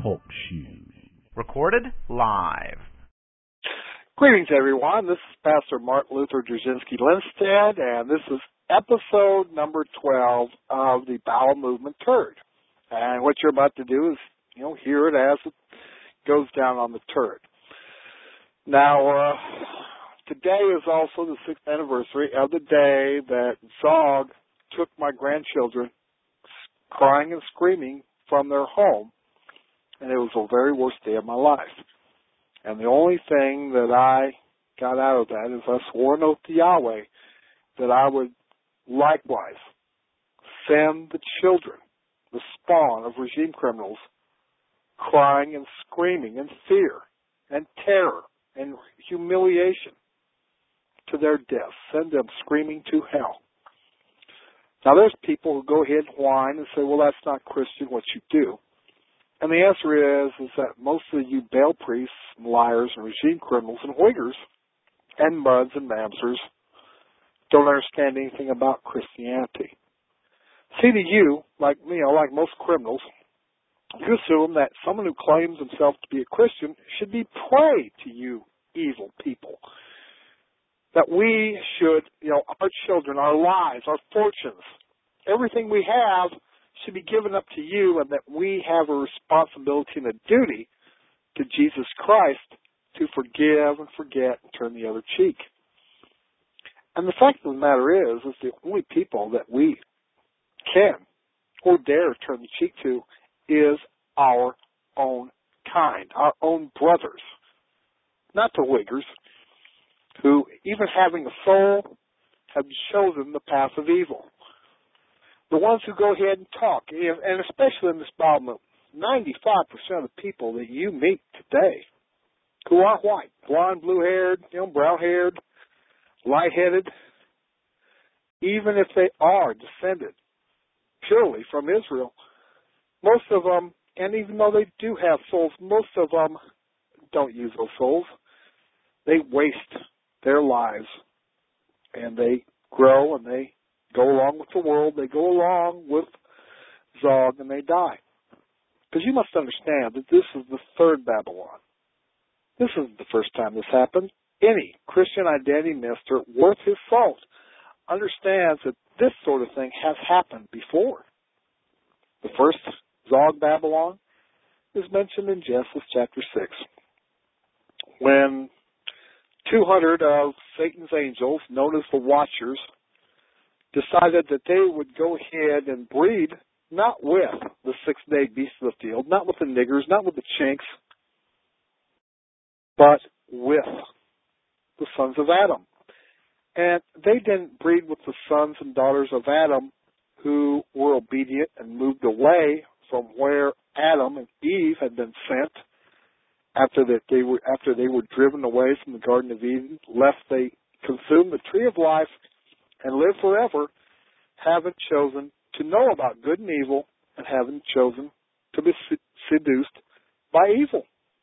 Talk Show. Recorded live. Greetings, everyone. This is Pastor Martin Luther Drzezinski Lindstedt, and this is episode number 12 of the Bowel Movement Turd. And what you're about to do is, hear it as it goes down on the turd. Now, today is also the 6th anniversary of the day that Zog took my grandchildren crying and screaming from their home, and it was the very worst day of my life. And the only thing that I got out of that is I swore an oath to Yahweh that I would likewise send the children, the spawn of regime criminals, crying and screaming in fear and terror and humiliation to their death. Send them screaming to hell. Now, there's people who go ahead and whine and say, well, that's not Christian, what you do. And the answer is that most of you Baal priests and liars and regime criminals and Uyghurs and muds and mamsers don't understand anything about Christianity. See, to you, like me, like most criminals, you assume that someone who claims himself to be a Christian should be prey to you evil people. That we should, our children, our lives, our fortunes, everything we have should be given up to you, and that we have a responsibility and a duty to Jesus Christ to forgive and forget and turn the other cheek. And the fact of the matter is the only people that we can or dare turn the cheek to is our own kind, our own brothers, not the Uyghurs, who, even having a soul, have chosen the path of evil. The ones who go ahead and talk, and especially in this bowel movement, 95% of the people that you meet today who are white, blonde, blue-haired, brown-haired, light-headed, even if they are descended purely from Israel, most of them, and even though they do have souls, most of them don't use those souls. They waste their lives, and they grow, and they go along with the world. They go along with Zog, and they die. Because you must understand that this is the third Babylon. This isn't the first time this happened. Any Christian identity minister worth his salt understands that this sort of thing has happened before. The first Zog Babylon is mentioned in Genesis chapter 6, when 200 of Satan's angels, known as the Watchers, decided that they would go ahead and breed not with the six-day beasts of the field, not with the niggers, not with the chinks, but with the sons of Adam. And they didn't breed with the sons and daughters of Adam who were obedient and moved away from where Adam and Eve had been sent after they were driven away from the Garden of Eden, lest they consume the tree of life and live forever, haven't chosen to know about good and evil, and haven't chosen to be seduced by evil.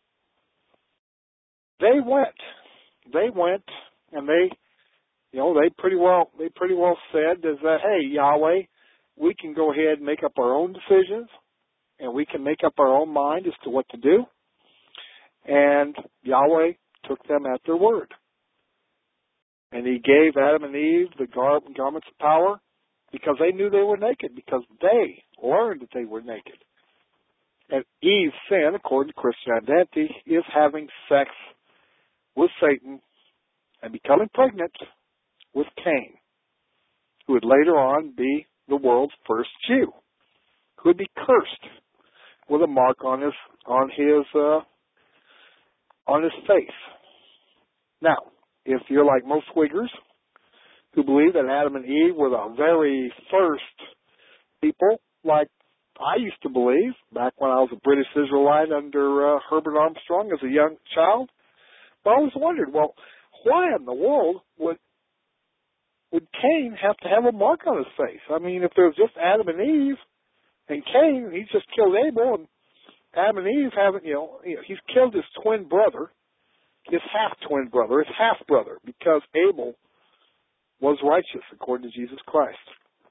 They went, and they pretty well said is that, hey, Yahweh, we can go ahead and make up our own decisions, and we can make up our own mind as to what to do. And Yahweh took them at their word. And he gave Adam and Eve the garments of power because they knew they were naked, because they learned that they were naked. And Eve's sin, according to Christian identity, is having sex with Satan and becoming pregnant with Cain, who would later on be the world's first Jew, who would be cursed with a mark on his face. Now, if you're like most Uyghurs who believe that Adam and Eve were the very first people, like I used to believe back when I was a British Israelite under Herbert Armstrong as a young child, but I always wondered, well, why in the world would Cain have to have a mark on his face? I mean, if there was just Adam and Eve and Cain, he just killed Abel, and Adam and Eve haven't, he's killed his twin brother, his half-twin brother, his half-brother, because Abel was righteous according to Jesus Christ.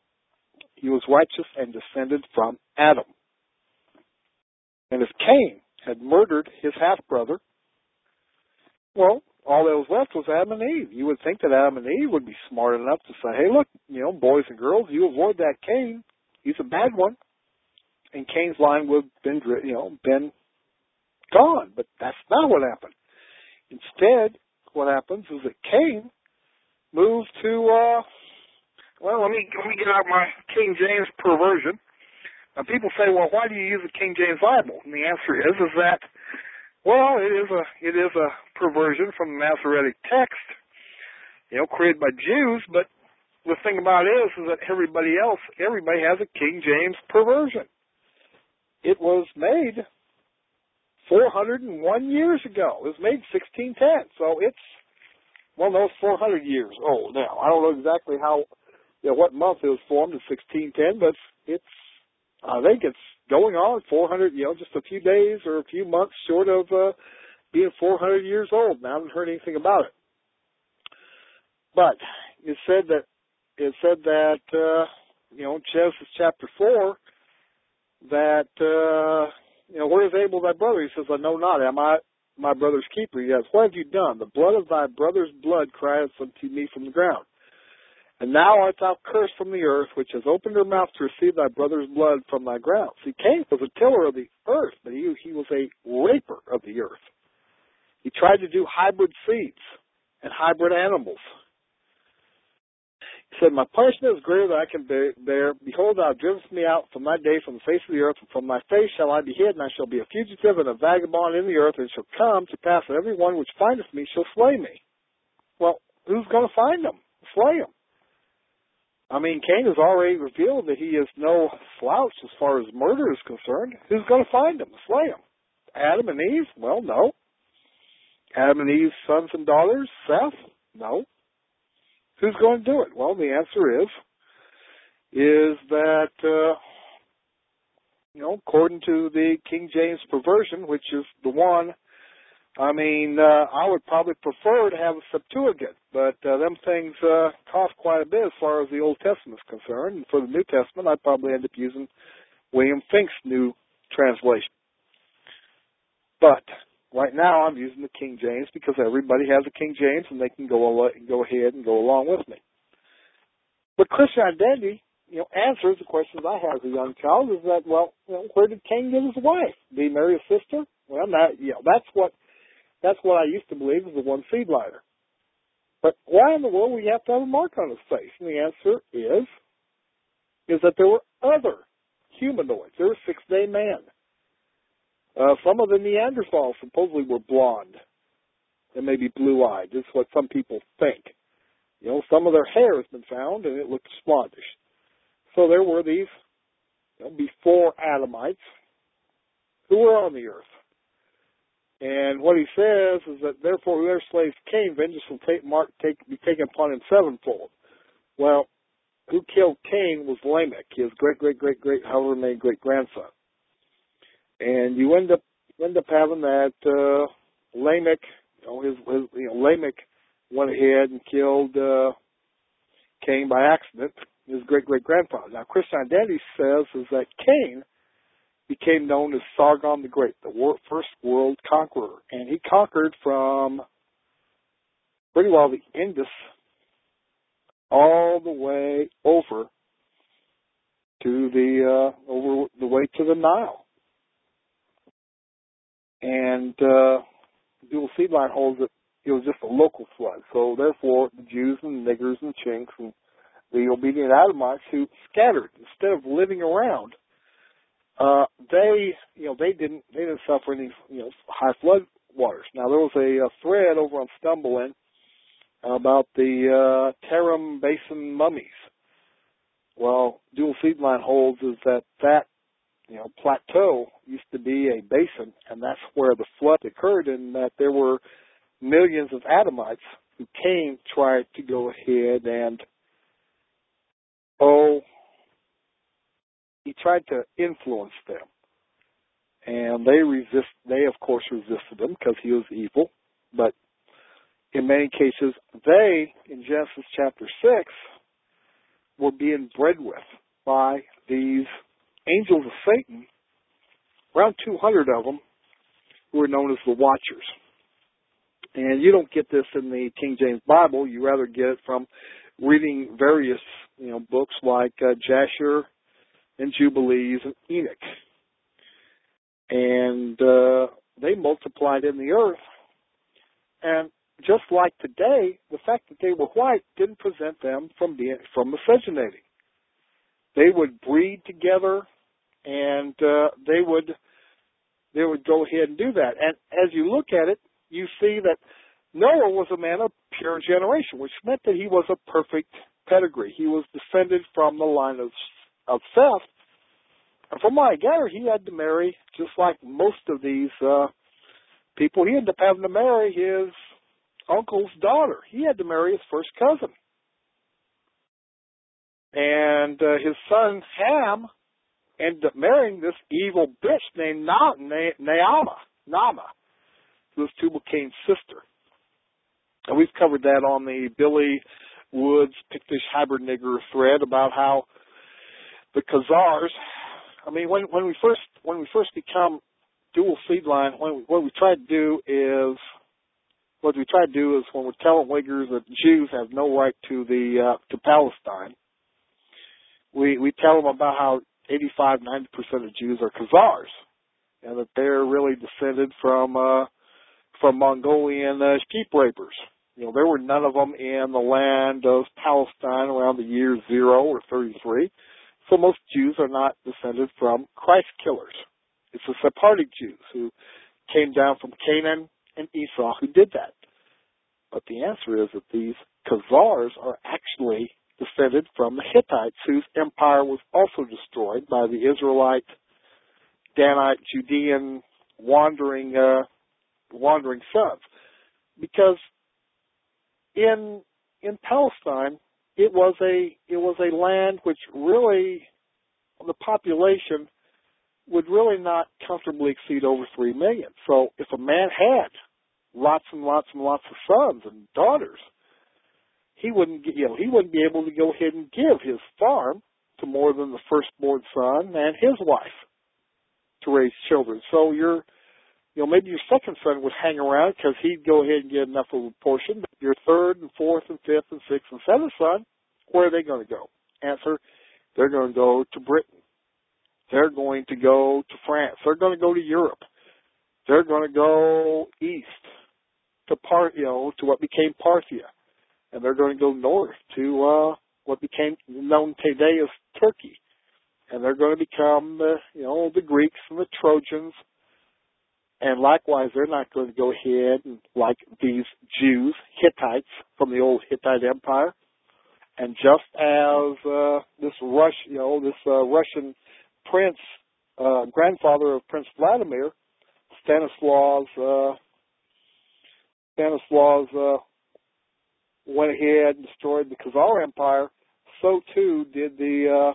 He was righteous and descended from Adam. And if Cain had murdered his half-brother. Well, all that was left was Adam and Eve. You would think that Adam and Eve would be smart enough to say, hey, look, boys and girls, you avoid that Cain. He's a bad one. And Cain's line would have been gone. But that's not what happened. Instead, what happens is that Cain moves to, let me get out my King James perversion. Now, people say, well, why do you use the King James Bible? And the answer is that, well, it is a perversion from the Masoretic text, created by Jews. But the thing about it is that everybody has a King James perversion. It was made 401 years ago. It was made in 1610. So it's 400 years old now. I don't know exactly what month it was formed in 1610, but I think it's going on 400, just a few days or a few months short of being 400 years old. Now I haven't heard anything about it. But it said that Genesis chapter 4, that, where is Abel thy brother? He says, I know not. Am I my brother's keeper? He says, what have you done? The blood of thy brother's blood crieth unto me from the ground. And now art thou cursed from the earth, which has opened her mouth to receive thy brother's blood from thy ground. See, Cain was a tiller of the earth, but he was a raper of the earth. He tried to do hybrid seeds and hybrid animals. He said, my punishment is greater than I can bear. Behold, thou drivest me out from thy day from the face of the earth, and from thy face shall I be hid, and I shall be a fugitive and a vagabond in the earth, and it shall come to pass that every one which findeth me shall slay me. Well, who's going to find him? Slay him. I mean, Cain has already revealed that he is no slouch as far as murder is concerned. Who's going to find him? Slay him. Adam and Eve? Well, no. Adam and Eve's sons and daughters? Seth? No. Who's going to do it? Well, the answer is that, according to the King James perversion, which is the one, I would probably prefer to have a Septuagint, but them things cost quite a bit as far as the Old Testament is concerned. And for the New Testament, I'd probably end up using William Fink's new translation. But right now, I'm using the King James because everybody has a King James, and they can go ahead and go along with me. But Christian identity, answers the questions I had as a young child. Is that where did Cain get his wife? Did he marry a sister? Well, that's what I used to believe was the one seed liner. But why in the world would he have to have a mark on his face? And the answer is that there were other humanoids. There were six-day men. Some of the Neanderthals supposedly were blonde and maybe blue-eyed. This is what some people think. Some of their hair has been found and it looks blondish. So there were these before Adamites who were on the earth. And what he says is that, therefore, whoever slays Cain, vengeance will be taken upon him sevenfold. Well, who killed Cain was Lamech, his however many great-grandson. And you end up having that Lamech, Lamech went ahead and killed Cain by accident, his great-great-grandfather. Now, Christian identity says is that Cain became known as Sargon the Great, the first world conqueror. And he conquered from pretty well the Indus all the way over to the way to the Nile. And dual seed line holds that it was just a local flood. So therefore, the Jews and the niggers and the chinks and the obedient Adamites who scattered instead of living around, they didn't suffer any high flood waters. Now there was a thread over on Stumblein about the Tarim Basin mummies. Well, dual seed line holds is that plateau used to be a basin, and that's where the flood occurred, and that there were millions of Adamites who tried to go ahead and he tried to influence them. And they of course resisted him because he was evil. But in many cases, they, in Genesis chapter 6, were being bred with by these angels of Satan, around 200 of them, who are known as the Watchers. And you don't get this in the King James Bible. You rather get it from reading various, books like Jasher and Jubilees and Enoch. And they multiplied in the earth. And just like today, the fact that they were white didn't prevent them from miscegenating. They would breed together, and they would go ahead and do that. And as you look at it, you see that Noah was a man of pure generation, which meant that he was a perfect pedigree. He was descended from the line of Seth. And from what I gather, he had to marry, just like most of these people, he ended up having to marry his uncle's daughter. He had to marry his first cousin. And his son Ham ended up marrying this evil bitch named Naamah, who was Tubal-Cain's sister. And we've covered that on the Billy Woods Pictish Hybrid Nigger thread about how the Khazars, when we first become dual seed line, what we try to do is when we're telling Uyghurs that Jews have no right to Palestine, we tell them about how 85-90% of Jews are Khazars, and that they're really descended from Mongolian sheep rapers. There were none of them in the land of Palestine around the year 0 or 33. So most Jews are not descended from Christ killers. It's the Sephardic Jews who came down from Canaan and Esau who did that. But the answer is that these Khazars are actually descended from the Hittites, whose empire was also destroyed by the Israelite, Danite, Judean wandering sons. Because in Palestine, it was a land which really, the population would really not comfortably exceed over 3 million. So if a man had lots and lots and lots of sons and daughters, he wouldn't be able to go ahead and give his farm to more than the firstborn son and his wife to raise children. So maybe your second son would hang around because he'd go ahead and get enough of a portion. But your third and fourth and fifth and sixth and seventh son, where are they going to go? Answer, they're going to go to Britain. They're going to go to France. They're going to go to Europe. They're going to go east to what became Parthia. And they're going to go north to what became known today as Turkey. And they're going to become the Greeks and the Trojans. And likewise, they're not going to go ahead and, like these Jews, Hittites from the old Hittite Empire. And just as this Russian prince, grandfather of Prince Vladimir, Stanislaus went ahead and destroyed the Khazar Empire, so too did the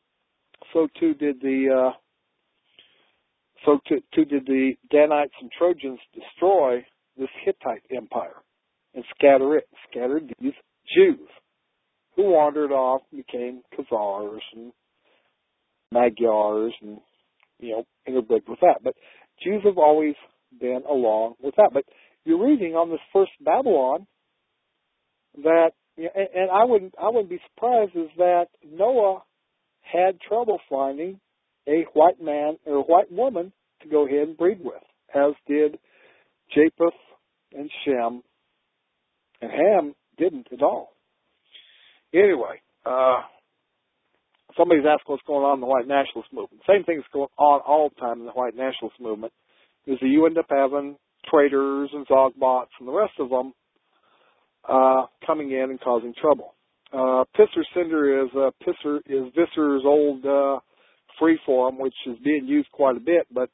Danites and Trojans destroy this Hittite empire and scattered these Jews who wandered off and became Khazars and Magyars and interbred with that. But Jews have always been along with that. But you're reading on this first Babylon that, and I wouldn't be surprised, is that Noah had trouble finding a white man or a white woman to go ahead and breed with, as did Japheth and Shem, and Ham didn't at all. Anyway, somebody's asked what's going on in the white nationalist movement. Same thing that's going on all the time in the white nationalist movement is that you end up having traitors and Zogbots and the rest of them coming in and causing trouble. Pisser Cinder is Visser's old freeform, which is being used quite a bit, but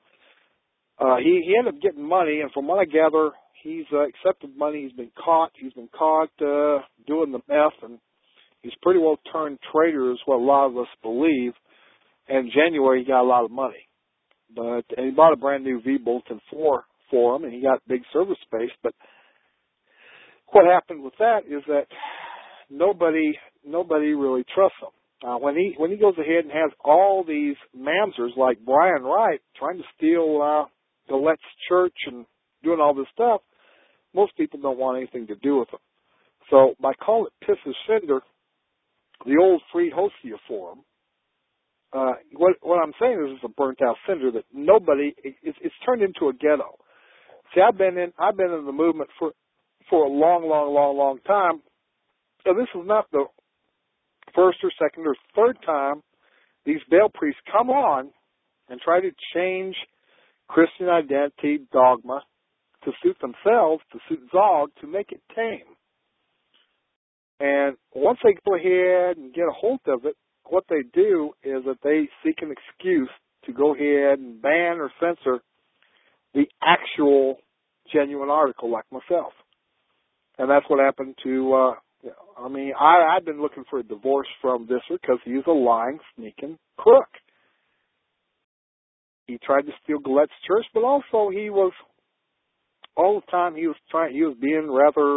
he ended up getting money, and from what I gather, he's accepted money. He's been caught doing the meth, and he's pretty well turned traitor, is what a lot of us believe. And in January, he got a lot of money. And he bought a brand new V-Bulletin for him, and he got big server space. But what happened with that is that nobody really trusts him. When he goes ahead and has all these mamsers like Brian Wright trying to steal Galetz Church and doing all this stuff, most people don't want anything to do with them. So by calling it Piss or Cinder, the old Free Hosea Forum, what I'm saying is it's a burnt out cinder that nobody, it's turned into a ghetto. See, I've been in the movement for a long time, and this is not the first or second or third time these Baal priests come on and try to change Christian identity dogma to suit themselves, to suit Zog, to make it tame. And once they go ahead and get a hold of it, what they do is that they seek an excuse to go ahead and ban or censor the actual genuine article, like myself. And that's what happened to, I've been looking for a divorce from Visser because he's a lying, sneaking crook. He tried to steal Galetz Church, but also he was, all the time he was being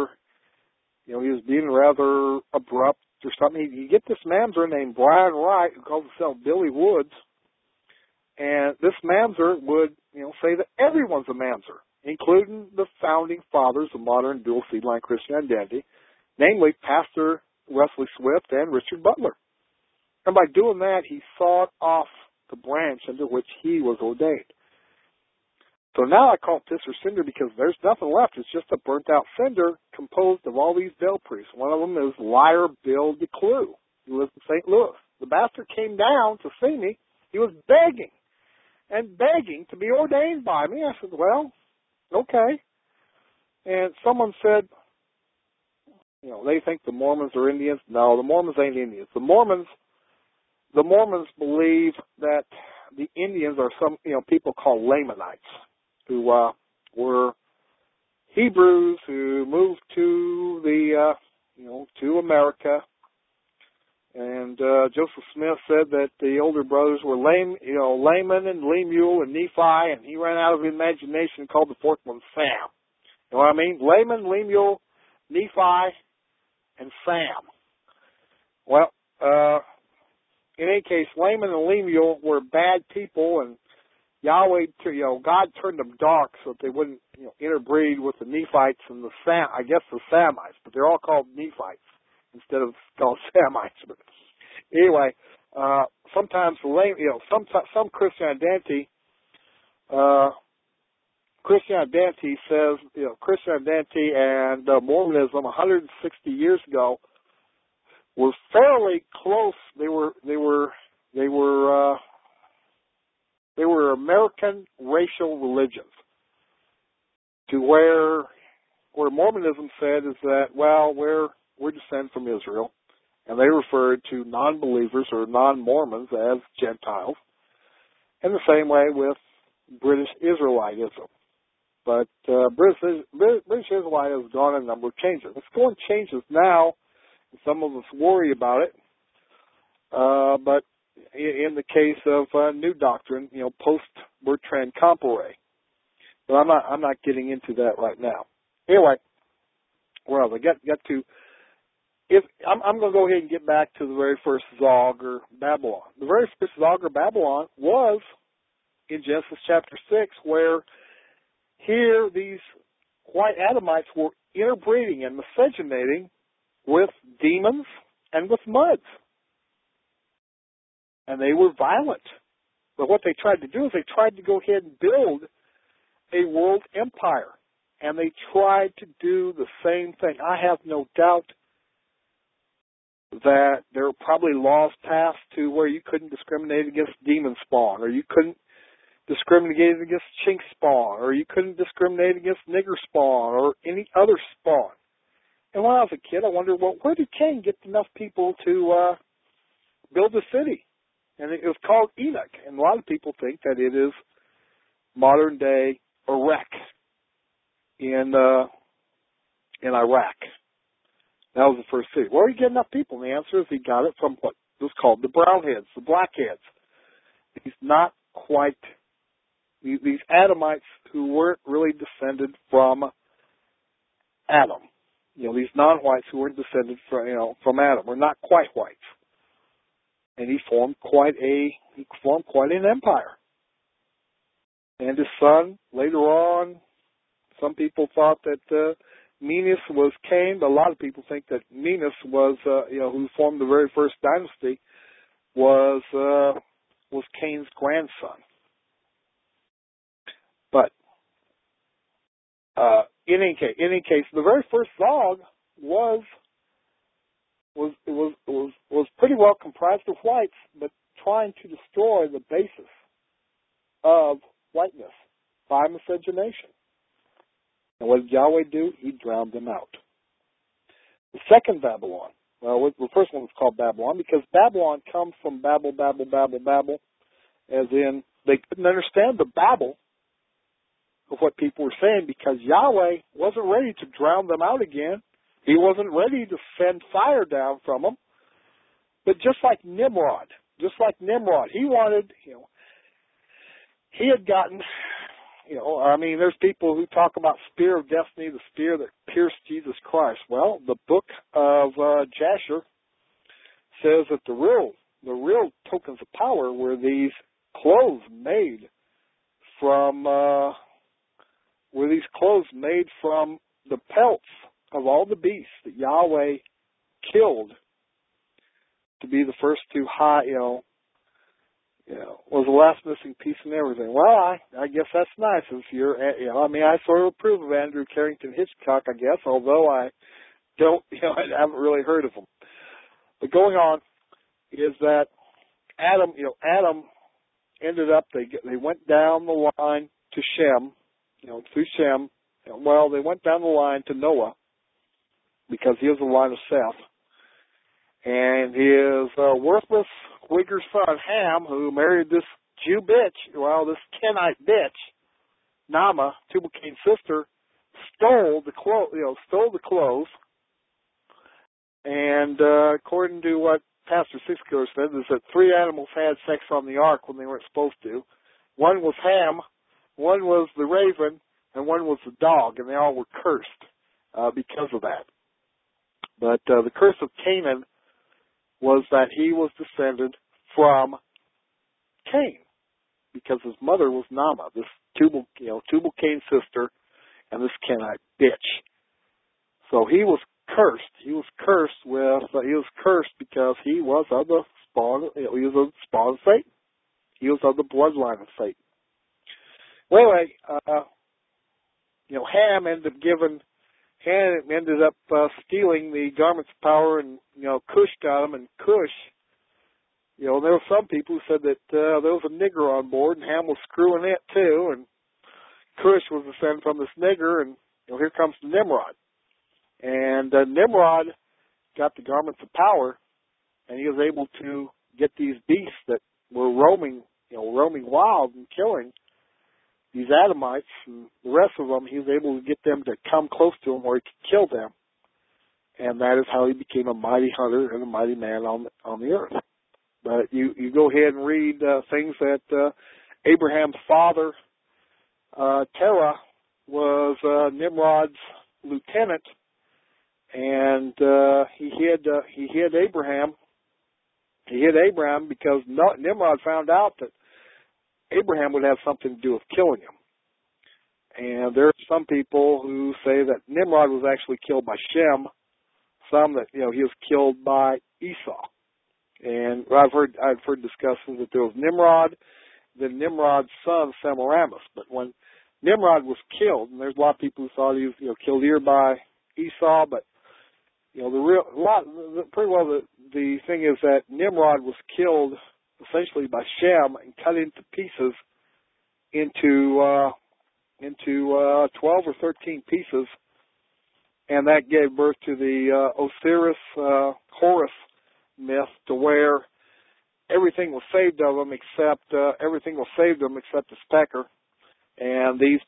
rather abrupt or something. You get this mamzer named Brian Wright who calls himself Billy Woods, and this mamzer would, say that everyone's a mamzer, including the founding fathers of modern dual seed line Christian identity, namely Pastor Wesley Swift and Richard Butler. And by doing that, he sawed off the branch under which he was ordained. So now I call it Piss or Cinder because there's nothing left. It's just a burnt-out cinder composed of all these Baal priests. One of them is Liar Bill DeClue, who lives in St. Louis. The bastard came down to see me. He was begging to be ordained by me. I said, well, okay. And someone said, they think the Mormons are Indians. No, the Mormons ain't Indians. The Mormons believe that the Indians are some, people called Lamanites, who were Hebrews who moved to to America. And Joseph Smith said that the older brothers were Laman and Lemuel and Nephi, and he ran out of imagination and called the fourth one Sam. You know what I mean? Laman, Lemuel, Nephi, and Sam. Well, in any case, Laman and Lemuel were bad people, and Yahweh, God turned them dark so that they wouldn't, interbreed with the Nephites and the Samites, but they're all called Nephites instead of called Samites. But anyway, sometimes some Christian identity says, Christian identity and Mormonism 160 years ago were fairly close. They were American racial religions, to where Mormonism said is that, well, we're descended from Israel, and they referred to non-believers or non-Mormons as Gentiles, in the same way with British Israelitism. But British Israelitism has gone a number of changes. It's going changes now, and some of us worry about it, but in the case of New Doctrine, post-Bertrand Compaoré. But I'm not getting into that right now. Anyway, where else? I got to. I'm going to go ahead and get back to the very first Zog or Babylon. The very first Zog or Babylon was in Genesis chapter 6, where here these white Adamites were interbreeding and miscegenating with demons and with muds. And they were violent. But what they tried to do is they tried to go ahead and build a world empire. And they tried to do the same thing. I have no doubt that there were probably laws passed to where you couldn't discriminate against demon spawn, or you couldn't discriminate against chink spawn, or you couldn't discriminate against nigger spawn, or any other spawn. And when I was a kid, I wondered, well, where did Cain get enough people to build a city? And it was called Enoch. And a lot of people think that it is modern-day Iraq in Iraq. That was the first city. Where did he get enough people? And the answer is he got it from what was called the brownheads, the blackheads. These Adamites who weren't really descended from Adam. These non-whites who weren't descended from Adam were not quite whites. And he formed quite an empire. and his son. Later on, some people thought that Menes was Cain, but a lot of people think that Menes was, who formed the very first dynasty, was Cain's grandson. But in any case, the very first Zog was pretty well comprised of whites, but trying to destroy the basis of whiteness by miscegenation. And what did Yahweh do? He drowned them out. The second Babylon, well, the first one was called Babylon because Babylon comes from Babel, as in they couldn't understand the babble of what people were saying because Yahweh wasn't ready to drown them out again. He wasn't ready to send fire down from them. But just like Nimrod, he wanted, he had gotten, there's people who talk about spear of destiny, the spear that pierced Jesus Christ. Well, the book of Jasher says that the real tokens of power were these clothes made from the pelts of all the beasts that Yahweh killed to be the first to was the last missing piece in everything. Well, I guess that's nice. If you're, I sort of approve of Andrew Carrington Hitchcock, I guess, although I don't, I haven't really heard of him. But going on is that Adam ended up, they went down the line to Shem, through Shem. Well, they went down the line to Noah because he was the line of Seth. And his worthless Uyghur son, Ham, who married this Jew bitch, this Kenite bitch, Nama, Tubal-Cain's sister, stole the clothes. And according to what Pastor Sixkiller said, is that 3 animals had sex on the ark when they weren't supposed to. One was Ham, one was the raven, and one was the dog, and they all were cursed because of that. But the curse of Canaan was that he was descended from Cain, because his mother was Nama, this Tubal-Cain's sister, and this Kenite bitch. So he was cursed. He was cursed because he was of the spawn. He was of the spawn of Satan. He was of the bloodline of Satan. Well, anyway, Ham ended up stealing the garments of power, and Cush got him, and Cush, there were some people who said that there was a nigger on board, and Ham was screwing it too, and Cush was descended from this nigger, and here comes Nimrod, and Nimrod got the garments of power, and he was able to get these beasts that were roaming wild and killing these Adamites and the rest of them. He was able to get them to come close to him where he could kill them. And that is how he became a mighty hunter and a mighty man on the earth. But you go ahead and read things that Abraham's father, Terah, was Nimrod's lieutenant, and he hid Abraham. He hid Abraham because Nimrod found out that Abraham would have something to do with killing him. And there are some people who say that Nimrod was actually killed by Shem, some that, he was killed by Esau. And I've heard discussions that there was Nimrod, then Nimrod's son, Semiramis. But when Nimrod was killed, and there's a lot of people who thought he was, killed here by Esau, but, the thing is that Nimrod was killed essentially by Shem and cut into pieces into 12 or 13 pieces, and that gave birth to the Osiris-Horus myth, to where everything was saved of them except his pecker, and these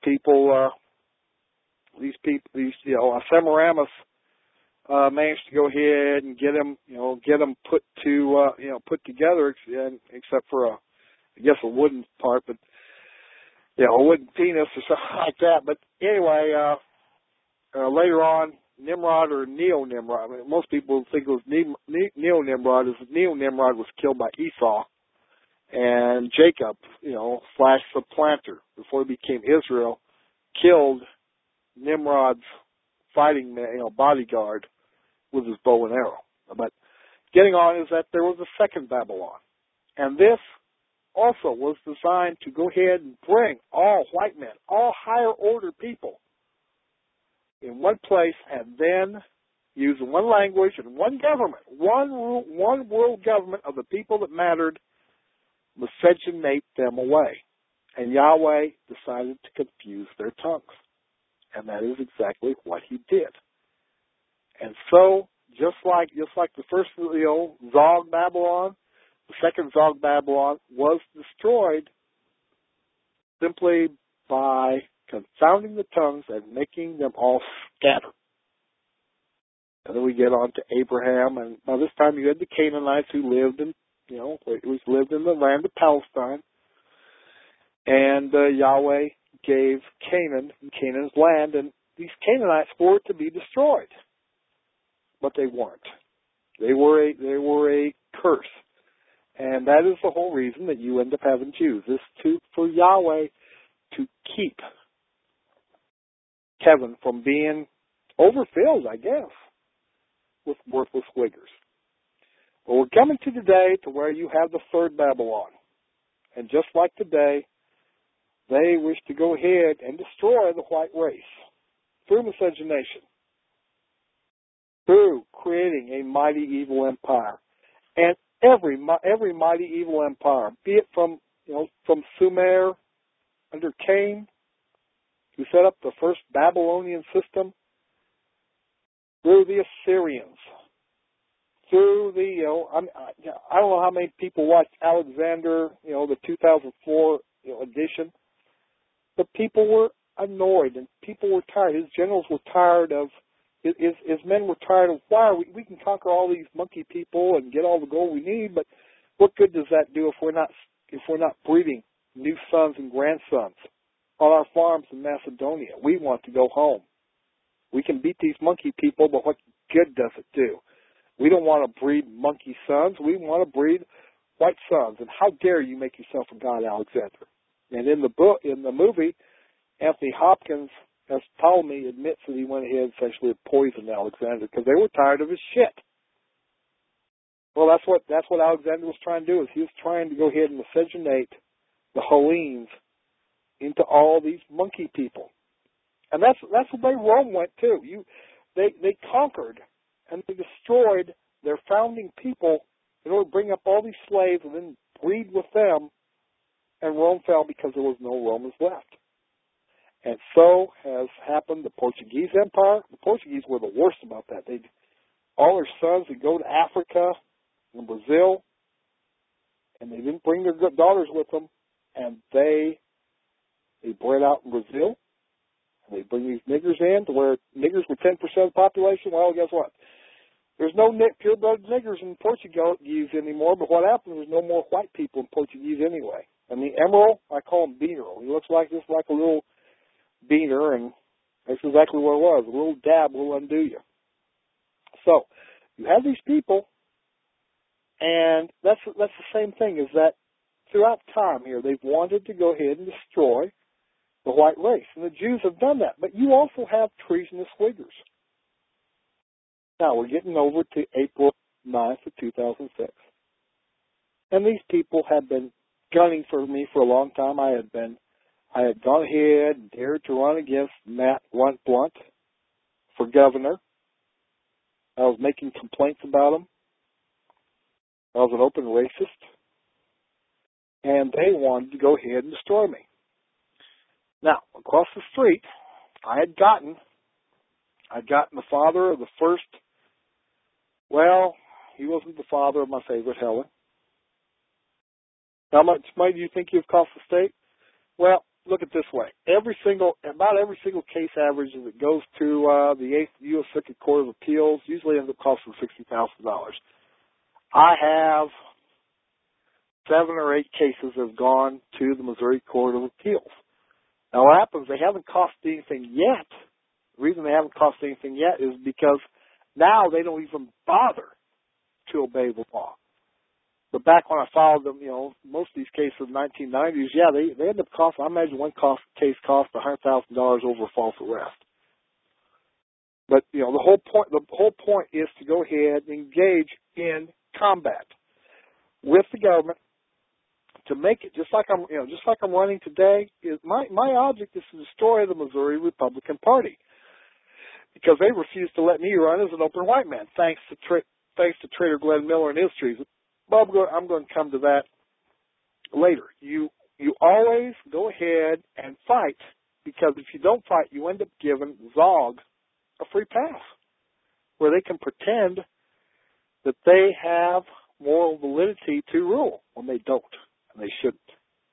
Semiramis managed to go ahead and get them put together, except for a wooden part, but a wooden penis or something like that. But anyway, later on, Nimrod or Neo-Nimrod, most people think it was Neo-Nimrod. Neo-Nimrod was killed by Esau, And Jacob, slash supplanter, before he became Israel, killed Nimrod's fighting bodyguard with his bow and arrow. But getting on is that there was a second Babylon. And this also was designed to go ahead and bring all white men, all higher order people in one place, and then using one language and one government, one world government of the people that mattered, miscegenate them away. And Yahweh decided to confuse their tongues. And that is exactly what he did. And so, just like the first Zog Babylon, the second Zog Babylon was destroyed simply by confounding the tongues and making them all scatter. And then we get on to Abraham, and by this time you had the Canaanites who lived in, lived in the land of Palestine. And Yahweh gave Canaan's land, and these Canaanites were to be destroyed. But they weren't. They were a curse. And that is the whole reason that you end up having Jews, is for Yahweh to keep Kevin from being overfilled, I guess, with worthless wiggers. Well, we're coming to today to where you have the third Babylon. And just like today, they wish to go ahead and destroy the white race through miscegenation, through creating a mighty evil empire. And every mighty evil empire, be it from Sumer under Cain, who set up the first Babylonian system, through the Assyrians, through the I don't know how many people watched Alexander, the 2004 edition, but people were annoyed and people were tired. His generals were tired of. His men were tired of, wow, we can conquer all these monkey people and get all the gold we need, but what good does that do if we're not breeding new sons and grandsons on our farms in Macedonia? We want to go home. We can beat these monkey people, but what good does it do? We don't want to breed monkey sons. We want to breed white sons. And how dare you make yourself a god, Alexander? And in the movie, Anthony Hopkins, as Ptolemy, admits that he went ahead and essentially poisoned Alexander because they were tired of his shit. Well, that's what Alexander was trying to do. Is he was trying to go ahead and miscegenate the Hellenes into all these monkey people, and that's the way Rome went too. They conquered and they destroyed their founding people in order to bring up all these slaves and then breed with them, and Rome fell because there was no Romans left. And so has happened the Portuguese Empire. The Portuguese were the worst about that. All their sons would go to Africa and Brazil, and they didn't bring their good daughters with them, and they bred out in Brazil, and they bring these niggers in to where niggers were 10% of the population. Well, guess what? There's no pure-blooded niggers in Portuguese anymore, but what happens is no more white people in Portuguese anyway. I mean, Emerald, I call him Beaner. He looks just like a little beaner, and that's exactly what it was. A little dab will undo you. So you have these people, and that's the same thing. Is that throughout time here they've wanted to go ahead and destroy the white race, and the Jews have done that. But you also have treasonous wiggers. Now we're getting over to April 9th of 2006, and these people have been gunning for me for a long time. I had gone ahead and dared to run against Matt Blunt for governor. I was making complaints about him. I was an open racist. And they wanted to go ahead and destroy me. Now, across the street, I'd gotten the father of the first, well, he wasn't the father of my favorite Helen. How much money do you think you've cost the state? Well, look at it this way. About every single case average that goes to the 8th U.S. Circuit Court of Appeals usually ends up costing $60,000. I have 7 or 8 cases that have gone to the Missouri Court of Appeals. Now what happens, they haven't cost anything yet. The reason they haven't cost anything yet is because now they don't even bother to obey the law. But back when I filed them, most of these cases in the 1990s, yeah, they end up costing, I imagine one case cost $100,000 over false arrest. But, the whole point is to go ahead and engage in combat with the government to make it, just like I'm running today, is my object is to destroy the Missouri Republican Party. Because they refuse to let me run as an open white man, thanks to Trader Glenn Miller and his treason. But I'm going to come to that later. You always go ahead and fight, because if you don't fight, you end up giving Zog a free pass, where they can pretend that they have moral validity to rule when they don't, and they shouldn't.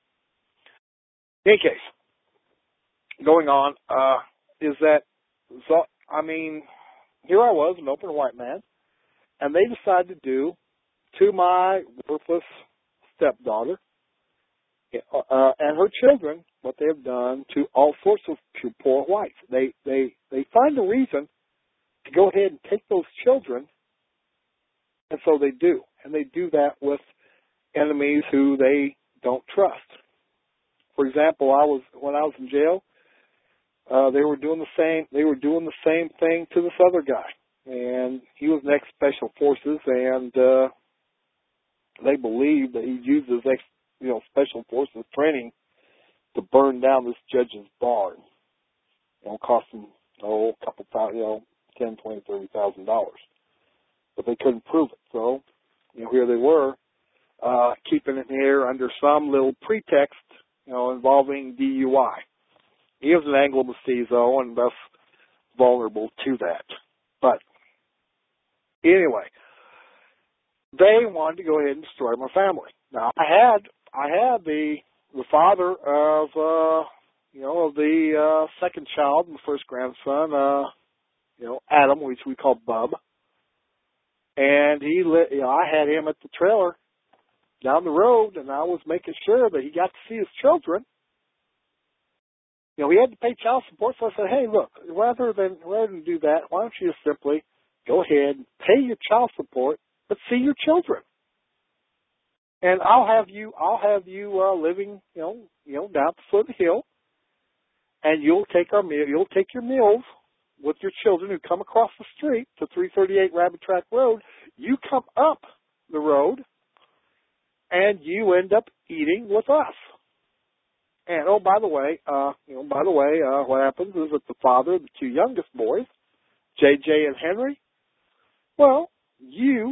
In any case, going on, is that Zog, here I was, an open white man, and they decided to do to my worthless stepdaughter and her children what they have done to all sorts of poor whites. They find a reason to go ahead and take those children, and so they do. And they do that with enemies who they don't trust. For example, when I was in jail, they were doing the same thing to this other guy, and he was an ex-special forces, and they believed that he used his special forces training to burn down this judge's barn. Cost him a couple thousand, $10,000, $20,000, $30,000, but they couldn't prove it. So, here they were, keeping it here under some little pretext, involving DUI. He was an Anglo-Mestizo and thus vulnerable to that. But anyway, they wanted to go ahead and destroy my family. Now, I had the father of the second child, my first grandson, Adam, which we call Bub, and I had him at the trailer down the road, and I was making sure that he got to see his children. He had to pay child support, so I said, hey, look, rather than do that, why don't you just simply go ahead and pay your child support, but see your children, and I'll have you living, down at the foot of the hill, and you'll take your meals with your children who come across the street to 338 Rabbit Track Road. You come up the road, and you end up eating with us. And by the way, what happens is that the father of the two youngest boys, JJ and Henry, well, you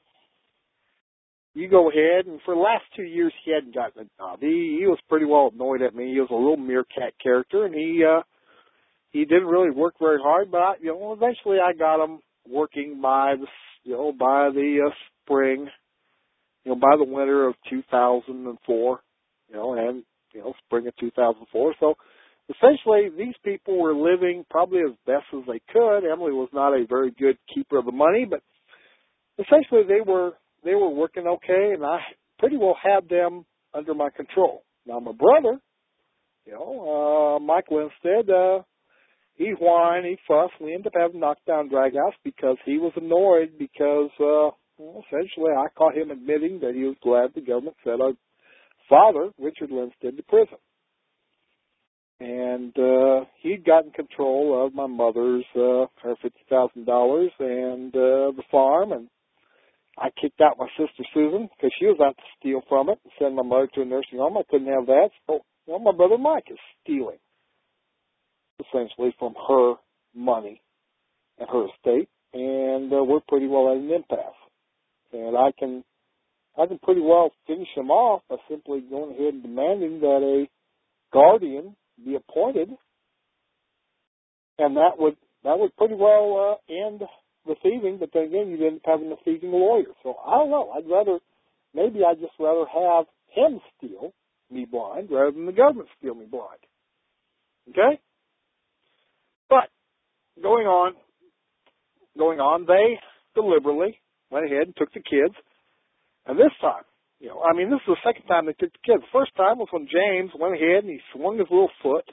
go ahead, and for the last 2 years he hadn't gotten a job. He was pretty well annoyed at me. He was a little meerkat character, and he didn't really work very hard. But eventually I got him working by the spring, by the winter of 2004, and spring of 2004. So essentially, these people were living probably as best as they could. Emily was not a very good keeper of the money, but essentially they were working okay, and I pretty well had them under my control. Now my brother, Mike Winstead, he whined, he fussed, and we ended up having knockdown dragouts because he was annoyed because essentially I caught him admitting that he was glad the government sent our father, Richard Linstead, to prison. And he'd gotten control of my mother's her $50,000 and the farm, and I kicked out my sister Susan because she was out to steal from it and send my mother to a nursing home. I couldn't have that, so my brother Mike is stealing essentially from her money and her estate, and we're pretty well at an impasse. And I can pretty well finish him off by simply going ahead and demanding that a guardian be appointed, and that would pretty well end the thieving. But then again, you'd end up having a thieving lawyer. So I don't know. I'd just rather have him steal me blind rather than the government steal me blind. Okay? But going on, they deliberately went ahead and took the kids. And this time, this is the second time they took the kids. The first time was when James went ahead and he swung his little foot,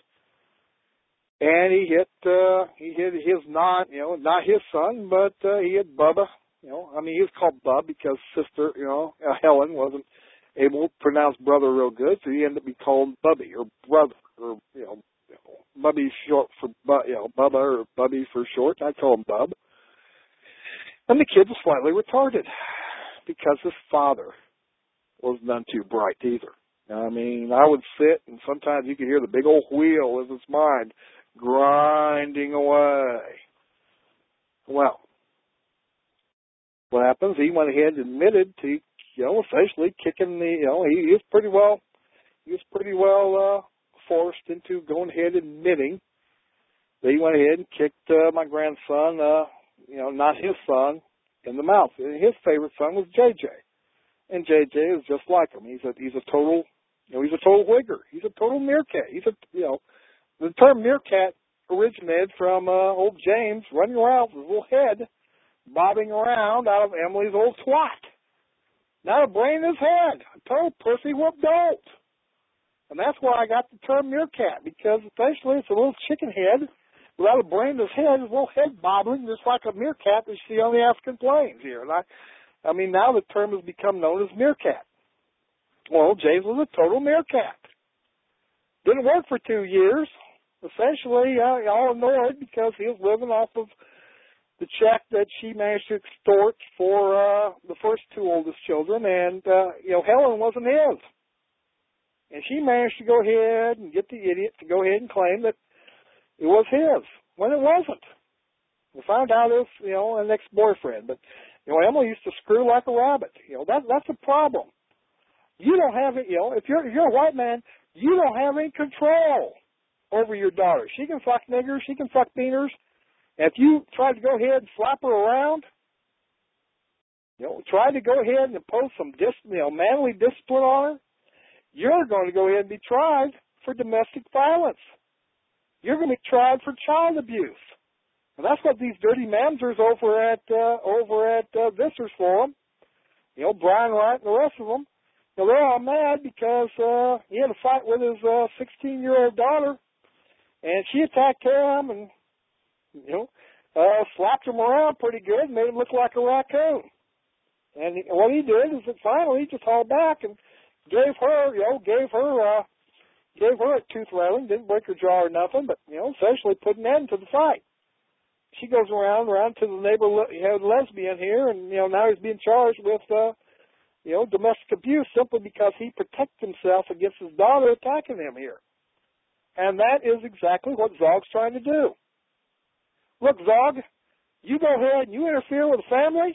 and he hit his not his son, but he hit Bubba He was called Bub because sister, Helen wasn't able to pronounce brother real good, so he ended up being called Bubby or brother, or Bubby's short for Bubba or Bubby for short. I call him Bub. And the kid was slightly retarded because his father was none too bright either. I would sit, and sometimes you could hear the big old wheel of his mind grinding away. Well, what happens? He went ahead and admitted to, essentially kicking the, he was pretty well forced into going ahead and admitting that he went ahead and kicked my grandson, not his son, in the mouth. His favorite son was JJ, and JJ is just like him. He's a total, he's a total wigger. He's a total meerkat. The term meerkat originated from old James running around with his little head bobbing around out of Emily's old twat. Not a brain in his head. A total pussy whoop dolt. And that's why I got the term meerkat, because essentially it's a little chicken head without a brain in his head, his little head bobbling just like a meerkat that you see on the African plains here. And now the term has become known as meerkat. Well, James was a total meerkat. Didn't work for 2 years. Essentially, all annoyed because he was living off of the check that she managed to extort for the first two oldest children, and Helen wasn't his. And she managed to go ahead and get the idiot to go ahead and claim that it was his when it wasn't. We found out it was, an ex-boyfriend. But Emily used to screw like a rabbit. That's a problem. You don't have it. If you're a white man, you don't have any control over your daughter. She can fuck niggers. She can fuck beaners. If you try to go ahead and slap her around, try to go ahead and impose some manly discipline on her, you're going to go ahead and be tried for domestic violence. You're going to be tried for child abuse. And that's what these dirty mamsers over at Visser's Forum, Brian Wright and the rest of them, they're all mad because he had a fight with his 16-year-old daughter, and she attacked him and slapped him around pretty good, made him look like a raccoon. And what he did is that finally he just hauled back and gave her a tooth rattling, didn't break her jaw or nothing, but essentially put an end to the fight. She goes around to the neighborhood lesbian here, and now he's being charged with domestic abuse simply because he protected himself against his daughter attacking him here. And that is exactly what Zog's trying to do. Look, Zog, you go ahead and you interfere with the family.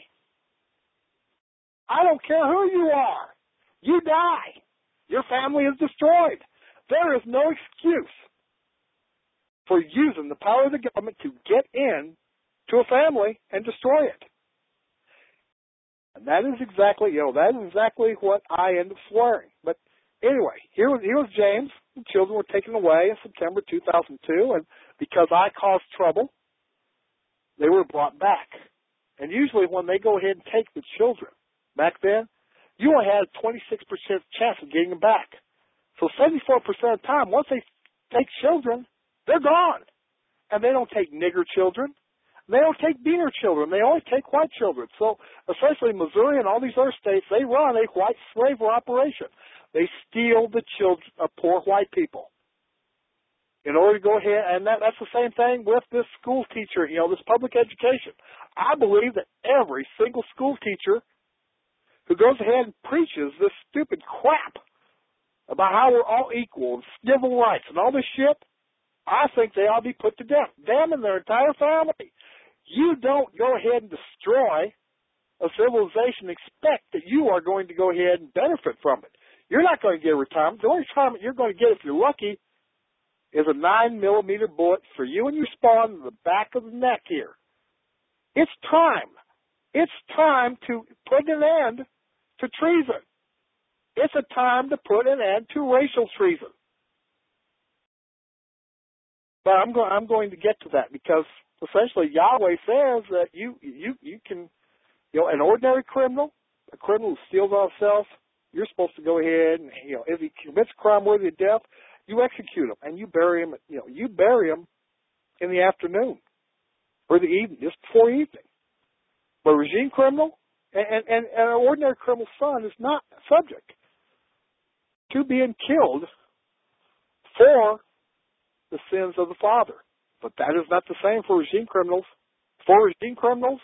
I don't care who you are. You die. Your family is destroyed. There is no excuse for using the power of the government to get in to a family and destroy it. And that is exactly, what I end up swearing. But anyway, here was James. The children were taken away in September 2002, and because I caused trouble, they were brought back. And usually when they go ahead and take the children back then, you only had a 26% chance of getting them back. So 74% of the time, once they take children, they're gone. And they don't take nigger children. They don't take beaner children. They only take white children. So essentially Missouri and all these other states, they run a white slavery operation. They steal the children of poor white people in order to go ahead. And that's the same thing with this school teacher, this public education. I believe that every single school teacher who goes ahead and preaches this stupid crap about how we're all equal and civil rights and all this shit, I think they ought to be put to death. Them and their entire family. You don't go ahead and destroy a civilization and expect that you are going to go ahead and benefit from it. You're not going to get a retirement. The only retirement you're going to get, if you're lucky, is a 9mm bullet for you and your spawn in the back of the neck here. It's time. It's time to put an end to treason. It's a time to put an end to racial treason. But I'm going to get to that because essentially Yahweh says that you can, an ordinary criminal, a criminal who steals on himself, you're supposed to go ahead and, if he commits a crime worthy of death, you execute him and you bury him, you bury him in the afternoon or the evening, just before evening. But a regime criminal and an ordinary criminal son is not subject to being killed for the sins of the father. But that is not the same for regime criminals. For regime criminals,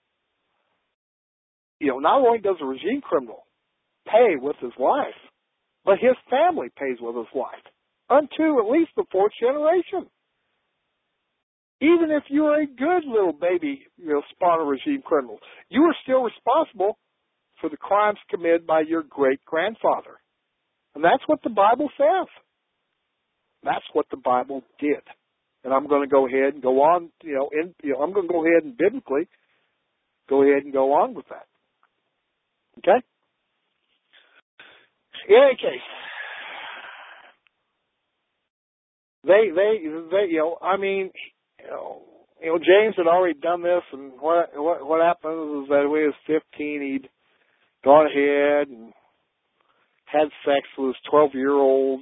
not only does a regime criminal pay with his life, but his family pays with his life unto at least the fourth generation. Even if you're a good little baby, spawn of regime criminal, you are still responsible for the crimes committed by your great-grandfather. And that's what the Bible says. That's what the Bible did. And I'm going to go ahead and go on, I'm going to go ahead and biblically go ahead and go on with that. Okay? In any case, James had already done this, and what happened was that when he was 15, he'd gone ahead and had sex with his 12-year-old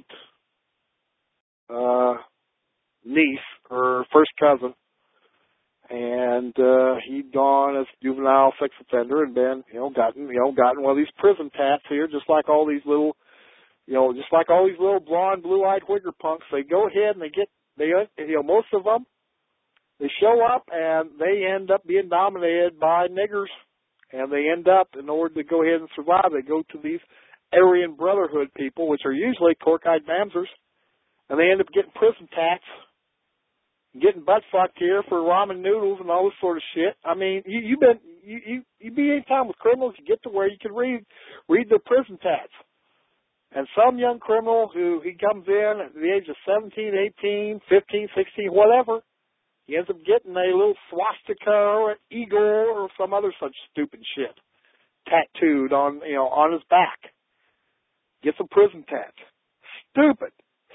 niece, her first cousin, and he'd gone as a juvenile sex offender and been, gotten one of these prison tats here, just like all these little blonde, blue-eyed Whigger punks. They go ahead and most of them, they show up and they end up being dominated by niggers, and they end up, in order to go ahead and survive, they go to these Aryan Brotherhood people, which are usually cork-eyed mamsers, and they end up getting prison tats, getting butt fucked here for ramen noodles and all this sort of shit. I mean, you be any time with criminals, you get to where you can read their prison tats. And some young criminal he comes in at the age of 17, 18, 15, 16, whatever, he ends up getting a little swastika or an eagle or some other such stupid shit tattooed on his back. Gets a prison tat. Stupid.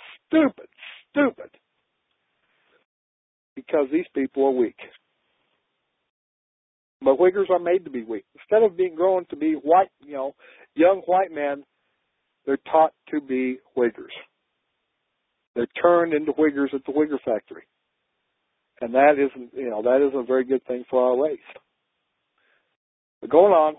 Because these people are weak. But Whiggers are made to be weak. Instead of grown to be white, young white men, they're taught to be Whiggers. They're turned into Whiggers at the Whigger factory. And that isn't a very good thing for our race. But going on,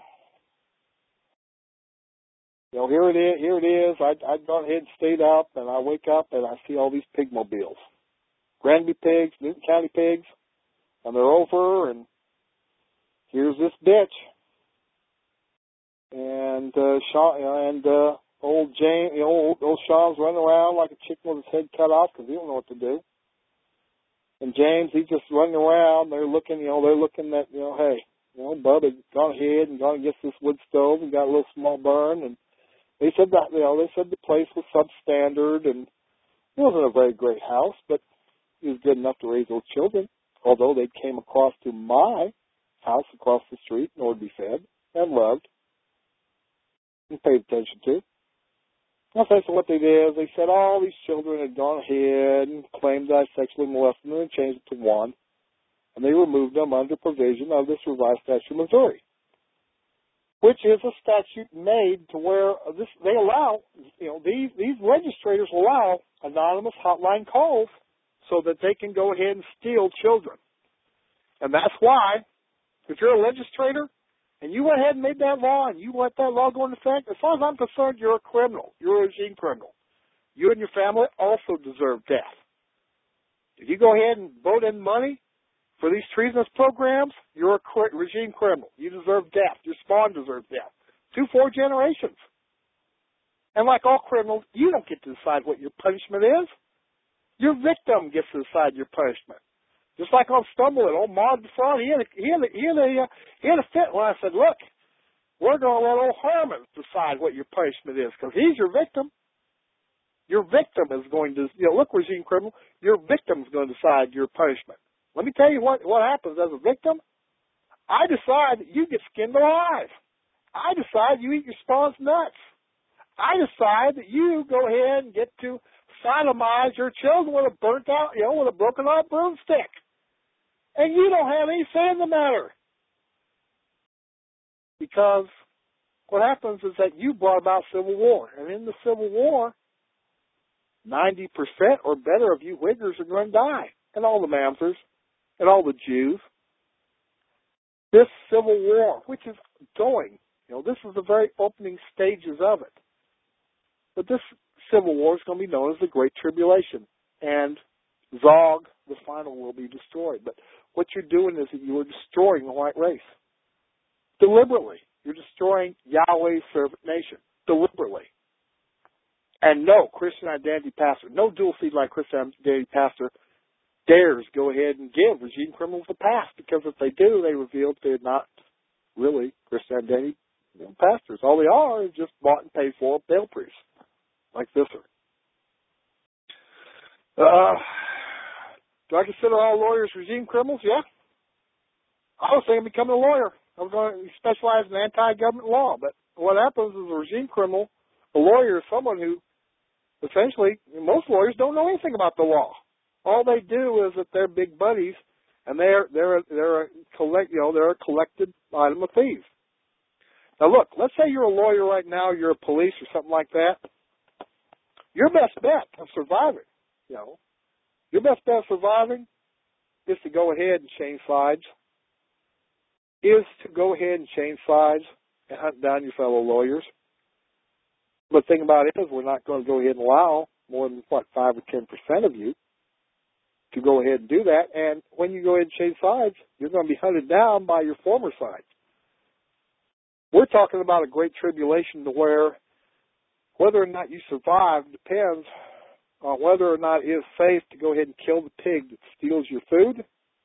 here it is. I'd gone ahead and stayed up, and I wake up and I see all these pigmobiles. Granby pigs, Newton County pigs, and they're over, and here's this bitch. And old James, old Sean's running around like a chicken with his head cut off because he don't know what to do. And James, he's just running around. They're looking at, hey, Bub had gone ahead and gone and gets this wood stove and got a little small burn. And they said that, they said the place was substandard and it wasn't a very great house, but it was good enough to raise those children. Although they came across to my house across the street in order to be fed and loved and paid attention to. Okay, so what they did is they said all these children had gone ahead and claimed that I sexually molested them and changed it to one, and they removed them under provision of this revised statute of Missouri, which is a statute made to where they allow, these legislators allow anonymous hotline calls so that they can go ahead and steal children. And that's why, if you're a legislator, and you went ahead and made that law, and you let that law go into effect, as far as I'm concerned, you're a criminal. You're a regime criminal. You and your family also deserve death. If you go ahead and vote in money for these treasonous programs, you're a regime criminal. You deserve death. Your spawn deserves death. 2-4 generations. And like all criminals, you don't get to decide what your punishment is. Your victim gets to decide your punishment. Just like on Stumbling, old Maud Defraud, he had a fit when I said, look, we're going to let old Harmon decide what your punishment is because he's your victim. Your victim is going to, look, regime criminal, your victim is going to decide your punishment. Let me tell you what happens as a victim. I decide that you get skinned alive. I decide you eat your spawn's nuts. I decide that you go ahead and get to sodomize your children with a burnt out, with a broken out broomstick. And you don't have any say in the matter. Because what happens is that you brought about civil war. And in the Civil War, 90% or better of you Whiggers are going to die. And all the Mamsers, and all the Jews. this civil war, which is going. This is the very opening stages of it. But this civil war is going to be known as the Great Tribulation. And Zog, the final, will be destroyed. But what you're doing is that you are destroying the white race. Deliberately. You're destroying Yahweh's servant nation. Deliberately. And no Christian identity pastor, no dual seed like Christian identity pastor dares go ahead and give regime criminals a pass, because if they do, they reveal they're not really Christian identity pastors. All they are is just bought and paid for bail priests, like Visser. Do I consider all lawyers regime criminals? Yeah. I was thinking of becoming a lawyer. I was going to specialize in anti-government law. But what happens is a regime criminal, a lawyer is someone who essentially, most lawyers don't know anything about the law. All they do is that they're big buddies, and they're a collected item of thieves. Now look, let's say you're a lawyer right now, you're a police or something like that. Your best bet of surviving, your best bet of surviving is to go ahead and change sides. Is to go ahead and change sides and hunt down your fellow lawyers. But the thing about it is, we're not going to go ahead and allow more than 5 or 10% of you to go ahead and do that. And when you go ahead and change sides, you're going to be hunted down by your former sides. We're talking about a great tribulation to where whether or not you survive depends on whether or not it is safe to go ahead and kill the pig that steals your food.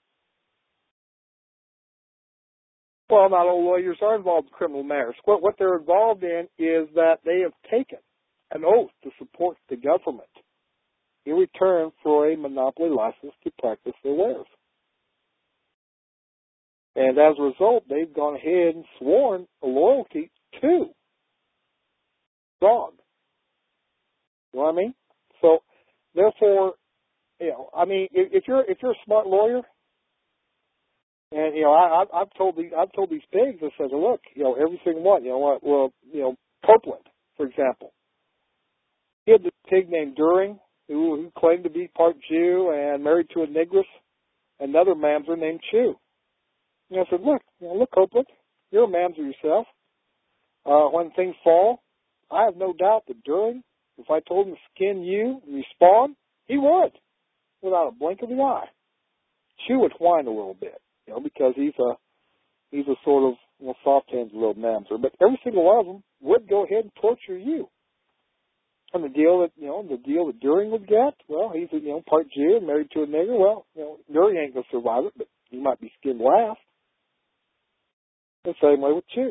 Well, not all lawyers are involved in criminal matters. What they're involved in is that they have taken an oath to support the government in return for a monopoly license to practice their wares. And as a result, they've gone ahead and sworn a loyalty to Zog. You know what I mean? So, therefore, if you're a smart lawyer, and I've told these pigs, I said, look, every single one, Copeland, for example, he had this pig named During who claimed to be part Jew and married to a negress, another mamzer named Chew. And I said, look, Copeland, you're a mamzer yourself. When things fall, I have no doubt that During, if I told him to skin you and respawn, he would, without a blink of the eye. Chew would whine a little bit, because he's a sort of soft-handed little mamzer. But every single one of them would go ahead and torture you. And the deal that During would get, well, he's part Jew and married to a nigger. Well, During ain't gonna survive it, but he might be skinned last. The same way with Chew.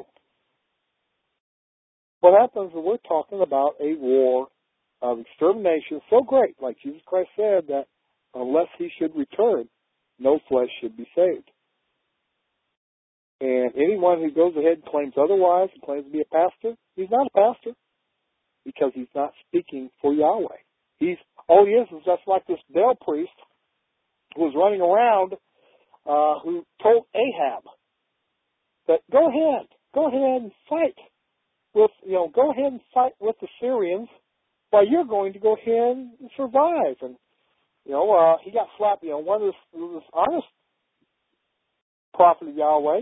What happens is we're talking about a war of extermination so great, like Jesus Christ said, that unless he should return, no flesh should be saved. And anyone who goes ahead and claims otherwise and claims to be a pastor, he's not a pastor, because he's not speaking for Yahweh. All he is just like this Baal priest who was running around, who told Ahab that go ahead and fight with, go ahead and fight with the Syrians while you're going to go ahead and survive. And he got slapped. One of this honest prophet of Yahweh,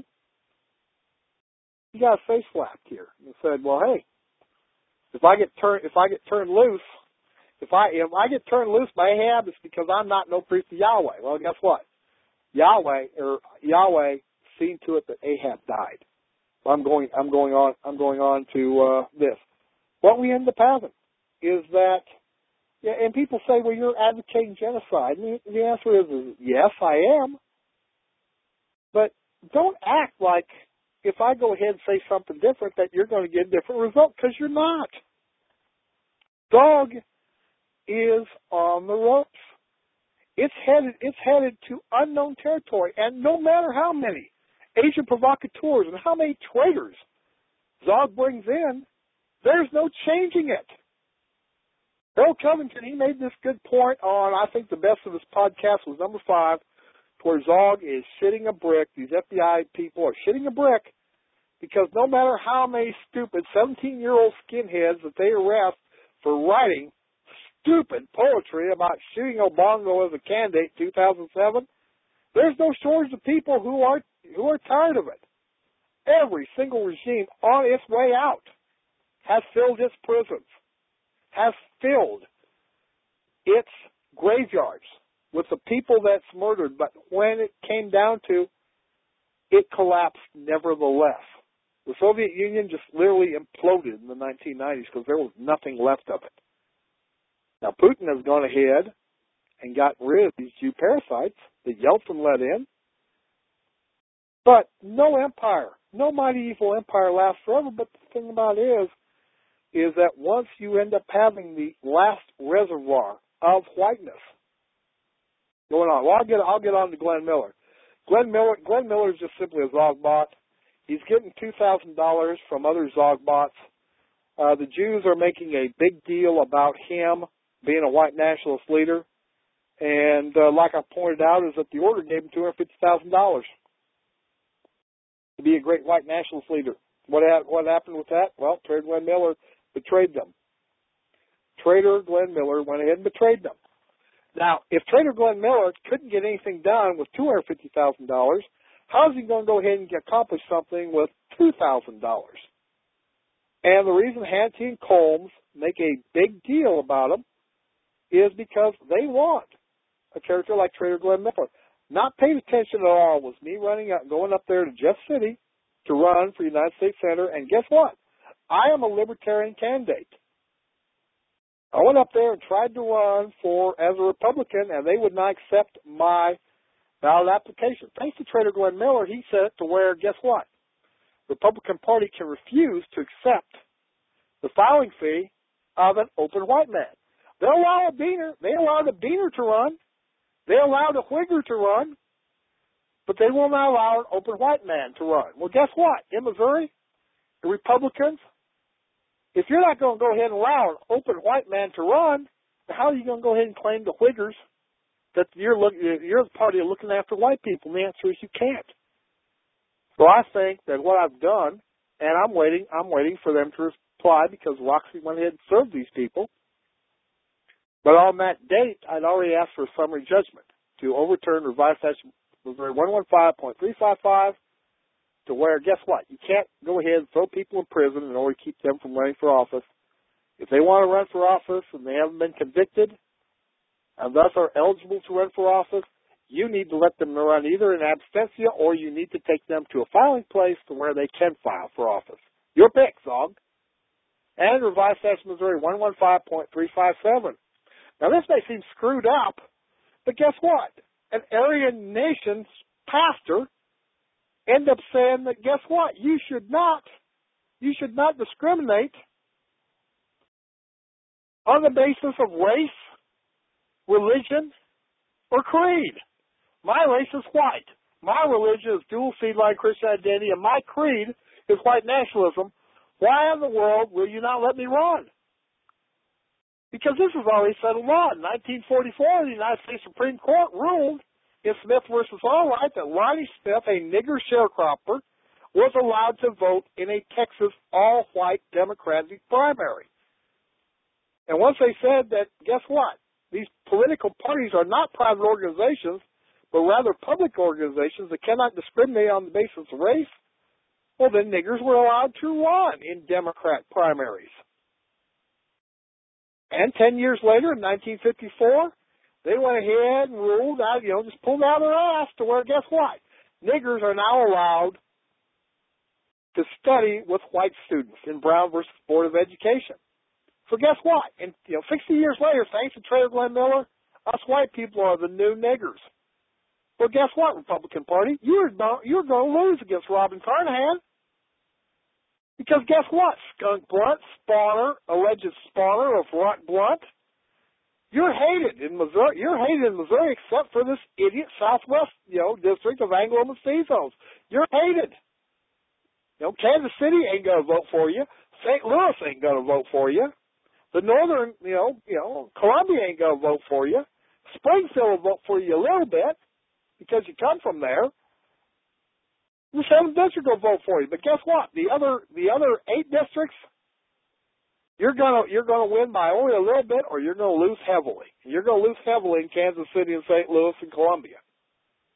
he got a face slapped here and said, "Well, hey, if I get turned loose by Ahab, it's because I'm not no priest of Yahweh." Well, guess what? Yahweh seen to it that Ahab died. I'm going on to this. What we end up having is that, and people say, well, you're advocating genocide. And the answer is yes, I am. But don't act like if I go ahead and say something different that you're going to get a different result, because you're not. Zog is on the ropes. It's headed to unknown territory, and no matter how many Asian provocateurs and how many traitors Zog brings in, there's no changing it. Earl Covington, he made this good point on, I think the best of his podcast was number 5, where Zog is shitting a brick. These FBI people are shitting a brick because no matter how many stupid 17-year-old skinheads that they arrest for writing stupid poetry about shooting Obongo as a candidate in 2007, there's no shortage of people who are who are tired of it. Every single regime on its way out has filled its prisons, has filled its graveyards with the people that's murdered. But when it came down to, it collapsed nevertheless. The Soviet Union just literally imploded in the 1990s because there was nothing left of it. Now, Putin has gone ahead and got rid of these Jew parasites that Yeltsin let in. But no empire, no mighty evil empire lasts forever. But the thing about it is that once you end up having the last reservoir of whiteness going on, well, I'll get on to Glenn Miller. Glenn Miller is just simply a Zogbot. He's getting $2,000 from other Zogbots. The Jews are making a big deal about him being a white nationalist leader. And like I pointed out, is that the order gave him $250,000 to be a great white nationalist leader. What happened with that? Well, Trader Glenn Miller betrayed them. Trader Glenn Miller went ahead and betrayed them. Now, if Trader Glenn Miller couldn't get anything done with $250,000, how is he going to go ahead and accomplish something with $2,000? And the reason Hannity and Colmes make a big deal about him is because they want a character like Trader Glenn Miller. Not paying attention at all was me going up there to Jeff City to run for United States Senator, and guess what? I am a libertarian candidate. I went up there and tried to run as a Republican, and they would not accept my ballot application. Thanks to Trader Glenn Miller, he set it to where, guess what? The Republican Party can refuse to accept the filing fee of an open white man. They allow a Beaner. They allow the Beaner to run. They allow the Whigger to run. But they will not allow an open white man to run. Well, guess what? In Missouri, the Republicans, if you're not going to go ahead and allow an open white man to run, how are you going to go ahead and claim the Whiggers that you're the party looking after white people? And the answer is you can't. So I think that what I've done, and I'm waiting for them to reply because Roxy went ahead and served these people. But on that date, I'd already asked for a summary judgment to overturn revised statute Missouri 115.355 to where, guess what? You can't go ahead and throw people in prison in order to keep them from running for office. If they want to run for office and they haven't been convicted and thus are eligible to run for office, you need to let them run either in absentia or you need to take them to a filing place to where they can file for office. Your pick, Zog. And revised statute Missouri 115.357. Now, this may seem screwed up, but guess what? An Aryan nation's pastor ended up saying that, guess what? You should not discriminate on the basis of race, religion, or creed. My race is white. My religion is dual seed line Christian identity, and my creed is white nationalism. Why in the world will you not let me run? Because this is already settled law. In 1944, the United States Supreme Court ruled in Smith versus Allwright that Lonnie Smith, a nigger sharecropper, was allowed to vote in a Texas all-white Democratic primary. And once they said that, guess what? These political parties are not private organizations, but rather public organizations that cannot discriminate on the basis of race, well, then niggers were allowed to run in Democrat primaries. And 10 years later, in 1954, they went ahead and ruled out, just pulled out their ass to where, guess what? Niggers are now allowed to study with white students in Brown versus Board of Education. So guess what? And 60 years later, thanks to Trader Glenn Miller, us white people are the new niggers. Well, guess what, Republican Party? You're going to lose against Robin Carnahan. Because guess what? Skunk Blunt, alleged spawner of Rock Blunt, you're hated in Missouri. You're hated in Missouri except for this idiot Southwest, district of Anglo-Mestizos. You're hated. Kansas City ain't going to vote for you. St. Louis ain't going to vote for you. The Northern, Columbia ain't going to vote for you. Springfield will vote for you a little bit because you come from there. The 7th district will vote for you, but guess what? The other 8 districts, you're gonna win by only a little bit, or you're gonna lose heavily. You're gonna lose heavily in Kansas City and St. Louis and Columbia.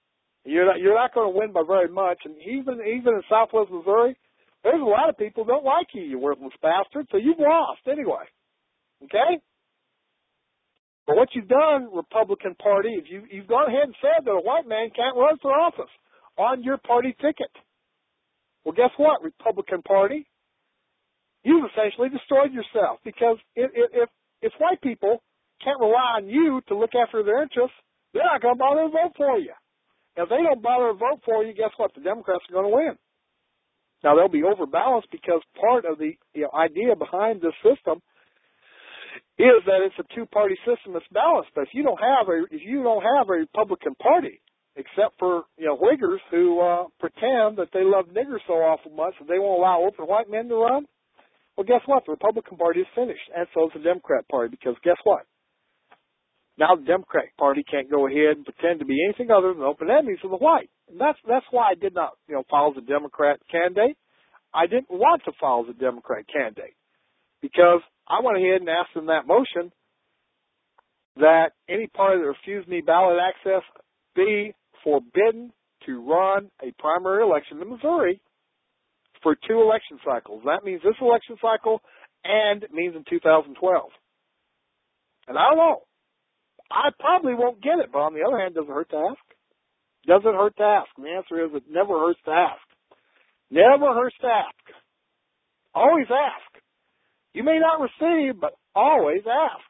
You're not going to win by very much. And even in Southwest Missouri, there's a lot of people who don't like you, you worthless bastard. So you've lost anyway. Okay? But what you've done, Republican Party, is you've gone ahead and said that a white man can't run for office on your party ticket. Well, guess what, Republican Party? You've essentially destroyed yourself, because if white people can't rely on you to look after their interests, they're not going to bother to vote for you. If they don't bother to vote for you, guess what? The Democrats are going to win. Now, they'll be overbalanced because part of the idea behind this system is that it's a two-party system that's balanced. But if you don't have a Republican Party, except for Whiggers who pretend that they love niggers so awful much that they won't allow open white men to run, well, guess what? The Republican Party is finished, and so is the Democrat Party, because guess what? Now the Democratic Party can't go ahead and pretend to be anything other than open enemies of the white. And that's why I did not follow the Democrat candidate. I didn't want to follow the Democrat candidate, because I went ahead and asked in that motion that any party that refused me ballot access be forbidden to run a primary election in Missouri for 2 election cycles. That means this election cycle, and it means in 2012. And I don't know. I probably won't get it, but on the other hand, doesn't hurt to ask. Doesn't hurt to ask. And the answer is it never hurts to ask. Never hurts to ask. Always ask. You may not receive, but always ask.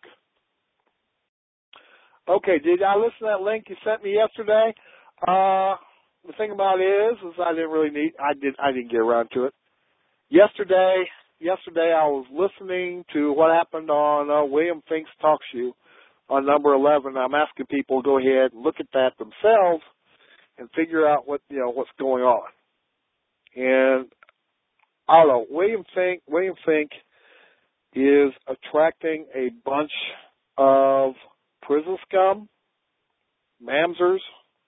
Okay, did I listen to that link you sent me yesterday? The thing about it is I didn't get around to it. Yesterday I was listening to what happened on William Fink's talk show on number 11. I'm asking people to go ahead and look at that themselves and figure out what's going on. And I don't know, William Fink is attracting a bunch of prison scum, mamsers,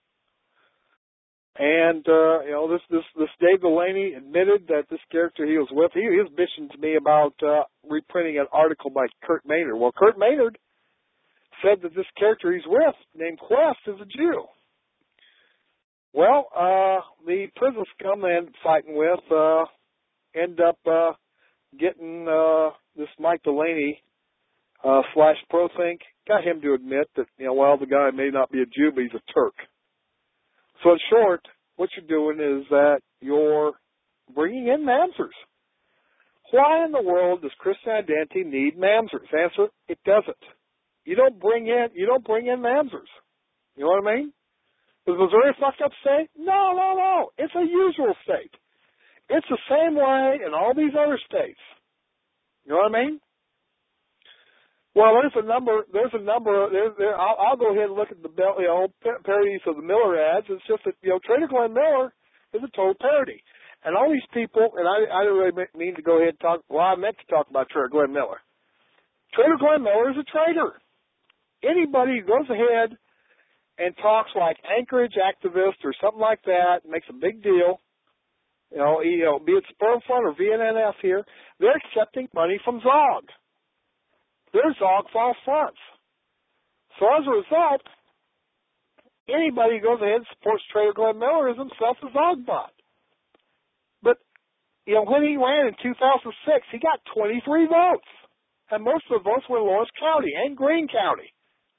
and this Dave Delaney admitted that this character he was with, he was bitching to me about reprinting an article by Kurt Maynard. Well, Kurt Maynard said that this character he's with, named Quest, is a Jew. Well, the prison scum they ended up fighting with ended up getting this Mike Delaney / ProThink, got him to admit that, the guy may not be a Jew, but he's a Turk. So in short, what you're doing is that you're bringing in mamsers. Why in the world does Christian Identity need mamsers? Answer, it doesn't. You don't bring in mamsers. You know what I mean? Is Missouri a fucked up state? No. It's a usual state. It's the same way in all these other states. You know what I mean? Well, there's a number. I'll go ahead and look at the parodies of the Miller ads. It's just that Trader Glenn Miller is a total parody, and all these people. And I don't really mean to go ahead and talk. Well, I meant to talk about Trader Glenn Miller. Trader Glenn Miller is a traitor. Anybody who goes ahead and talks like Anchorage activist or something like that, makes a big deal. Be it Sperm Fund or VNNF here, they're accepting money from Zog. They're Zog false fronts. So as a result, anybody who goes ahead and supports Trader Glenn Miller is himself a Zog bot. But, when he ran in 2006, he got 23 votes. And most of the votes were in Lawrence County and Greene County.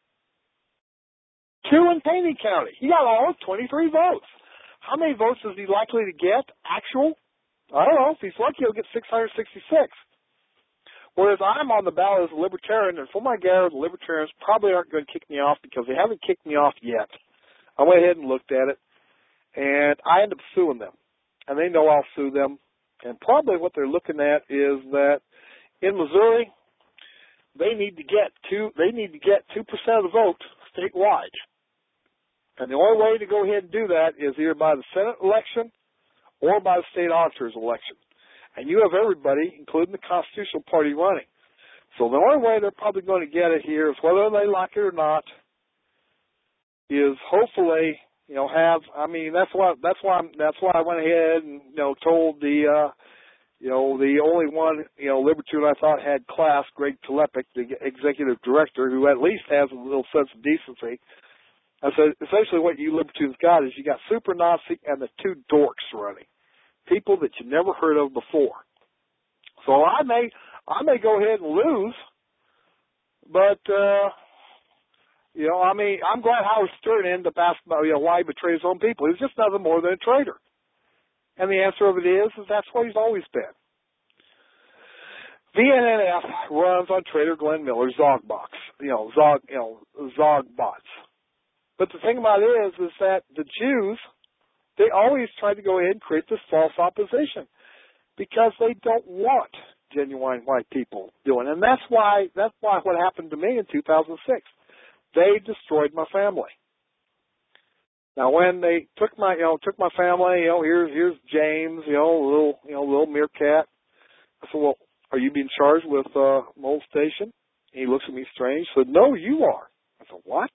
2 in Taney County. He got all 23 votes. How many votes is he likely to get? Actual? I don't know. If he's lucky, he'll get 666. Whereas I'm on the ballot as a libertarian, and for my guarantee, the libertarians probably aren't going to kick me off because they haven't kicked me off yet. I went ahead and looked at it, and I end up suing them. And they know I'll sue them. And probably what they're looking at is that in Missouri, they need to get 2% of the vote statewide. And the only way to go ahead and do that is either by the Senate election or by the state auditor's election. And you have everybody, including the Constitutional Party, running. So the only way they're probably going to get it here is whether they like it or not, is hopefully, that's why I went ahead and, told the only one, Libertarian I thought had class, Greg Telepik, the executive director, who at least has a little sense of decency. I said, essentially what you libertines got is you got Super Nazi and the two dorks running, people that you never heard of before. So I may go ahead and lose, but I mean, I'm glad Howard Stern ended up asking about why he betrayed his own people. He was just nothing more than a traitor, and the answer of it is that's what he's always been. VNNF runs on Trader Glenn Miller's Zogbox, Zogbots. But the thing about it is that the Jews, they always try to go ahead and create this false opposition because they don't want genuine white people doing it. And that's why what happened to me in 2006. They destroyed my family. Now when they took my family, here's James, little meerkat. I said, well, are you being charged with molestation? And he looks at me strange. He said, no, you are. I said, what?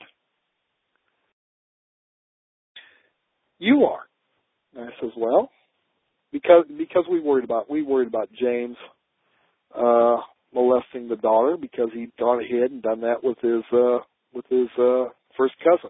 You are. And I says, well, because we worried about James molesting the daughter because he'd gone ahead and done that with his first cousin.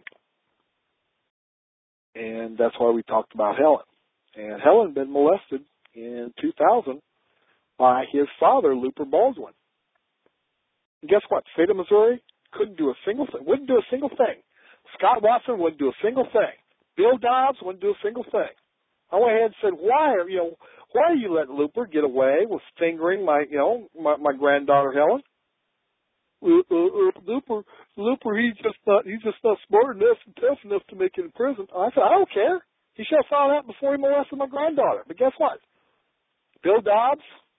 And that's why we talked about Helen. And Helen had been molested in 2000 by his father, Looper Baldwin. And guess what? State of Missouri wouldn't do a single thing. Scott Watson wouldn't do a single thing. Bill Dobbs wouldn't do a single thing. I went ahead and said, why are you letting Looper get away with fingering my granddaughter Helen? Looper, he's just not smart enough and tough enough to make it in prison. I said, I don't care. He should have found out before he molested my granddaughter. But guess what? Bill Dobbs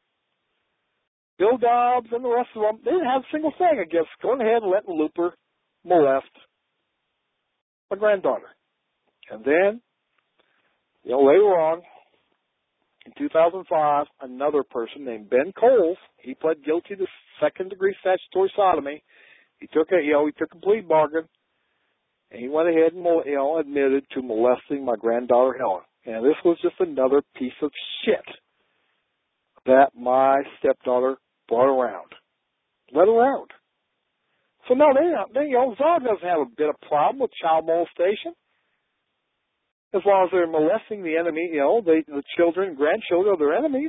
and the rest of them, they didn't have a single thing against going ahead and letting Looper molest my granddaughter. And then, later on, in 2005, another person named Ben Coles, he pled guilty to second-degree statutory sodomy. He took a plea bargain, and he went ahead and admitted to molesting my granddaughter Helen. And this was just another piece of shit that my stepdaughter brought around. Let around. So no, Zog doesn't have a bit of problem with child molestation. As long as they're molesting the enemy, the children and grandchildren of their enemies.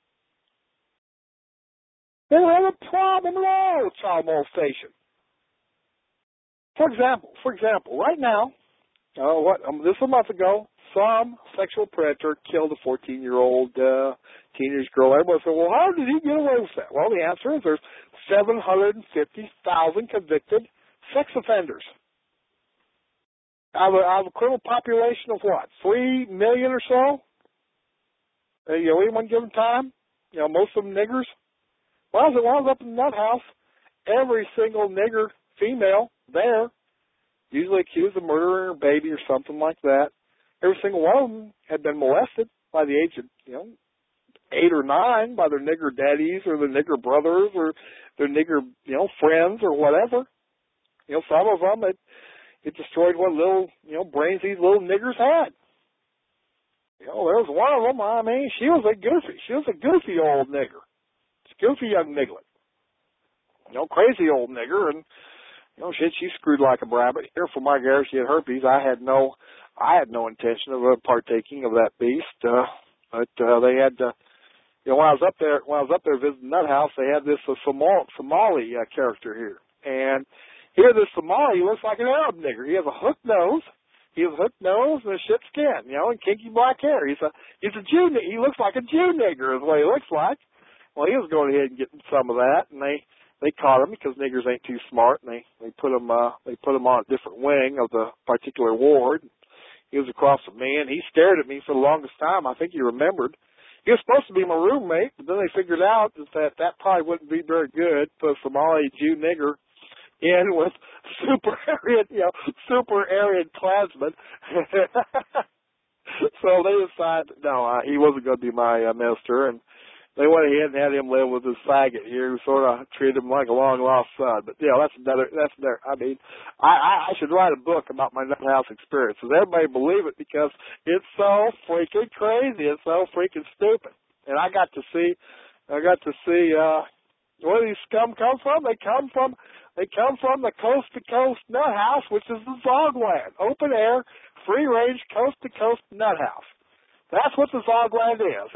They don't have a problem at all with child molestation. For example, right now, this a month ago, some sexual predator killed a 14-year-old teenage girl. Everybody said, well, how did he get away with that? Well, the answer is there's 750,000 convicted sex offenders. Out of a criminal population of what, 3 million or so? Anyone given time? Most of them niggers. When I was up in the nut house, every single nigger female there, usually accused of murdering her baby or something like that, every single one of them had been molested by the age of, 8 or 9 by their nigger daddies or their nigger brothers or their nigger, friends or whatever. Some of them it destroyed what little, brains these little niggers had. There was one of them, she was a goofy old nigger. Goofy young niglet. Crazy old nigger, and, she screwed like a rabbit. Here for my girl, she had herpes. I had no intention of partaking of that beast, but they had to, when I was up there visiting that house, they had this Somali character here. And here, this Somali looks like an Arab nigger. He has a hooked nose. And a shit skin, and kinky black hair. He's a Jew. He looks like a Jew nigger is what he looks like. Well, he was going ahead and getting some of that, and they caught him because niggers ain't too smart, and they put him on a different wing of the particular ward. He was across from me, and he stared at me for the longest time. I think he remembered. He was supposed to be my roommate, but then they figured out that probably wouldn't be very good. Put a Somali Jew nigger in with super Aryan Klansmen. So they decided, no, he wasn't going to be my minister, and they went ahead and had him live with his faggot here, who sort of treated him like a long-lost son. But, that's another, I should write a book about my nut house experience. Does everybody believe it? Because it's so freaking crazy. It's so freaking stupid. And I got to see Where do these scum come from? They come from the coast to coast nut house, which is the Zogland, open air, free range, coast to coast nut house. That's what the Zogland is.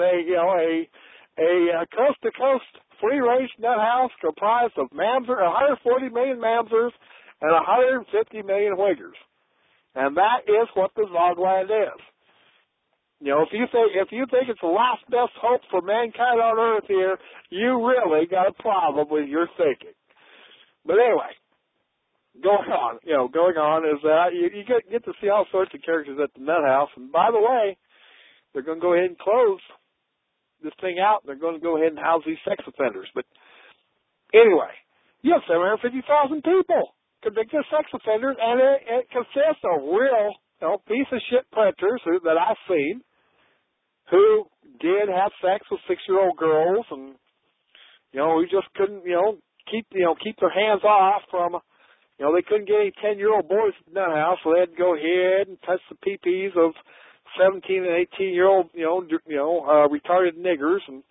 A coast to coast free range nut house comprised of 140 million mamzers and 150 million wiggers. And that is what the Zogland is. You know, if you think it's the last best hope for mankind on Earth here, you really got a problem with your thinking. But anyway, going on is that you get to see all sorts of characters at the nut house. And by the way, they're going to go ahead and close this thing out. They're going to go ahead and house these sex offenders. But anyway, you have 750,000 people convicted sex offenders, and it consists of real, piece of shit predators that I've seen who did have sex with 6-year-old girls, and who just couldn't, keep their hands off from, they couldn't get any 10-year-old boys at the nut house, so they had to go ahead and touch the pee-pees of 17 and 18-year-old, retarded niggers, and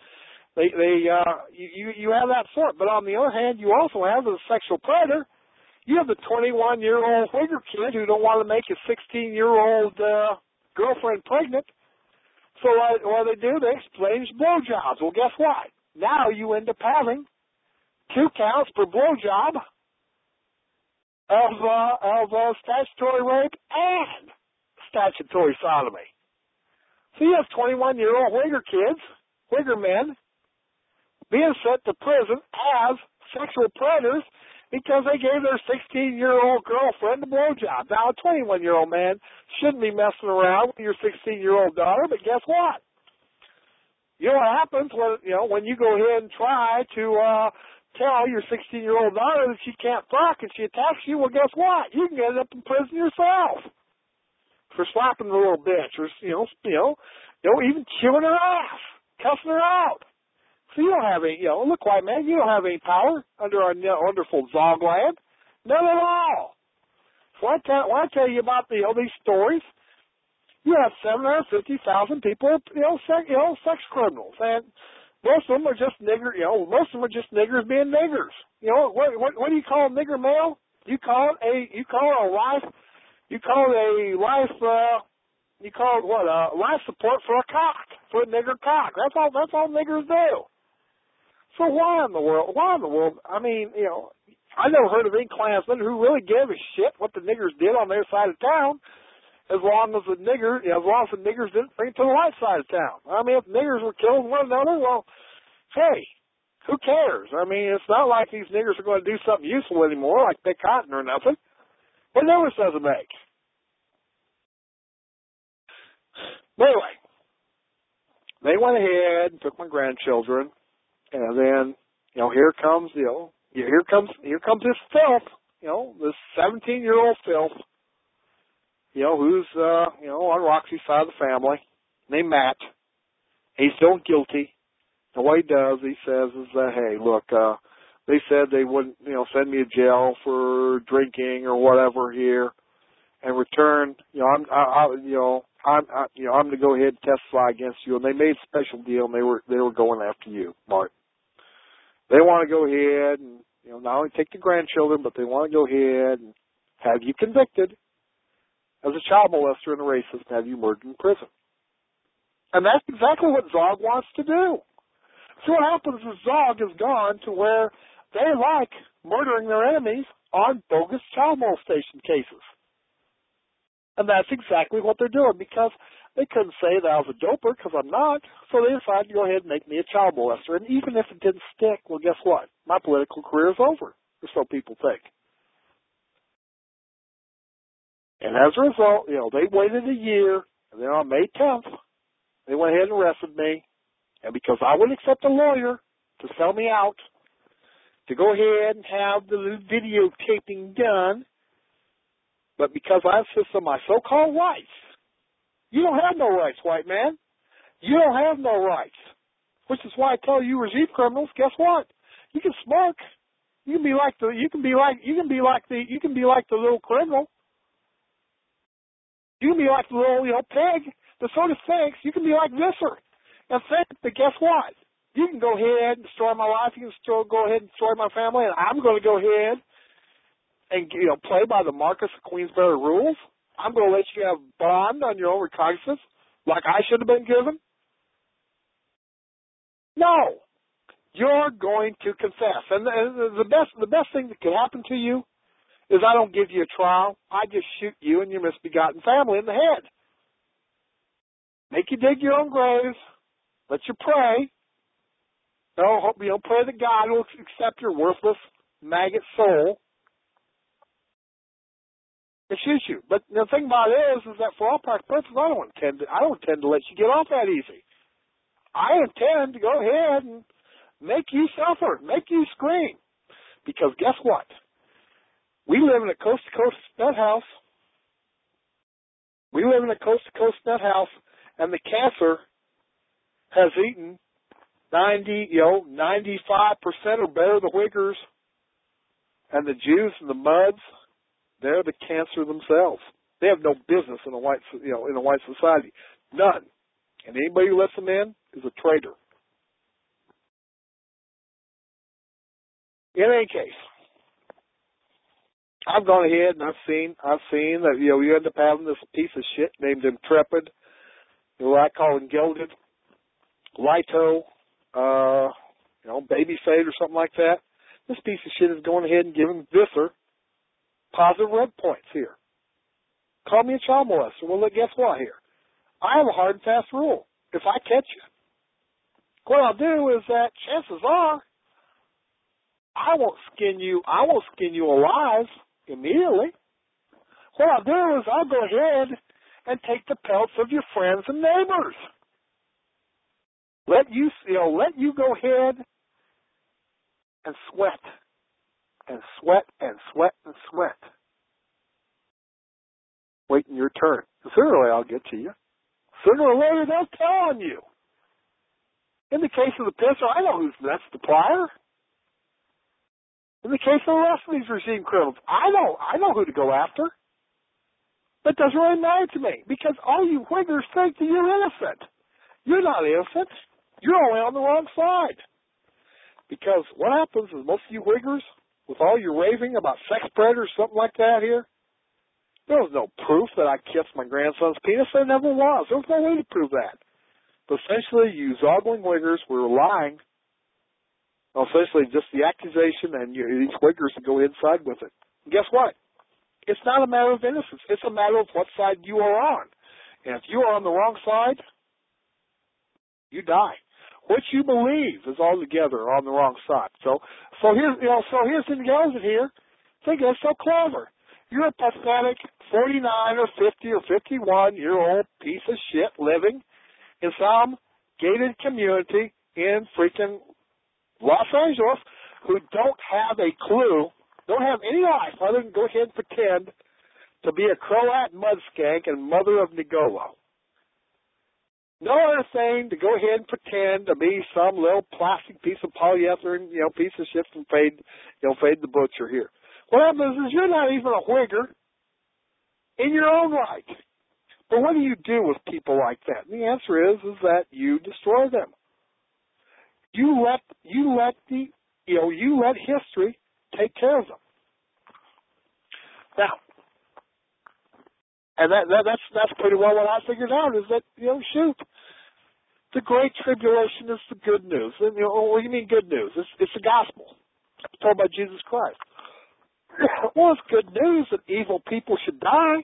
you have that sort. But on the other hand, you also have the sexual predator. You have the 21-year-old wigger kid who don't want to make his 16-year-old girlfriend pregnant. So what do? They exchange blowjobs. Well, guess what? Now you end up having 2 counts per blowjob of statutory rape and statutory sodomy. So you have 21-year-old wigger kids, wigger men, being sent to prison as sexual predators because they gave their 16-year-old girlfriend a blowjob. Now, a 21-year-old man shouldn't be messing around with your 16-year-old daughter, but guess what? You know what happens when you go ahead and try to tell your 16-year-old daughter that she can't fuck and she attacks you? Well, guess what? You can end up in prison yourself for slapping the little bitch, or even chewing her ass, cussing her out. So you don't have any, look, white man, you don't have any power under our wonderful Zogland. None at all. So when I tell you about these stories, you have 750,000 people, sex criminals, and most of them are just most of them are just niggers being niggers. What do you call a nigger male? You call it a life support for a cock, for a nigger cock. That's all niggers do. So why in the world? I mean, I never heard of any Klansmen who really gave a shit what the niggers did on their side of town, as long as the niggers didn't bring it to the white side of town. I mean, if niggers were killing one another, well, hey, who cares? I mean, it's not like these niggers are going to do something useful anymore, like pick cotton or nothing. What difference does it make? But anyway, they went ahead and took my grandchildren. And then, here comes this filth, this 17-year-old filth, who's, on Roxy's side of the family, named Matt. He's still guilty. And what he does, he says is that, hey, look, they said they wouldn't, send me to jail for drinking or whatever here. In return, I'm going to go ahead and testify against you. And they made a special deal, and they were going after you, Mark. They want to go ahead and, not only take the grandchildren, but they want to go ahead and have you convicted as a child molester and a racist and have you murdered in prison. And that's exactly what Zog wants to do. So what happens is Zog has gone to where they like murdering their enemies on bogus child molestation cases. And that's exactly what they're doing, because they couldn't say that I was a doper, because I'm not, so they decided to go ahead and make me a child molester. And even if it didn't stick, well, guess what? My political career is over, or so people think. And as a result, they waited a year, and then on May 10th, they went ahead and arrested me. And because I wouldn't accept a lawyer to sell me out, to go ahead and have the videotaping done, but because I insist on my so-called rights, you don't have no rights, white man. You don't have no rights. Which is why I tell you regime criminals, guess what? You can smoke. You can be like the little criminal. You can be like the little pig that sort of thinks. You can be like Visser and think that, guess what? You can go ahead and destroy my life. You can still go ahead and destroy my family, and I'm going to go ahead and play by the Marquess of Queensberry rules. I'm going to let you have bond on your own recognizance, like I should have been given. No, you're going to confess, and the best thing that could happen to you is I don't give you a trial. I just shoot you and your misbegotten family in the head. Make you dig your own grave. Let you pray. Pray that God will accept your worthless maggot soul and shoot you. But the thing about it is that for all practical purposes, I don't intend to let you get off that easy. I intend to go ahead and make you suffer, make you scream. Because guess what? We live in a coast-to-coast nut house. We live in a coast-to-coast nut house, and the cancer has eaten 95% or better of the Uyghurs, and the Jews and the Muds. They're the cancer themselves. They have no business in a white society, none. And anybody who lets them in is a traitor. In any case, I've gone ahead and I've seen that you end up having this piece of shit named Intrepid, what I call Engilded, Lito, Baby Fade or something like that. This piece of shit is going ahead and giving Visser positive red points here. Call me a child molester. Well, guess what here? I have a hard and fast rule. If I catch you, what I'll do is that chances are I won't skin you alive immediately. What I'll do is I'll go ahead and take the pelts of your friends and neighbors. Let you go ahead and sweat and sweat and sweat and sweat, waiting your turn. Sooner or later I'll get to you. Sooner or later they'll tell on you. In the case of the pisser, I know who's next to plier. In the case of the rest of these regime criminals, I know who to go after. That doesn't really matter to me, because all you Uyghurs think that you're innocent. You're not innocent. You're only on the wrong side. Because what happens is most of you Uyghurs, with all your raving about sex predators, something like that here, there was no proof that I kissed my grandson's penis. There never was. There was no way to prove that. But essentially, you Zogling Uyghurs were lying. Well, essentially, just the accusation, and these Uyghurs go inside with it. And guess what? It's not a matter of innocence. It's a matter of what side you are on. And if you are on the wrong side, you die. What you believe is altogether on the wrong side. So here's the goes here. Think it's so clever. You're a pathetic 49 or 50 or 51-year-old piece of shit living in some gated community in freaking Los Angeles who don't have a clue, don't have any life other than go ahead and pretend to be a Croat mudskank and mother of Negolo. No other thing to go ahead and pretend to be some little plastic piece of polyethylene, piece of shit from Fade the Butcher here. What happens is you're not even a Uyghur in your own right. But what do you do with people like that? And the answer is that you destroy them. You let history take care of them. Now, and that's pretty well what I figured out is that, the Great Tribulation is the good news. And, what do you mean good news? It's the gospel. It's told by Jesus Christ. Well, it's good news that evil people should die.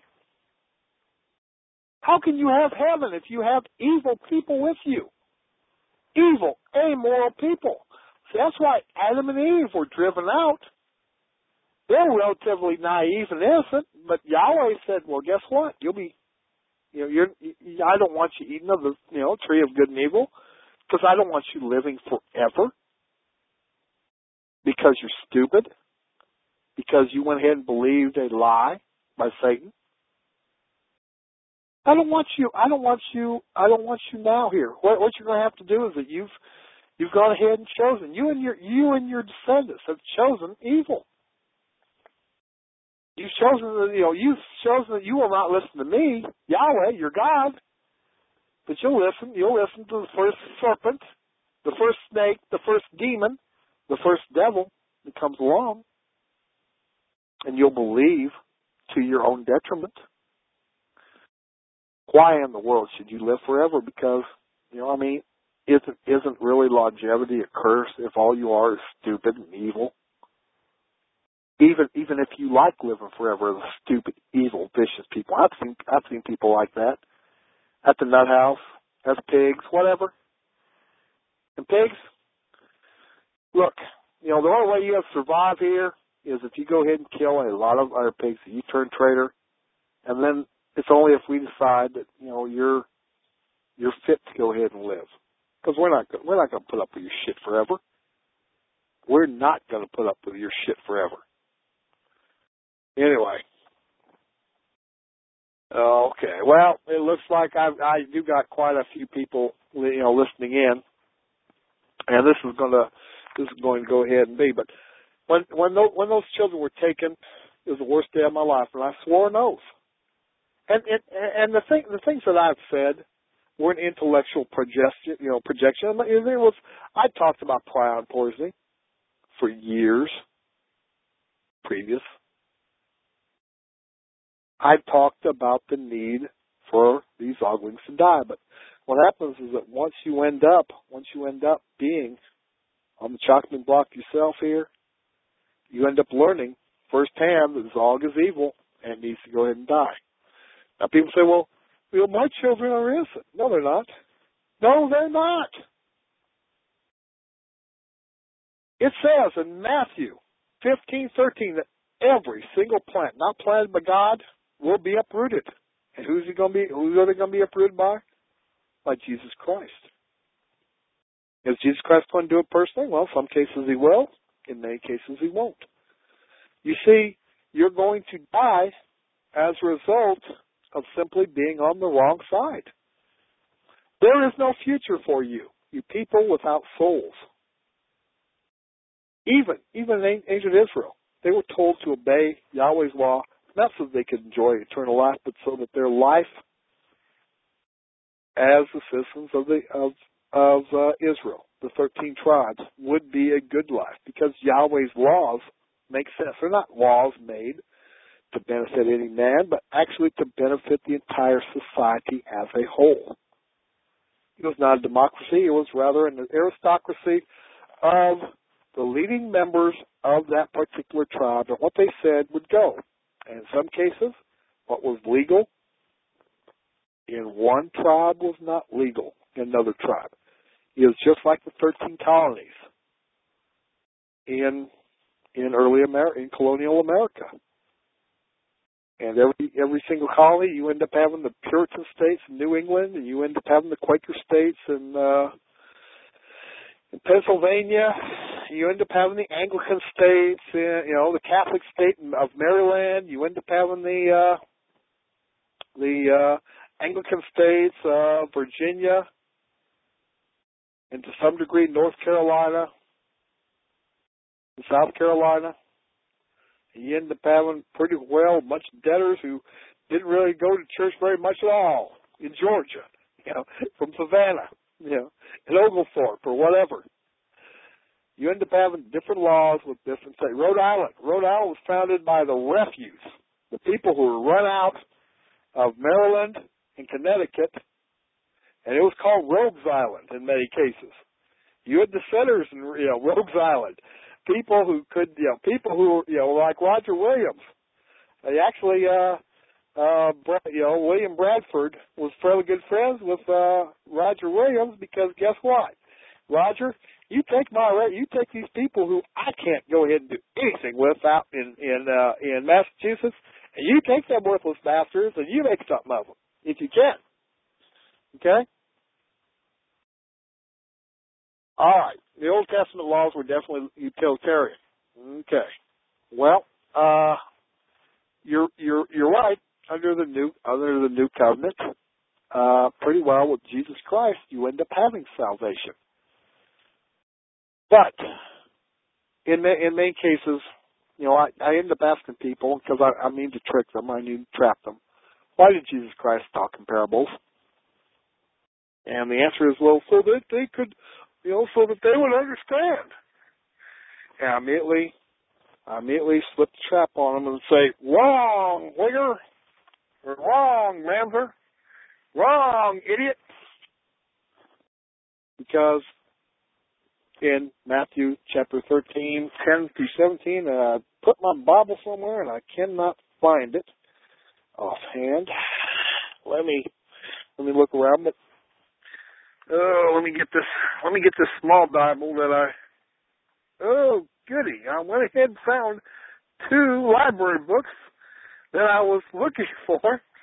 How can you have heaven if you have evil people with you? Evil, amoral people. See, that's why Adam and Eve were driven out. They're relatively naive and innocent, but Yahweh said, well, guess what? You'll be, I don't want you eating of the, tree of good and evil, because I don't want you living forever because you're stupid, because you went ahead and believed a lie by Satan. I don't want you now here. What you're going to have to do is that you've gone ahead and chosen, you and your descendants have chosen evil. You've chosen that you will not listen to me, Yahweh, your God, but you'll listen to the first serpent The first snake, the first demon, the first devil that comes along, and you'll believe to your own detriment. Why in the world should you live forever? Because, isn't really longevity a curse if all you are is stupid and evil? Even if you like living forever, the stupid, evil, vicious people. I've seen people like that at the nut house, as pigs, whatever. And pigs, look, the only way you have to survive here is if you go ahead and kill a lot of our pigs, you turn traitor, and then it's only if we decide that you're fit to go ahead and live, because we're not going to put up with your shit forever. We're not going to put up with your shit forever. Anyway, okay. Well, it looks like I do got quite a few people listening in, and this is going to go ahead and be. But when those children were taken, it was the worst day of my life, and I swore an oath. And the things that I've said were an intellectual projection. I talked about prion poisoning for years previous. I talked about the need for these oglings to die, but what happens is that once you end up being on the chopping block yourself here, you end up learning firsthand that Zog is evil and needs to go ahead and die. Now people say, well, my children are innocent. No, they're not. No, they're not. It says in Matthew 15:13 that every single plant not planted by God will be uprooted. And who are they going to be uprooted by? By Jesus Christ. Is Jesus Christ going to do it personally? Well, some cases he will. In many cases he won't. You see, you're going to die as a result of simply being on the wrong side. There is no future for you, you people without souls. Even in ancient Israel, they were told to obey Yahweh's law, not so that they could enjoy eternal life, but so that their life as the citizens of Israel, the 13 tribes, would be a good life, because Yahweh's laws make sense. They're not laws made to benefit any man, but actually to benefit the entire society as a whole. It was not a democracy. It was rather an aristocracy of the leading members of that particular tribe, and what they said would go. And in some cases, what was legal in one tribe was not legal in another tribe. It was just like the 13 colonies in colonial America. And every single colony, you end up having the Puritan states in New England, and you end up having the Quaker states in Pennsylvania. You end up having the Anglican states, the Catholic state of Maryland. You end up having the Anglican states, Virginia, and to some degree North Carolina and South Carolina. You end up having pretty well a bunch of debtors who didn't really go to church very much at all in Georgia, from Savannah, and Oglethorpe or whatever. You end up having different laws with different states. Rhode Island was founded by the refuse, the people who were run out of Maryland and Connecticut, and it was called Rogues Island in many cases. You had dissenters in Rogues Island. People who like Roger Williams. They actually, William Bradford was fairly good friends with Roger Williams, because guess what? Roger, you take these people who I can't go ahead and do anything with out in Massachusetts, and you take them worthless bastards and you make something of them if you can. Okay. All right. The Old Testament laws were definitely utilitarian. Okay. Well, you're right. Under the new covenant, pretty well with Jesus Christ, you end up having salvation. But in many cases, I end up asking people, because I mean to trick them, I mean to trap them. Why did Jesus Christ talk in parables? And the answer is, well, so that they could so that they would understand. And I immediately slip the trap on them and say, wrong, wigger, or wrong, mamzer, wrong, idiot. Because in Matthew chapter 13, 10 through 17, I put my Bible somewhere and I cannot find it offhand. Let me look around, but let me get this small Bible that goody. I went ahead and found 2 library books that I was looking for.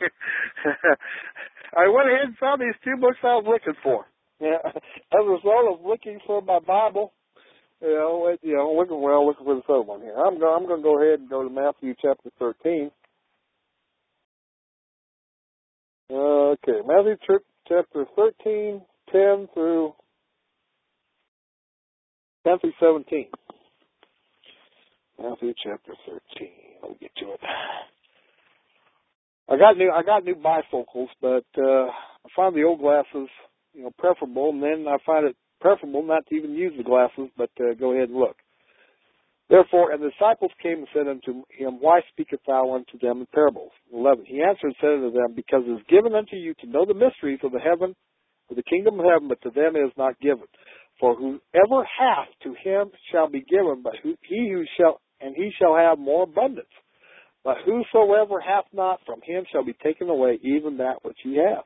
I went ahead and found these 2 books I was looking for. Yeah, as a result of looking for my Bible, looking for this other one here. I'm going to go ahead and go to Matthew chapter 13. Okay, Matthew chapter 13, 10 through 17. Matthew chapter 13. Let me get to it. I got new bifocals, but I find the old glasses, preferable, and then I find it preferable not to even use the glasses, but go ahead and look. Therefore, and the disciples came and said unto him, Why speakest thou unto them in parables? 11. He answered and said unto them, Because it is given unto you to know the mysteries of the kingdom of heaven, but to them it is not given. For whoever hath, to him shall be given, but he shall have more abundance. But whosoever hath not, from him shall be taken away even that which he hath.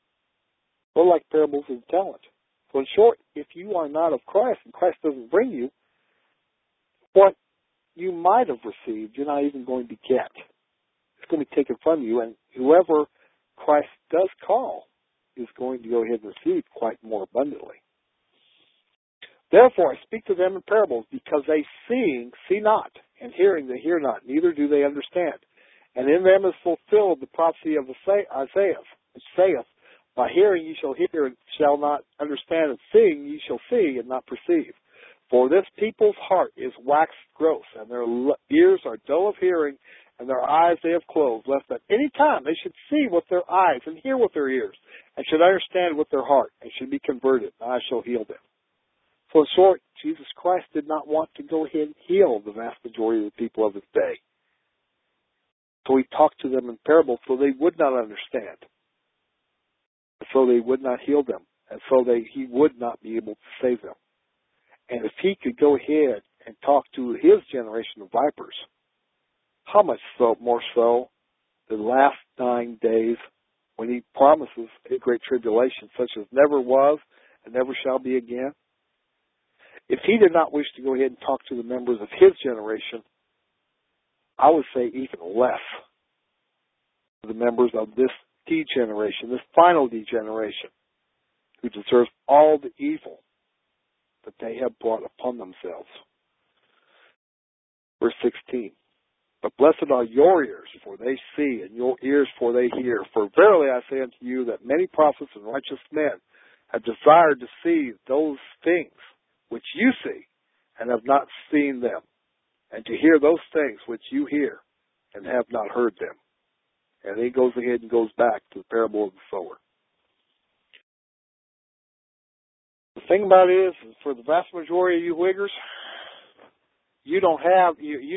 So like parables of talent. So in short, if you are not of Christ and Christ doesn't bring you, what you might have received, you're not even going to get. It's going to be taken from you, and whoever Christ does call is going to go ahead and receive quite more abundantly. Therefore, I speak to them in parables, because they seeing see not, and hearing they hear not, neither do they understand. And in them is fulfilled the prophecy of Isaiah, which saith, By hearing ye shall hear and shall not understand, and seeing ye shall see and not perceive. For this people's heart is waxed gross, and their ears are dull of hearing, and their eyes they have closed, lest at any time they should see with their eyes and hear with their ears, and should understand with their heart, and should be converted, and I shall heal them. So in short, Jesus Christ did not want to go ahead and heal the vast majority of the people of his day. So he talked to them in parables so they would not understand, so they would not heal them, and so he would not be able to save them. And if he could go ahead and talk to his generation of vipers, how much more so the last 9 days when he promises a great tribulation such as never was and never shall be again? If he did not wish to go ahead and talk to the members of his generation, I would say even less to the members of this degeneration, this final degeneration, who deserves all the evil that they have brought upon themselves. Verse 16. But blessed are your ears, for they see, and your ears, for they hear. For verily I say unto you that many prophets and righteous men have desired to see those things which you see, and have not seen them, and to hear those things which you hear, and have not heard them. And he goes ahead and goes back to the parable of the sower. The thing about it is, for the vast majority of you wiggers, you don't have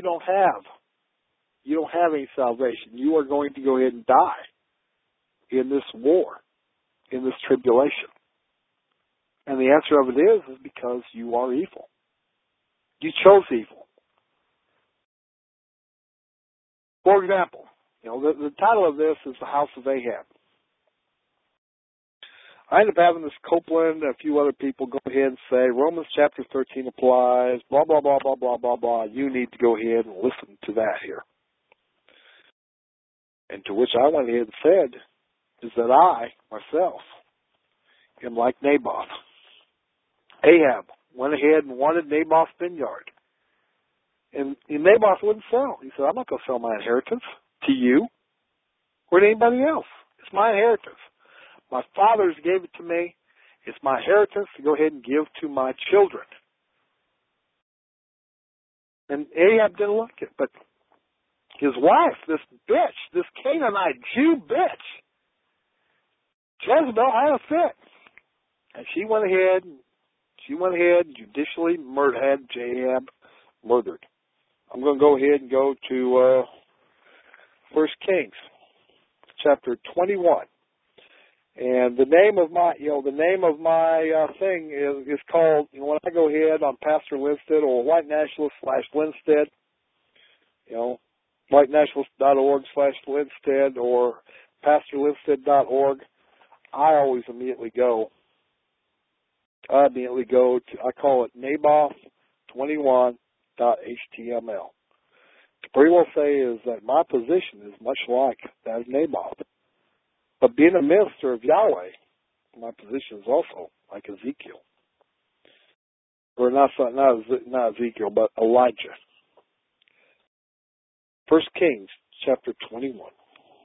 any salvation. You are going to go ahead and die in this war, in this tribulation. And the answer of it is because you are evil. You chose evil. For example, the title of this is The House of Ahab. I end up having this Copeland and a few other people go ahead and say, Romans chapter 13 applies, blah, blah, blah, blah, blah, blah, blah. You need to go ahead and listen to that here. And to which I went ahead and said, is that I, myself, am like Naboth. Ahab went ahead and wanted Naboth's vineyard. And Naboth wouldn't sell. He said, I'm not going to sell my inheritance to you or to anybody else. It's my inheritance. My fathers gave it to me. It's my inheritance to go ahead and give to my children. And Ahab didn't like it. But his wife, this bitch, this Canaanite Jew bitch, Jezebel had a fit. And she went ahead and She went ahead and judicially had Ahab murdered. I'm going to go ahead and go to 1 Kings, chapter 21. And the name of my, thing is called, when I go ahead on Pastor Lindstead or White Nationalist /Lindstead, whitenationalist.org/Lindstead or pastorlindstead.org, I always immediately go to, I call it Naboth21.html. To pretty well say is that my position is much like that of Naboth. But being a minister of Yahweh, my position is also like Ezekiel. Or not Ezekiel, but Elijah. 1 Kings chapter 21.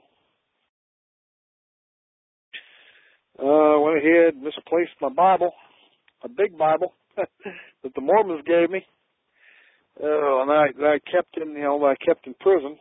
Went ahead and misplaced my Bible, a big Bible that the Mormons gave me. And I kept in prison.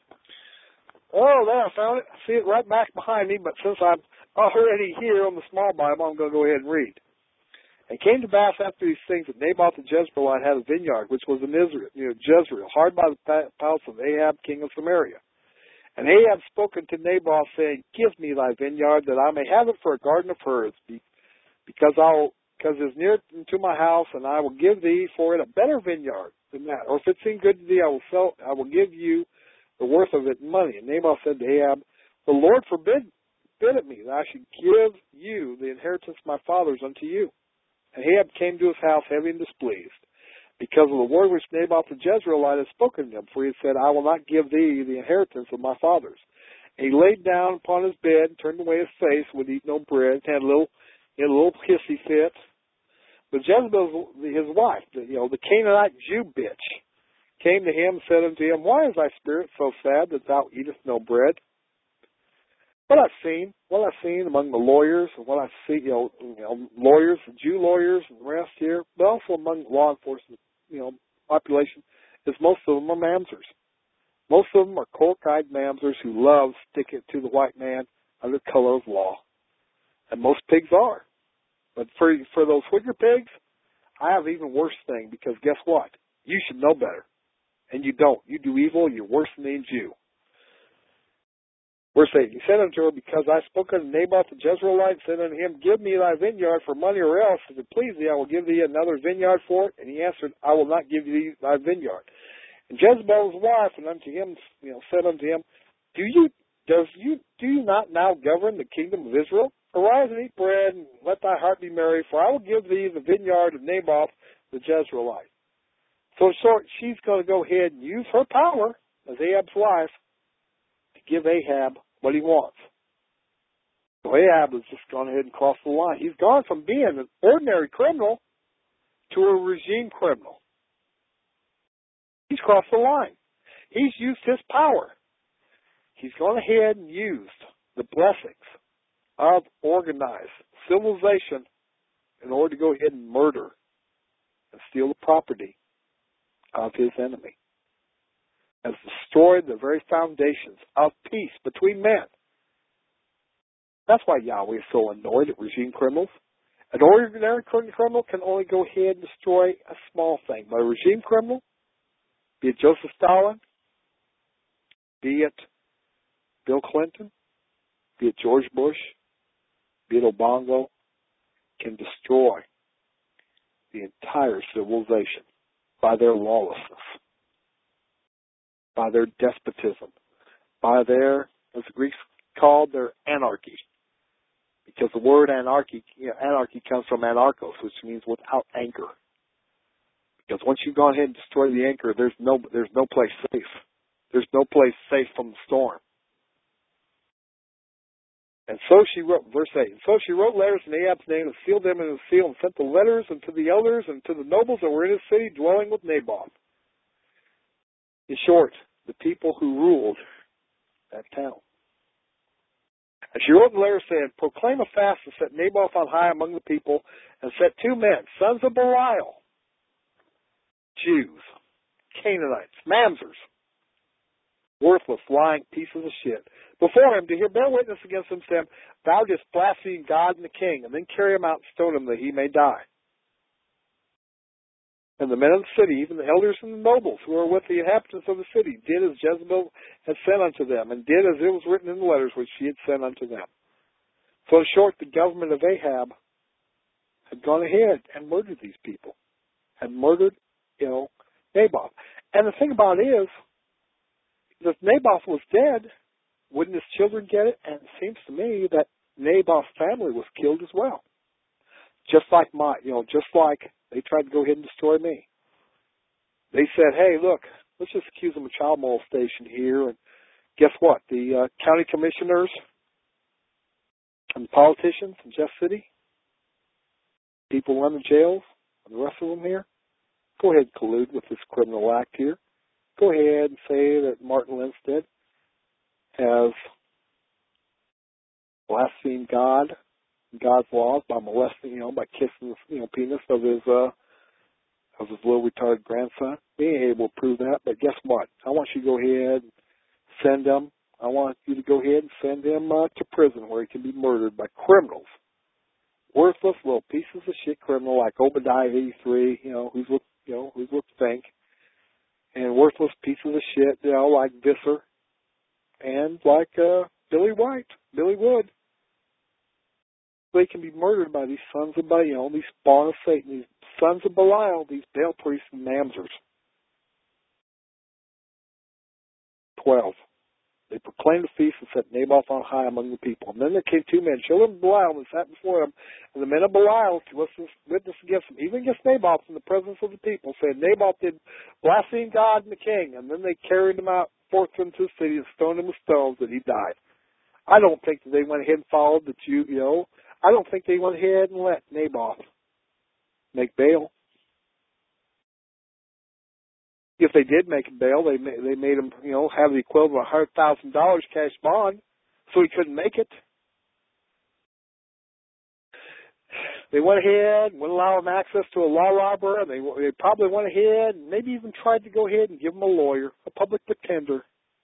Oh, there, I found it. I see it right back behind me, but since I'm already here on the small Bible, I'm going to go ahead and read. And it came to pass after these things that Naboth the Jezreelite had a vineyard, which was in Israel, Jezreel, hard by the palace of Ahab, king of Samaria. And Ahab spoke unto Naboth, saying, Give me thy vineyard, that I may have it for a garden of herbs, because it is near to my house, and I will give thee for it a better vineyard than that. Or if it seem good to thee, I will give you the worth of it in money. And Naboth said to Ahab, The Lord forbid it me that I should give you the inheritance of my fathers unto you. And Ahab came to his house heavy and displeased, because of the word which Naboth the Jezreelite had spoken to him. For he had said, I will not give thee the inheritance of my fathers. And he laid down upon his bed, turned away his face, would eat no bread, had a little hissy fit. But Jezebel, his wife, the Canaanite Jew bitch, came to him and said unto him, Why is thy spirit so sad that thou eatest no bread? What I've seen among the lawyers, and what I've seen, lawyers, Jew lawyers, and the rest here, but also among law enforcement, population, is most of them are mamzers. Most of them are cork-eyed mamzers who love stick it to the white man under color of law, and most pigs are. But for those whigger pigs, I have an even worse thing, because guess what? You should know better. And you don't. You do evil, you're worse than the Jew. Verse 8, he said unto her, Because I spoke unto Naboth the Jezreelite, said unto him, Give me thy vineyard for money, or else, if it please thee, I will give thee another vineyard for it. And he answered, I will not give thee thy vineyard. And Jezebel's wife and unto him, said unto him, Do you not now govern the kingdom of Israel? Arise and eat bread, and let thy heart be merry, for I will give thee the vineyard of Naboth the Jezreelite. So in short, she's going to go ahead and use her power as Ahab's wife to give Ahab what he wants. So Ahab has just gone ahead and crossed the line. He's gone from being an ordinary criminal to a regime criminal. He's crossed the line. He's used his power. He's gone ahead and used the blessings of organized civilization in order to go ahead and murder and steal the property of his enemy. Has destroyed the very foundations of peace between men. That's why Yahweh is so annoyed at regime criminals. An ordinary criminal can only go ahead and destroy a small thing. But a regime criminal, be it Joseph Stalin, be it Bill Clinton, be it George Bush, be it Obama, can destroy the entire civilization by their lawlessness, by their despotism, by their, as the Greeks called, their anarchy. Because the word anarchy comes from anarchos, which means without anchor. Because once you've gone ahead and destroyed the anchor, there's no place safe. There's no place safe from the storm. And so she wrote, verse 8, and so she wrote letters in Ahab's name and sealed them in a seal and sent the letters unto the elders and to the nobles that were in his city dwelling with Naboth. In short, the people who ruled that town. And she wrote in the letter saying, Proclaim a fast and set Naboth on high among the people, and set 2 men, sons of Belial, Jews, Canaanites, mamzers, worthless, lying pieces of shit, before him to bear witness against him, saying, Thou didst blaspheme God and the king, and then carry him out and stone him that he may die. And the men of the city, even the elders and the nobles who were with the inhabitants of the city, did as Jezebel had sent unto them, and did as it was written in the letters which she had sent unto them. So in short, the government of Ahab had gone ahead and murdered these people, had murdered, Naboth. And the thing about it is, if Naboth was dead, wouldn't his children get it? And it seems to me that Naboth's family was killed as well. Just like they tried to go ahead and destroy me. They said, hey, look, let's just accuse them of child molestation here. And guess what? The county commissioners and the politicians in Jeff City, people run the jails, and the rest of them here, go ahead and collude with this criminal act here. Go ahead and say that Martin Lindstedt has blasphemed God and God's laws by molesting, by kissing the penis of his little retarded grandson. We ain't able to prove that, but guess what? I want you to go ahead and send him. I want you to go ahead and send him to prison where he can be murdered by criminals. Worthless little pieces of shit criminal like Obadiah 83, who's what think, and worthless pieces of shit, like Visser and like Billy Wood. They can be murdered by these sons of Baal, these spawn of Satan, these sons of Belial, these Baal priests and Mamzers. 12. They proclaimed a feast and set Naboth on high among the people. And then there came two men, children of Belial, and sat before him. And the men of Belial witness against him, even against Naboth in the presence of the people, saying, Naboth did blaspheme God and the king. And then they carried him out forth into the city and stoned him with stones, that he died. I don't think that they went ahead and followed I don't think they went ahead and let Naboth make bail. If they did make a bail, they made him, have the equivalent of $100,000 cash bond, so he couldn't make it. They went ahead and wouldn't allow him access to a law library. They probably went ahead and maybe even tried to go ahead and give him a lawyer, a public pretender.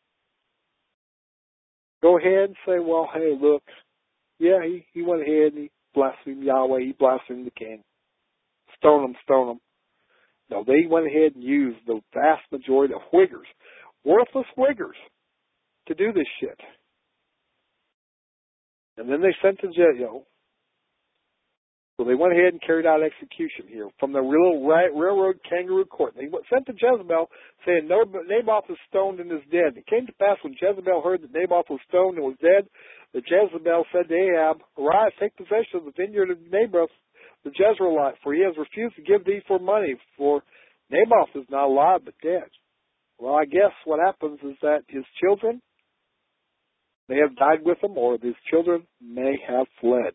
Go ahead and say, well, hey, look, yeah, he went ahead and he blasphemed Yahweh, he blasphemed the king. Stone him. No, they went ahead and used the vast majority of Whiggers, worthless Whiggers, to do this shit. And then they sent to jail. So they went ahead and carried out execution here from the railroad kangaroo court. They sent to Jezebel saying Naboth is stoned and is dead. It came to pass when Jezebel heard that Naboth was stoned and was dead, that Jezebel said to Ahab, arise, take possession of the vineyard of Naboth the Jezreelite, for he has refused to give thee for money, for Naboth is not alive but dead. Well, I guess what happens is that his children may have died with him, or his children may have fled.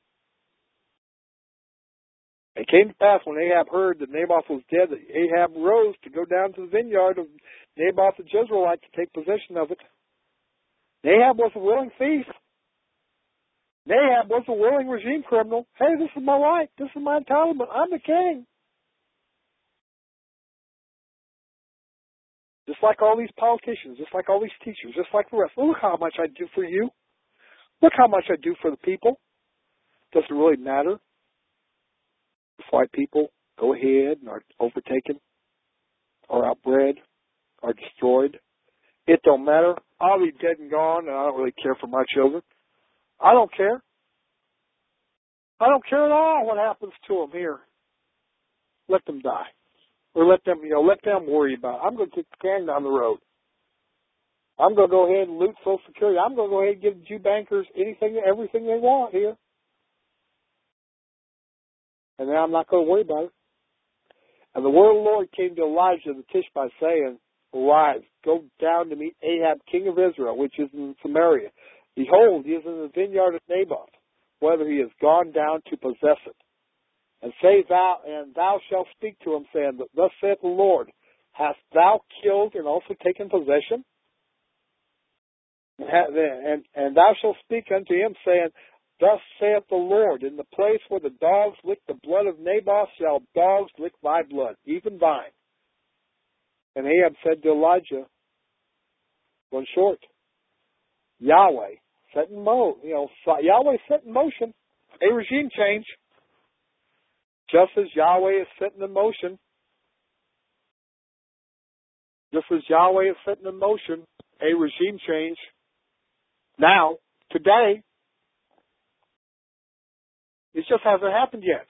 It came to pass when Ahab heard that Naboth was dead, that Ahab rose to go down to the vineyard of Naboth the Jezreelite to take possession of it. Ahab was a willing thief. Ahab was a willing regime criminal. Hey, this is my right. This is my entitlement. I'm the king. Just like all these politicians, just like all these teachers, just like the rest. Look how much I do for you. Look how much I do for the people. Does it really matter if white people go ahead and are overtaken, or outbred, or destroyed? It don't matter. I'll be dead and gone, and I don't really care for my children. I don't care. I don't care at all what happens to them here. Let them die. Or let them worry about it. I'm going to kick the can down the road. I'm going to go ahead and loot Social Security. I'm going to go ahead and give the Jew bankers everything they want here. And then I'm not going to worry about it. And the word of the Lord came to Elijah the Tishbite, saying, arise, go down to meet Ahab, king of Israel, which is in Samaria. Behold, he is in the vineyard of Naboth, whether he has gone down to possess it. And thou shalt speak to him, saying, thus saith the Lord, hast thou killed and also taken possession? And thou shalt speak unto him, saying, thus saith the Lord, in the place where the dogs lick the blood of Naboth shall dogs lick thy blood, even thine. And Ahab said to Elijah, in short, Yahweh set in motion a regime change. Just as Yahweh is setting in motion Just as Yahweh is setting in motion a regime change now, today, it just hasn't happened yet.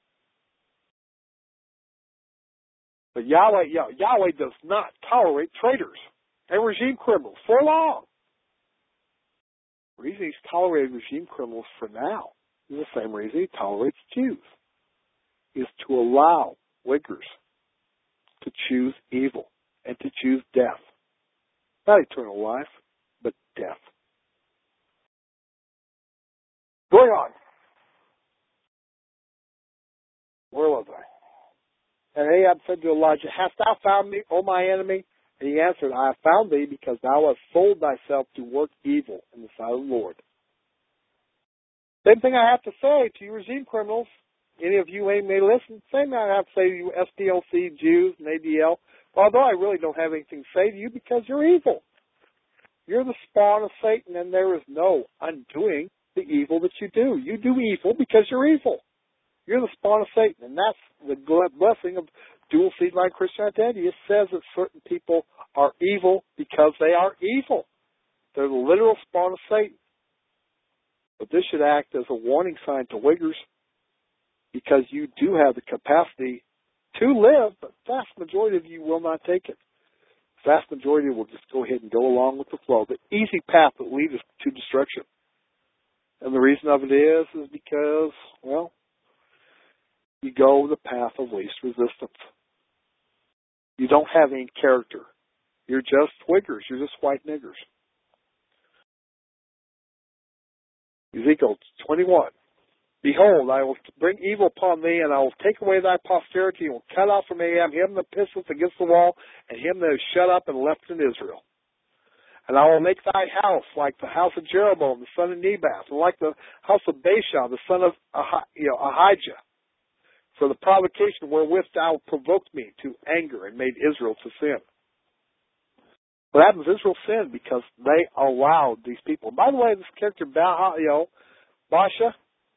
But Yahweh does not tolerate traitors and regime criminals for long. The reason he's tolerated regime criminals for now is the same reason he tolerates Jews, is to allow Uyghurs to choose evil and to choose death. Not eternal life, but death. Going on. Where was I? And Ahab said to Elijah, Hast thou found me, O my enemy? And he answered, I have found thee because thou hast sold thyself to work evil in the sight of the Lord. Same thing I have to say to you regime criminals. Any of you may listen. Same thing I have to say to you SDLC, Jews, and ADL. Although I really don't have anything to say to you because you're evil. You're the spawn of Satan, and there is no undoing the evil that you do. You do evil because you're evil. You're the spawn of Satan, and that's the blessing of dual seed line Christian identity. It says that certain people are evil because they are evil. They're the literal spawn of Satan. But this should act as a warning sign to Uyghurs because you do have the capacity to live, but vast majority of you will not take it. Vast majority will just go ahead and go along with the flow, the easy path that leads us to destruction. And the reason of it is because, well, you go the path of least resistance. You don't have any character. You're just Uyghurs. You're just white niggers. Ezekiel 21. Behold, I will bring evil upon thee, and I will take away thy posterity, and will cut off from Ahab him that pisseth against the wall, and him that is shut up and left in Israel. And I will make thy house like the house of Jeroboam, the son of Nebat, and like the house of Baasha, the son of Ahijah, for the provocation wherewith thou provoked me to anger and made Israel to sin. What happens? Israel sinned because they allowed these people. By the way, this character Baasha,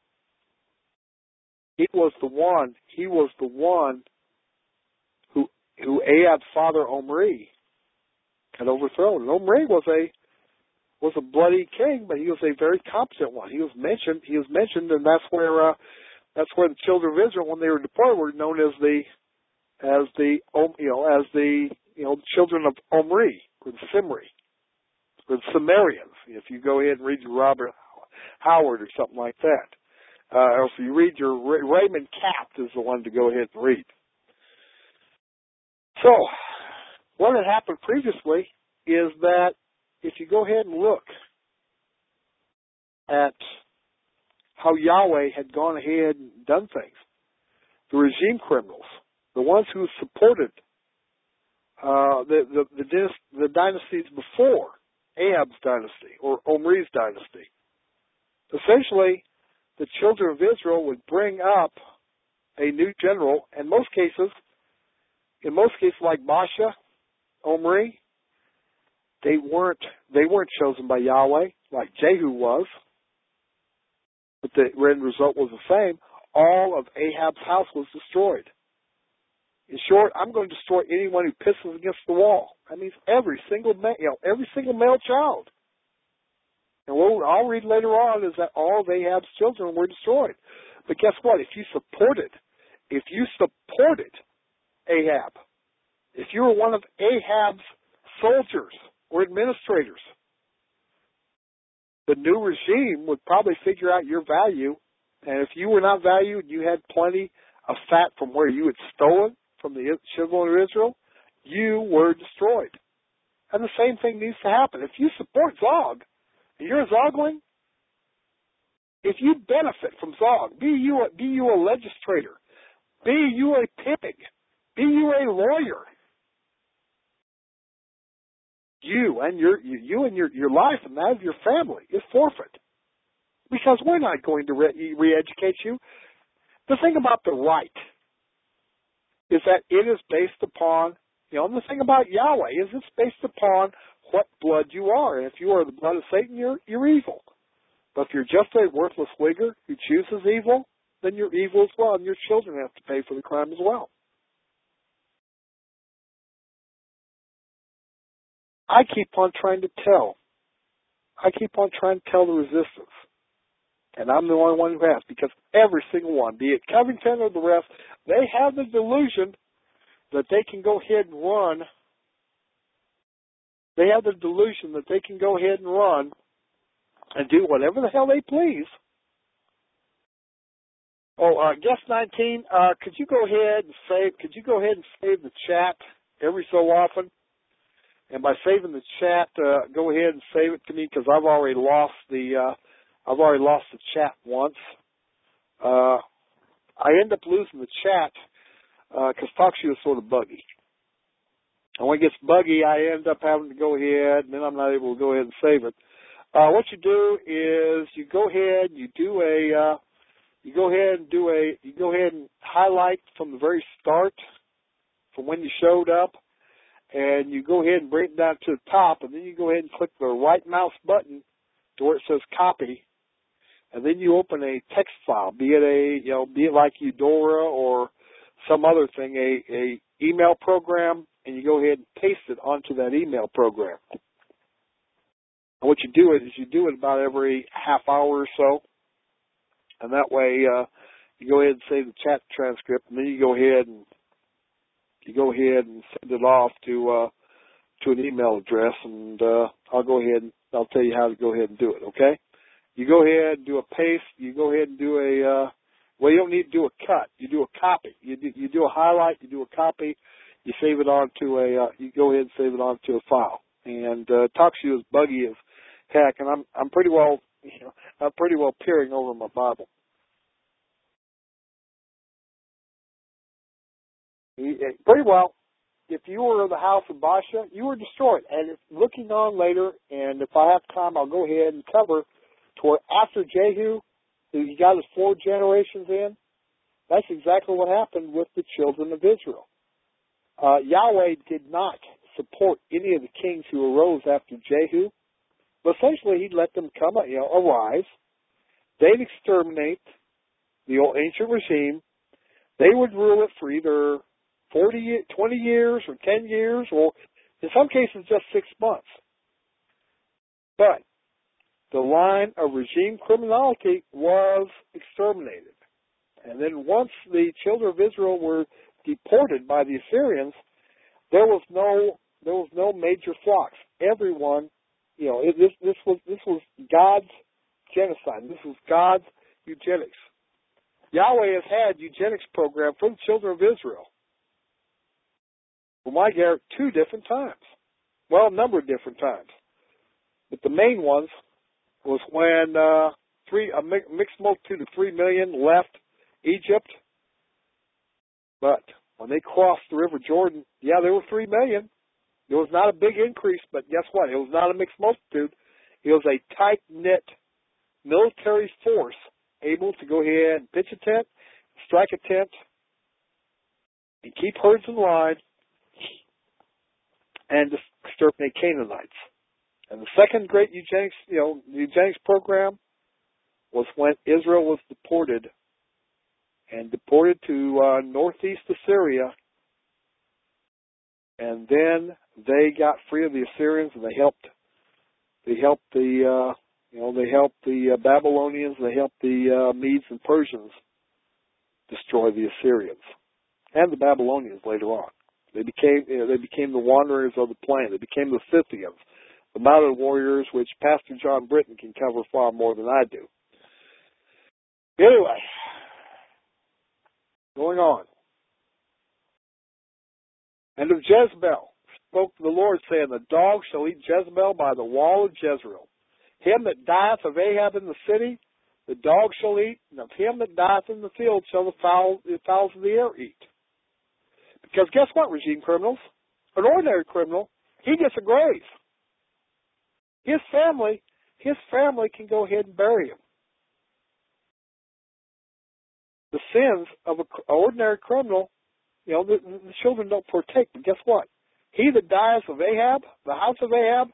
he was the one who Ahab's father Omri had overthrown. And Omri was a bloody king, but he was a very competent one. He was mentioned, and that's where the children of Israel, when they were deployed, were known as the children of Omri, or the Simri, or the Sumerians. If you go ahead and read your Robert Howard or something like that. Or if you read your Raymond Capt is the one to go ahead and read. So, what had happened previously is that if you go ahead and look at how Yahweh had gone ahead and done things, the regime criminals, the ones who supported the dynasties before Ahab's dynasty or Omri's dynasty, essentially the children of Israel would bring up a new general. In most cases like Baasha, Omri, they weren't chosen by Yahweh like Jehu was, but the end result was the same. All of Ahab's house was destroyed. In short, I'm going to destroy anyone who pisses against the wall. That means every single male child. And what I'll read later on is that all of Ahab's children were destroyed. But guess what? If you supported Ahab, if you were one of Ahab's soldiers or administrators, the new regime would probably figure out your value. And if you were not valued, you had plenty of fat from where you had stolen from the children of Israel, you were destroyed. And the same thing needs to happen. If you support Zog, and you're a Zogling, if you benefit from Zog, be you a legislator, be you a pig, be you a lawyer, you and your life and that of your family is forfeit. Because we're not going to re-educate you. The thing about the right is that it is based upon, and the thing about Yahweh is it's based upon what blood you are. And if you are the blood of Satan, you're evil. But if you're just a worthless Uyghur who chooses evil, then you're evil as well, and your children have to pay for the crime as well. I keep on trying to tell. I keep on trying to tell the resistance. And I'm the only one who has, because every single one, be it Covington or the rest, they have the delusion that they can go ahead and run. They have the delusion that they can go ahead and run and do whatever the hell they please. Oh, guest 19, could you go ahead and save the chat every so often? And by saving the chat, go ahead and save it to me, because I've already lost the chat once. I end up losing the chat because TalkShoe is sort of buggy. And when it gets buggy, I end up having to go ahead, and then I'm not able to go ahead and save it. What you do is you go ahead and highlight from the very start, from when you showed up, and you go ahead and bring it down to the top, and then you go ahead and click the right mouse button to where it says copy, and then you open a text file, be it like Eudora or some other thing, a email program, and you go ahead and paste it onto that email program. And what you do is you do it about every half hour or so, and that way you go ahead and save the chat transcript, and then you go ahead and send it off to an email address, and I'll tell you how to go ahead and do it. Okay? You go ahead and do a paste. You go ahead and do you don't need to do a cut. You do a copy. You do a highlight. You do a copy. You save it onto you go ahead and save it onto a file. And TalkShoe is buggy as heck, and I'm pretty well peering over my Bible. Pretty well. If you were of the house of Baasha, you were destroyed. And it's looking on later, and if I have time, I'll go ahead and cover to where after Jehu, he got his 4 generations in. That's exactly what happened with the children of Israel. Yahweh did not support any of the kings who arose after Jehu, but essentially he let them arise. They'd exterminate the old ancient regime. They would rule it for either 20 years or 10 years, or in some cases just 6 months. But the line of regime criminality was exterminated. And then once the children of Israel were deported by the Assyrians, there was no major flocks. Everyone, this was God's genocide. This was God's eugenics. Yahweh has had eugenics program for the children of Israel. Well, 2 different times. Well, a number of different times. But the main ones was when a mixed multitude of 3 million left Egypt. But when they crossed the River Jordan, there were 3 million. It was not a big increase, but guess what? It was not a mixed multitude. It was a tight-knit military force able to go ahead and pitch a tent, strike a tent, and keep herds in line, and exterminate Canaanites. And the second great eugenics program was when Israel was deported to northeast Assyria, and then they got free of the Assyrians, and they helped the Babylonians, they helped the Medes and Persians destroy the Assyrians and the Babylonians later on. They became the wanderers of the plain. They became the Scythians, the mounted warriors, which Pastor John Britton can cover far more than I do. Anyway, going on. And of Jezebel spoke the Lord, saying, the dog shall eat Jezebel by the wall of Jezreel. Him that dieth of Ahab in the city, the dog shall eat, and of him that dieth in the field shall the fowls of the air eat. Because guess what, regime criminals? An ordinary criminal, he gets a grave. His family can go ahead and bury him. The sins of an ordinary criminal, the children don't partake. But guess what? He that dies of Ahab, the house of Ahab,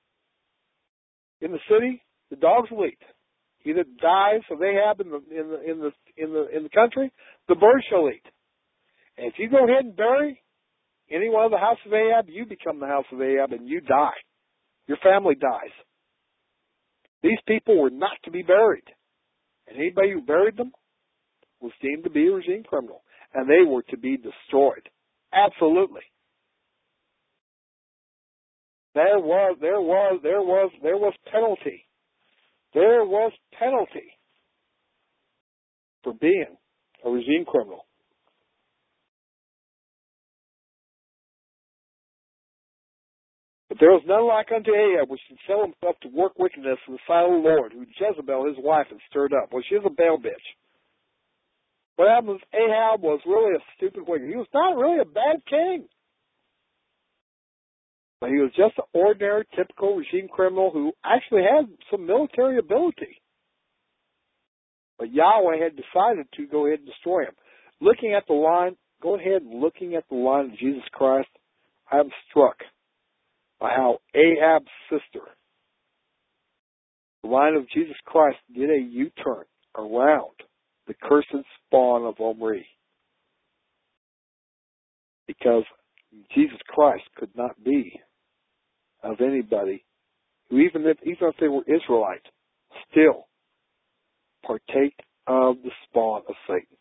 in the city, the dogs will eat. He that dies of Ahab in the country, the birds shall eat. And if you go ahead and bury anyone of the house of Ahab, you become the house of Ahab and you die. Your family dies. These people were not to be buried. And anybody who buried them was deemed to be a regime criminal. And they were to be destroyed. Absolutely. There was penalty. There was penalty for being a regime criminal. But there was none like unto Ahab, which should sell himself to work wickedness in the sight of the Lord, who Jezebel his wife had stirred up. Well, she's a Baal bitch. What happened was Ahab was really a stupid wicked. He was not really a bad king. But he was just an ordinary, typical regime criminal who actually had some military ability. But Yahweh had decided to go ahead and destroy him. Looking at the line, go ahead and looking at the line of Jesus Christ, I am struck by how Ahab's sister, the line of Jesus Christ, did a U-turn around the cursed spawn of Omri. Because Jesus Christ could not be of anybody who, even if they were Israelite, still partake of the spawn of Satan.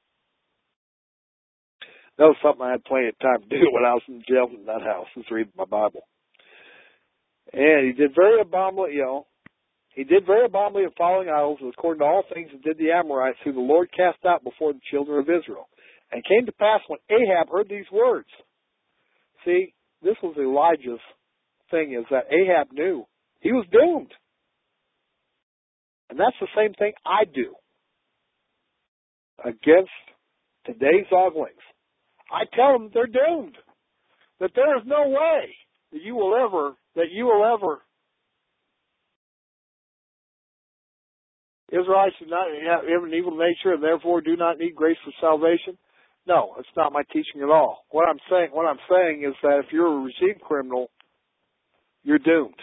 That was something I had plenty of time to do when I was in jail in that house, was reading my Bible. And he did very abominably, he did very abominably in following idols, according to all things that did the Amorites, who the Lord cast out before the children of Israel. And it came to pass when Ahab heard these words. See, this was Elijah's thing, is that Ahab knew he was doomed. And that's the same thing I do against today's Oglings. I tell them they're doomed. That there is no way that you will ever Israelites do not have an evil nature and therefore do not need grace for salvation. No, it's not my teaching at all. What I'm saying is that if you're a regime criminal, you're doomed.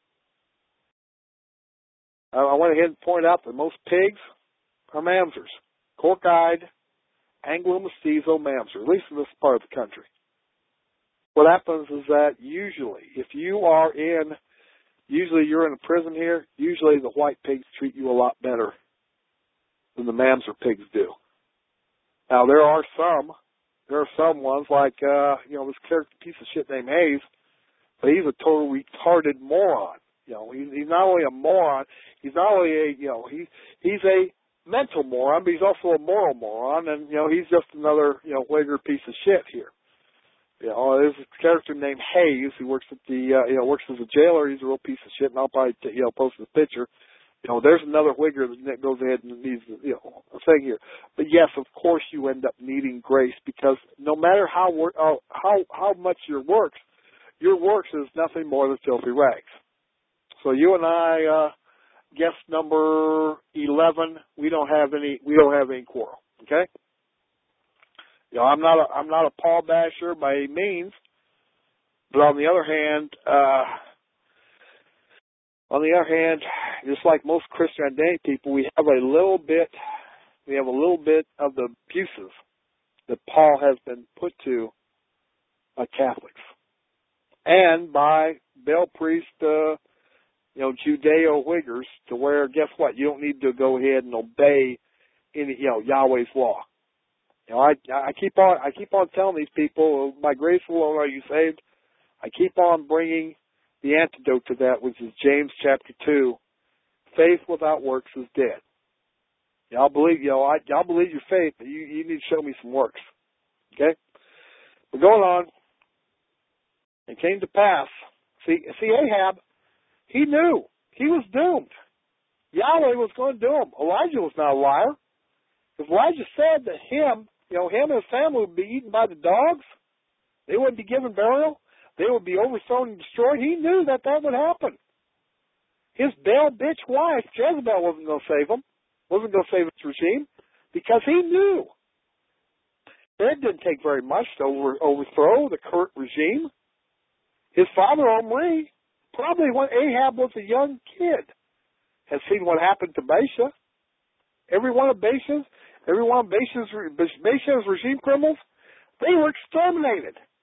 I went ahead and point out that most pigs are mamzers. Cork-eyed, Anglo-mestizo mamzer, at least in this part of the country. What happens is that usually you're in a prison here, usually the white pigs treat you a lot better than the mamzer pigs do. Now, there are some ones like, this character piece of shit named Hayes, but he's a total retarded moron. He's not only a moron, he's not only he's a mental moron, but he's also a moral moron, and, he's just another, wigger piece of shit here. There's a character named Hayes who works at works as a jailer. He's a real piece of shit, and I'll probably, post the picture. There's another wigger that goes ahead and needs, a thing here. But yes, of course you end up needing grace, because no matter how much your works is nothing more than filthy rags. So you and I, guest number 11, we don't have any quarrel. Okay. I'm not a Paul basher by any means, but on the other hand, just like most Christian identity people, we have a little bit of the abuses that Paul has been put to by Catholics and by Baal priest, Judeo-Wiggers, to where, guess what? You don't need to go ahead and obey any, Yahweh's law. I keep on telling these people, by grace alone are you saved. I keep on bringing the antidote to that, which is James chapter 2. Faith without works is dead. Y'all believe your faith, but you need to show me some works. Okay? But going on, it came to pass. See, Ahab, he knew he was doomed. Yahweh was going to do him. Elijah was not a liar. If Elijah said that him and his family would be eaten by the dogs, they wouldn't be given burial, they would be overthrown and destroyed, he knew that would happen. His Baal bitch wife, Jezebel, wasn't going to save him, wasn't going to save his regime, because he knew. It didn't take very much to overthrow the current regime. His father, Omri, probably when Ahab was a young kid, has seen what happened to Baasha. Every one of Baasha's regime criminals, they were exterminated.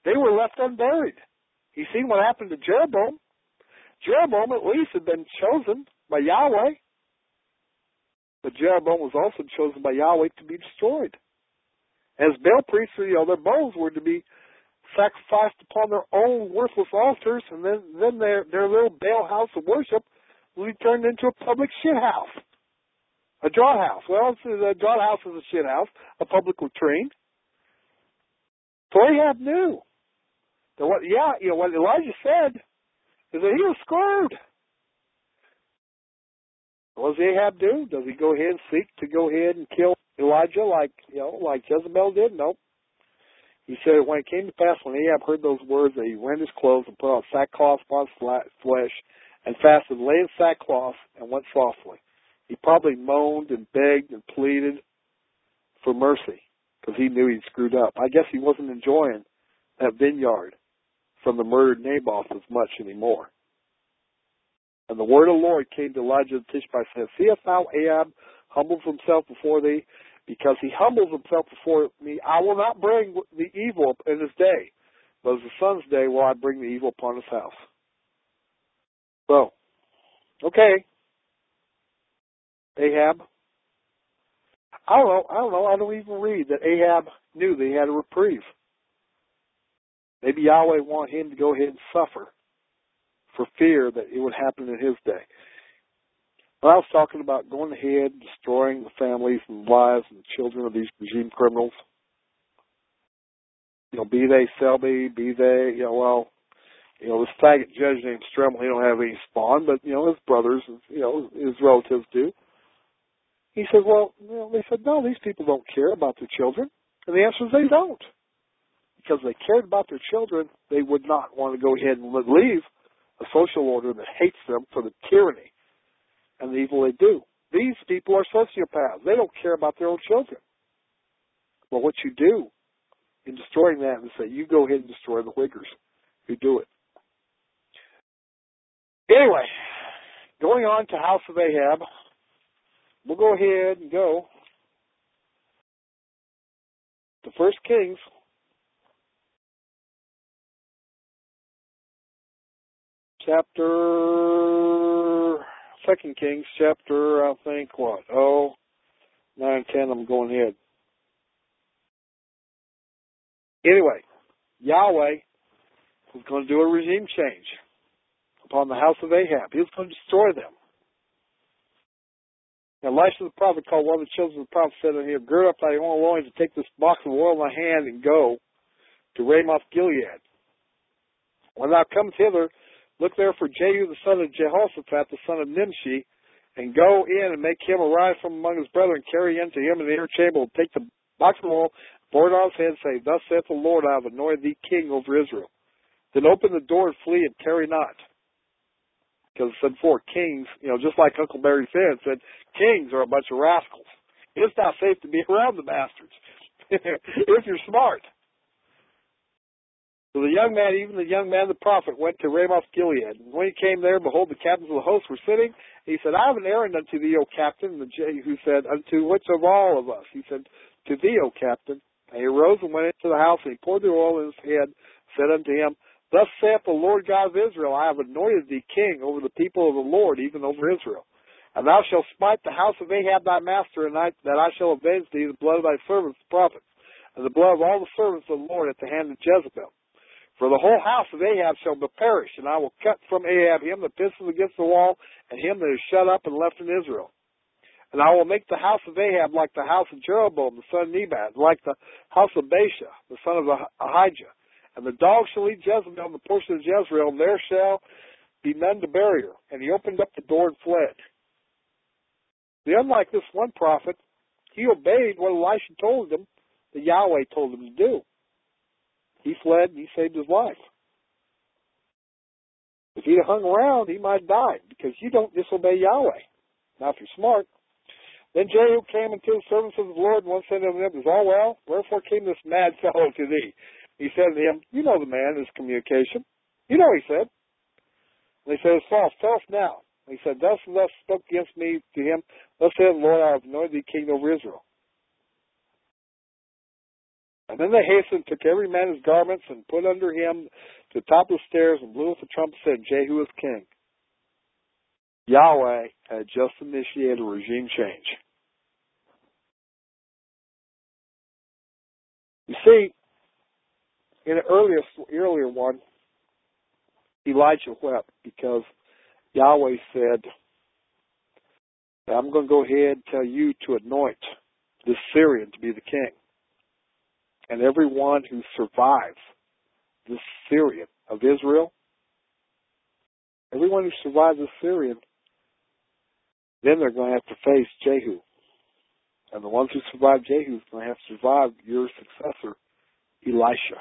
They were left unburied. You seen what happened to Jeroboam? Jeroboam at least had been chosen by Yahweh. But Jeroboam was also chosen by Yahweh to be destroyed. As Baal priests, their bones were to be sacrificed upon their own worthless altars, and then their little Baal house of worship will be turned into a public shit house. A draught house. Well, a draught house is a shit house, a public latrine. So Ahab knew that what Elijah said is that he was screwed. What does Ahab do? Does he go ahead and seek to go ahead and kill Elijah like Jezebel did? Nope. He said when it came to pass, when Ahab heard those words, that he rent his clothes and put on sackcloth upon his flesh and fasted, lay in sackcloth, and went softly. He probably moaned and begged and pleaded for mercy because he knew he'd screwed up. I guess he wasn't enjoying that vineyard from the murdered Naboth as much anymore. And the word of the Lord came to Elijah the Tishbite, saying, Seest thou Ahab humbles himself before thee? Because he humbles himself before me, I will not bring the evil in his day, but as the son's day will I bring the evil upon his house. So, okay, Ahab. I don't know. I don't even read that Ahab knew that he had a reprieve. Maybe Yahweh wanted him to go ahead and suffer for fear that it would happen in his day. But I was talking about going ahead and destroying the families and wives and children of these regime criminals. Be they Selby, be they, this faggot judge named Stremmel, he don't have any spawn, but, his brothers, his relatives do. He said, they said, no, these people don't care about their children. And the answer is they don't. Because if they cared about their children, they would not want to go ahead and leave a social order that hates them for the tyranny and the evil they do. These people are sociopaths. They don't care about their own children. Well, what you do in destroying that is say, you go ahead and destroy the Uyghurs who do it. Anyway, going on to House of Ahab, we'll go ahead and go to 1 Kings chapter, 2 Kings chapter, 9 and 10, I'm going ahead. Anyway, Yahweh was going to do a regime change upon the house of Ahab. He was going to destroy them. And Elisha the prophet called one of the children of the prophet, said unto him, Gird up thy own loins and take this box of oil in thy hand and go to Ramoth Gilead. When thou comest hither, look there for Jehu the son of Jehoshaphat, the son of Nimshi, and go in and make him arise from among his brethren, carry unto him in the inner chamber, and take the box of oil, pour it on his head, and say, Thus saith the Lord, I have anointed thee king over Israel. Then open the door and flee and tarry not. Because it said before, kings, just like Uncle Barry said, kings are a bunch of rascals. It's not safe to be around the bastards if you're smart. So the young man, even the young man, the prophet, went to Ramoth Gilead. And when he came there, behold, the captains of the host were sitting. He said, I have an errand unto thee, O captain. And Jehu said, Unto which of all of us? He said, To thee, O captain. And he arose and went into the house, and he poured the oil in his head, said unto him, Thus saith the Lord God of Israel, I have anointed thee king over the people of the Lord, even over Israel. And thou shalt smite the house of Ahab thy master, and that I shall avenge thee the blood of thy servants the prophets, and the blood of all the servants of the Lord at the hand of Jezebel. For the whole house of Ahab shall perish, and I will cut from Ahab him that pisseth against the wall, and him that is shut up and left in Israel. And I will make the house of Ahab like the house of Jeroboam, the son of Nebat, like the house of Baasha, the son of Ahijah. And the dog shall eat Jezebel, and the portion of Jezreel, and there shall be none to bury her. And he opened up the door and fled. See, unlike this one prophet, he obeyed what Elisha told him, that Yahweh told him to do. He fled and he saved his life. If he'd have hung around, he might have died, because you don't disobey Yahweh. Now, if you're smart. Then Jehu came unto the servants of the Lord, and one said unto them, Is all well? Wherefore came this mad fellow to thee? He said to him, You know the man, his communication. You know, he said. And they said, It's false. Tell us now. And he said, Thus and thus spoke against me to him. Thus said the Lord, I have anointed thee king over Israel. And then they hastened, took every man his garments, and put under him to the top of the stairs, and blew with the trumpet, and said, Jehu is king. Yahweh had just initiated a regime change. You see, in the earlier one, Elijah wept because Yahweh said, I'm going to go ahead and tell you to anoint this Syrian to be the king. And everyone who survives this Syrian of Israel, everyone who survives this Syrian, then they're going to have to face Jehu. And the ones who survive Jehu are going to have to survive your successor, Elisha.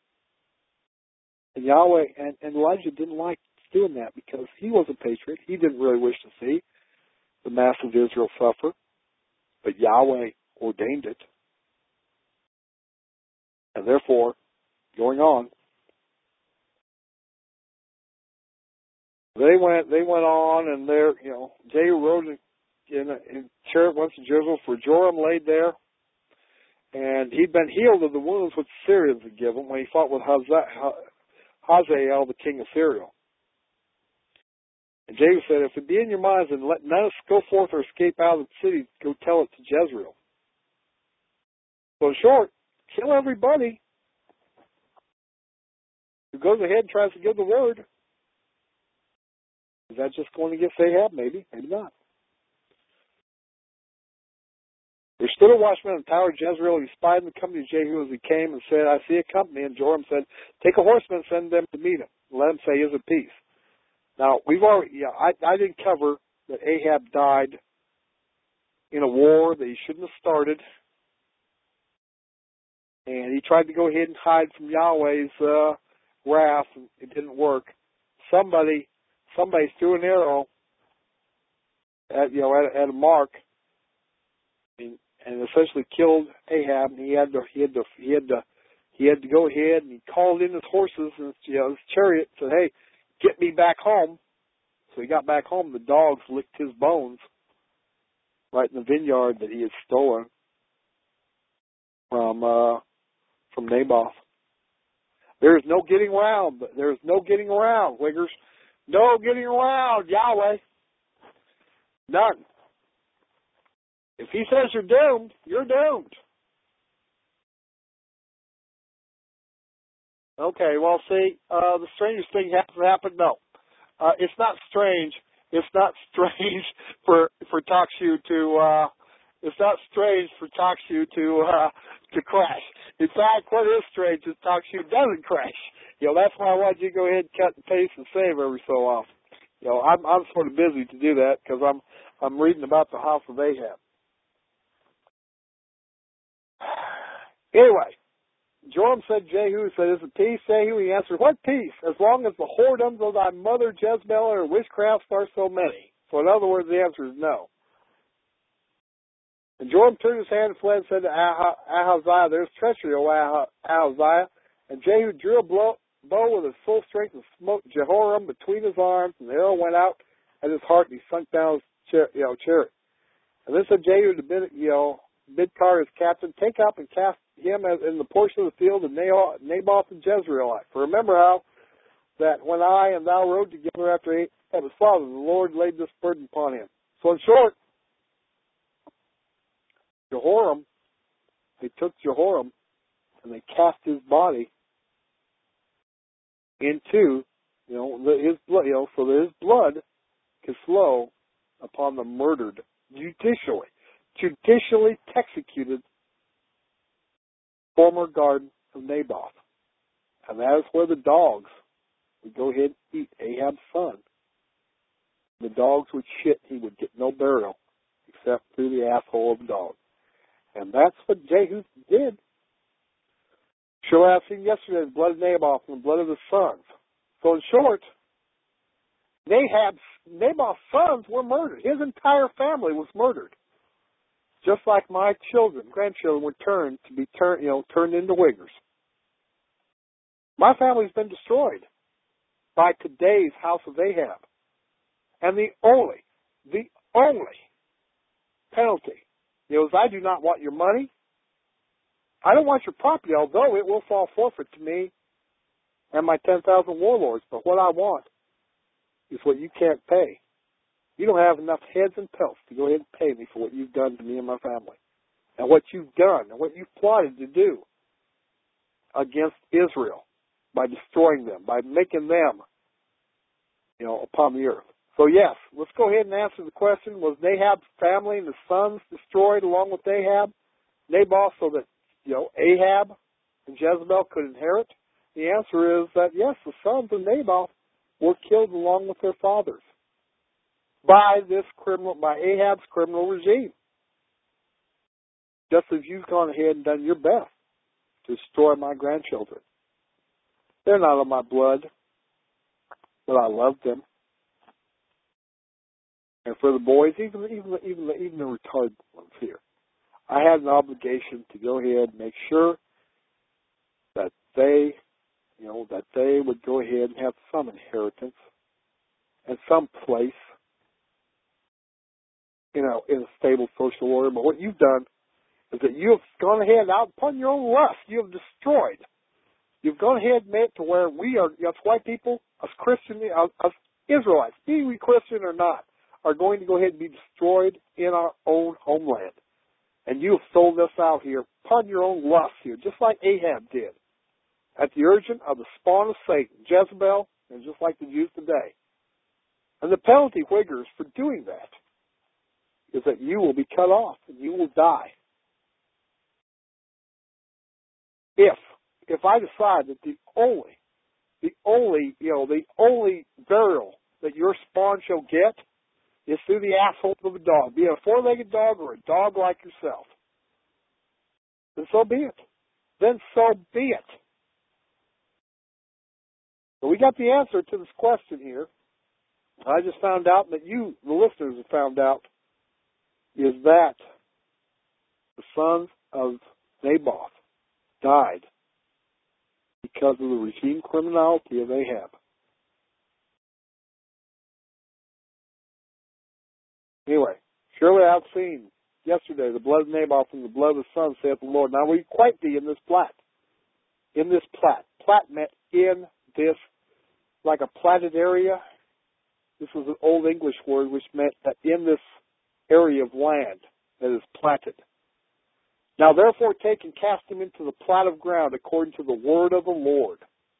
And Yahweh and Elijah didn't like doing that because he was a patriot. He didn't really wish to see the mass of Israel suffer. But Yahweh ordained it. And therefore, going on, they went on, and there, Jehu rode in chariot once to Jerusalem, for Joram laid there, and he'd been healed of the wounds which the Syrians had given when he fought with Hazael, the king of Syria. And Jehu said, if it be in your minds, then let none of us go forth or escape out of the city, go tell it to Jezreel. So in short, kill everybody who goes ahead and tries to give the word. Is that just going to get Ahab? Maybe, maybe not. There stood a watchman on the tower of Jezreel. He spied in the company of Jehu as he came and said, I see a company. And Joram said, take a horseman and send them to meet him. Let him say, he is at peace. Now, we've already, I didn't cover that Ahab died in a war that he shouldn't have started. And he tried to go ahead and hide from Yahweh's wrath, and it didn't work. Somebody threw an arrow at a mark, and essentially killed Ahab. And he had to go ahead, and he called in his horses and his chariot, and said, "Hey, get me back home." So he got back home. The dogs licked his bones right in the vineyard that he had stolen from Naboth. There's no getting around. There's no getting around, Wiggers. No getting around, Yahweh. None. If he says you're doomed, you're doomed. Okay, well, see, the strangest thing has happened. No, it's not strange. It's not strange for TalkShoe to. It's not strange for TalkShoe to crash. In fact, what is strange is TalkShoe doesn't crash. That's why I want you to go ahead and cut and paste and save every so often. I'm sort of busy to do that because I'm reading about the house of Ahab. Anyway, Joram said, Jehu said, is it peace, Jehu? He answered, what peace? As long as the whoredoms of thy mother Jezebel and her witchcrafts are so many. So in other words, the answer is no. And Joram turned his hand and fled and said to Ahaziah, there's treachery, O Ahaziah. And Jehu drew a bow with his full strength and smote Jehoram between his arms, and the arrow went out at his heart, and he sunk down his chariot. And then said Jehu to Bidkar, his captain, take up and cast him in the portion of the field of Naboth and Jezreelite. For remember how that when I and thou rode together after Ahab his father, the Lord laid this burden upon him. So in short, Jehoram, they took Jehoram and they cast his body into, his blood, so that his blood could flow upon the murdered, judicially executed former garden of Naboth. And that is where the dogs would go ahead and eat Ahab's son. The dogs would shit, he would get no burial except through the asshole of the dog. And that's what Jehu did. Sure, I've seen yesterday the blood of Naboth and the blood of his sons. So in short, Naboth's sons were murdered. His entire family was murdered. Just like my grandchildren were turned into Wiggers. My family's been destroyed by today's house of Ahab. And the only penalty is I do not want your money. I don't want your property, although it will fall forfeit to me and my 10,000 warlords. But what I want is what you can't pay. You don't have enough heads and pelts to go ahead and pay me for what you've done to me and my family, and what you've done and what you've plotted to do against Israel by destroying them, by making them, upon the earth. So yes, let's go ahead and answer the question: was Nahab's family and his sons destroyed along with Naboth, so that Ahab and Jezebel could inherit? The answer is that yes, the sons of Naboth were killed along with their fathers by Ahab's criminal regime. Just as you've gone ahead and done your best to destroy my grandchildren. They're not of my blood, but I love them. And for the boys, even the retarded ones here, I had an obligation to go ahead and make sure that they would go ahead and have some inheritance and some place, in a stable social order. But what you've done is that you have gone ahead out upon your own lust. You have destroyed. You've gone ahead and made it to where we are, us white people, us Christian, us Israelites, be we Christian or not, are going to go ahead and be destroyed in our own homeland. And you have sold us out here upon your own lust here, just like Ahab did, at the urging of the spawn of Satan, Jezebel, and just like the Jews today. And the penalty, Wiggers, for doing that is that you will be cut off and you will die. If I decide that the only burial that your spawn shall get is through the asshole of a dog, be it a four-legged dog or a dog like yourself, then so be it. Then so be it. So we got the answer to this question here. I just found out that you, the listeners, have found out, is that the sons of Naboth died because of the regime criminality of Ahab. Anyway, surely I've seen yesterday the blood of Naboth and the blood of the son, saith the Lord. Now we quite be in this plat. In this plat. Plat meant in this, like a platted area. This was an old English word which meant that in this area of land that is platted. Now therefore take and cast him into the plat of ground according to the word of the Lord.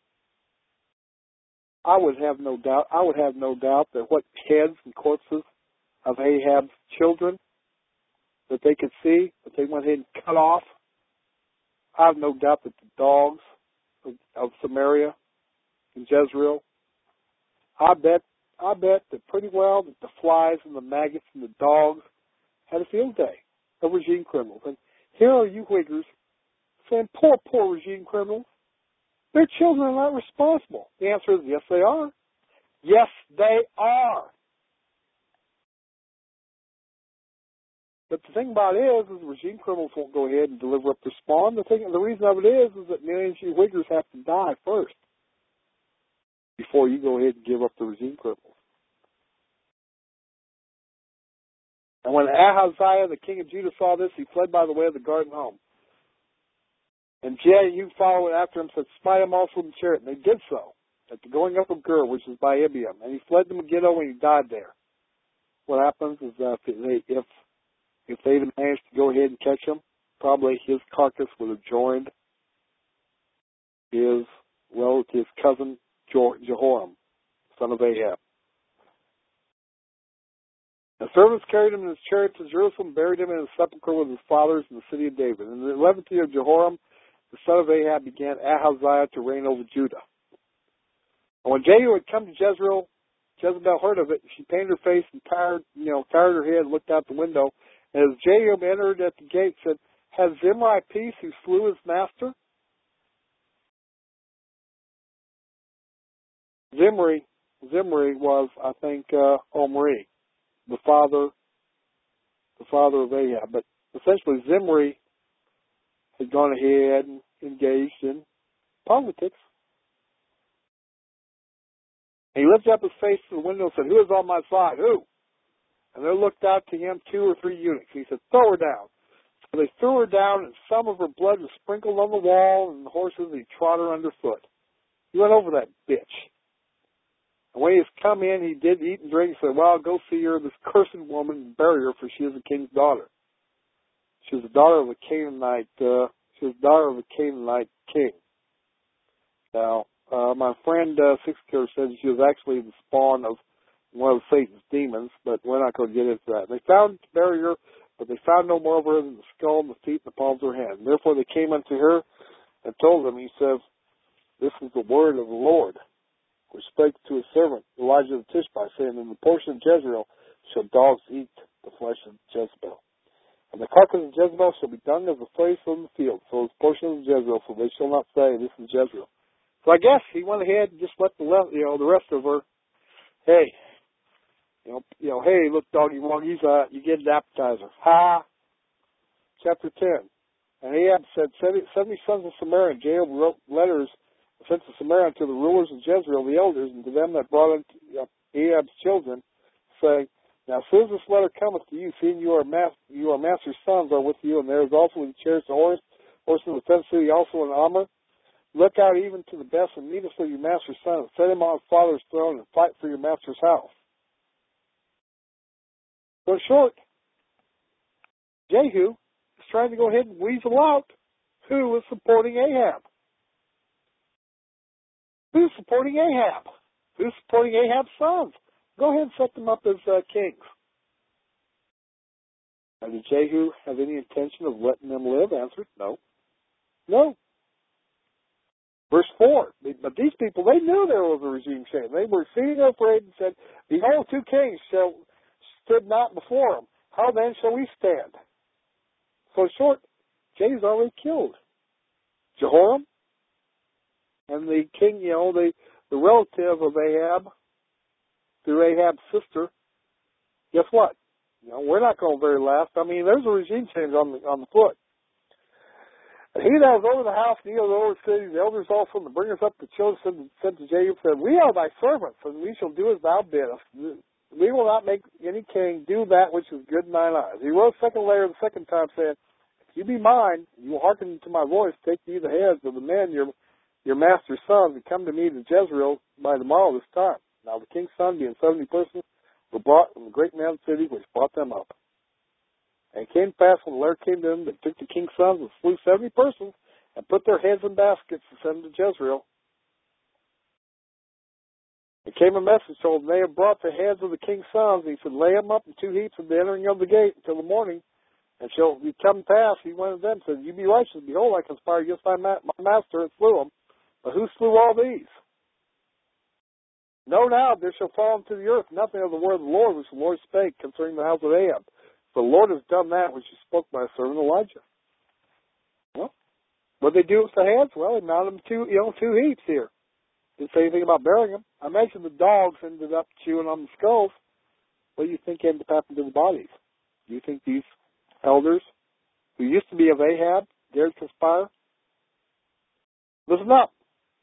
I would have no doubt that what heads and corpses of Ahab's children that they could see, that they went ahead and cut off, I have no doubt that the dogs of Samaria and Jezreel, I bet that pretty well that the flies and the maggots and the dogs had a field day of regime criminals. And here are you Wiggers saying, poor regime criminals. Their children are not responsible. The answer is yes, they are. Yes, they are. But the thing about it is the regime criminals won't go ahead and deliver up their spawn. The reason of it is that millions of you Wiggers have to die first before you go ahead and give up the regime criminals. And when Ahaziah, the king of Judah, saw this, he fled by the way of the garden home. And Jehu followed after him, said, smite him also in the chariot. And they did so, at the going up of Gur, which is by Ibiam. And he fled to Megiddo, and he died there. What happens is that if they had managed to go ahead and catch him, probably his carcass would have joined his cousin Jehoram, son of Ahab. The servants carried him in his chariot to Jerusalem, buried him in his sepulchre with his fathers in the city of David. In the 11th year of Jehoram, the son of Ahab, began Ahaziah to reign over Judah. And when Jehu had come to Jezreel, Jezebel heard of it. She painted her face and tired her head and looked out the window. And as Jehu entered at the gate, said, has Zimri peace who slew his master? Zimri was, I think, Omri, the father of Ahab. But essentially, Zimri had gone ahead and engaged in politics. And he lifted up his face to the window and said, who is on my side? Who? And there looked out to him 2 or 3 eunuchs. He said, throw her down. They threw her down, and some of her blood was sprinkled on the wall, and the horses, he trod her underfoot. He went over that bitch. And when he has come in, he did eat and drink, and said, well, go see her, this cursed woman, and bury her, for she is a king's daughter. She was the daughter of a Canaanite, king. Now, my friend Sixker said she was actually the spawn of one of Satan's demons, but we're not going to get into that. They found to bury her, but they found no more of her than the skull and the feet and the palms of her hands. And therefore they came unto her and told them, he says, this is the word of the Lord, which spake to his servant Elijah the Tishbite, saying, in the portion of Jezreel shall dogs eat the flesh of Jezebel. And the carcass of Jezebel shall be dung as the fleece on the field. So it's portion of Jezreel, so they shall not say, this is Jezreel. So I guess he went ahead and just let the rest of her, hey, hey, look, doggy woggies, you get an appetizer. Ha! Chapter 10. And Ahab said, 70 sons of Samaria, and Jehu wrote letters sent to Samaria to the rulers of Jezreel, the elders, and to them that brought unto Ahab's children, saying, now as soon as this letter cometh to you, seeing you are master's sons are with you, and there is also in chariots and horses in the fenced city, also in armor. Look out even to the best and meanest of your master's sons, set him on his father's throne, and fight for your master's house. So in short, Jehu is trying to go ahead and weasel out who is supporting Ahab. Who's supporting Ahab? Who's supporting Ahab's sons? Go ahead and set them up as kings. Now, did Jehu have any intention of letting them live? Answer, no. No. Verse 4. But these people, they knew there was a regime change. They were exceeding afraid and said, behold, two kings stood not before him. How then shall we stand? So in short, Jehu's already killed Jehoram and the king, the relative of Ahab, through Ahab's sister. Guess what? We're not going very last. I mean, there's a regime change on the foot. And he that was over the house, and he that was over the city, the elders also, and the bringers up the children, said to Jehu, said, we are thy servants, and we shall do as thou biddest. We will not make any king do that which is good in thine eyes. He wrote a second letter the second time, saying, if you be mine, you will hearken to my voice, take ye the heads of the men, your master's sons, and come to me to Jezreel by tomorrow this time. Now the king's son, being 70 persons, were brought from the great man of the city, which brought them up. And it came to pass when the letter came to them, they took the king's sons and slew 70 persons, and put their heads in baskets and sent them to Jezreel. There came a message told them, they have brought the heads of the king's sons, and he said, lay them up in 2 heaps at the entering of the gate until the morning. And shall it come to pass, he went to them and said, you be righteous, behold, I conspired against my master and slew him. But who slew all these? Know now there shall fall into the earth nothing of the word of the Lord which the Lord spake concerning the house of Ahab. For the Lord has done that which he spoke by his servant Elijah. Well, what did they do with the heads? Well, they mounted them 2 heaps here. Didn't say anything about burying them. I mentioned the dogs ended up chewing on the skulls. What do you think ended up happening to the bodies? Do you think these elders, who used to be of Ahab, dared conspire? Listen up.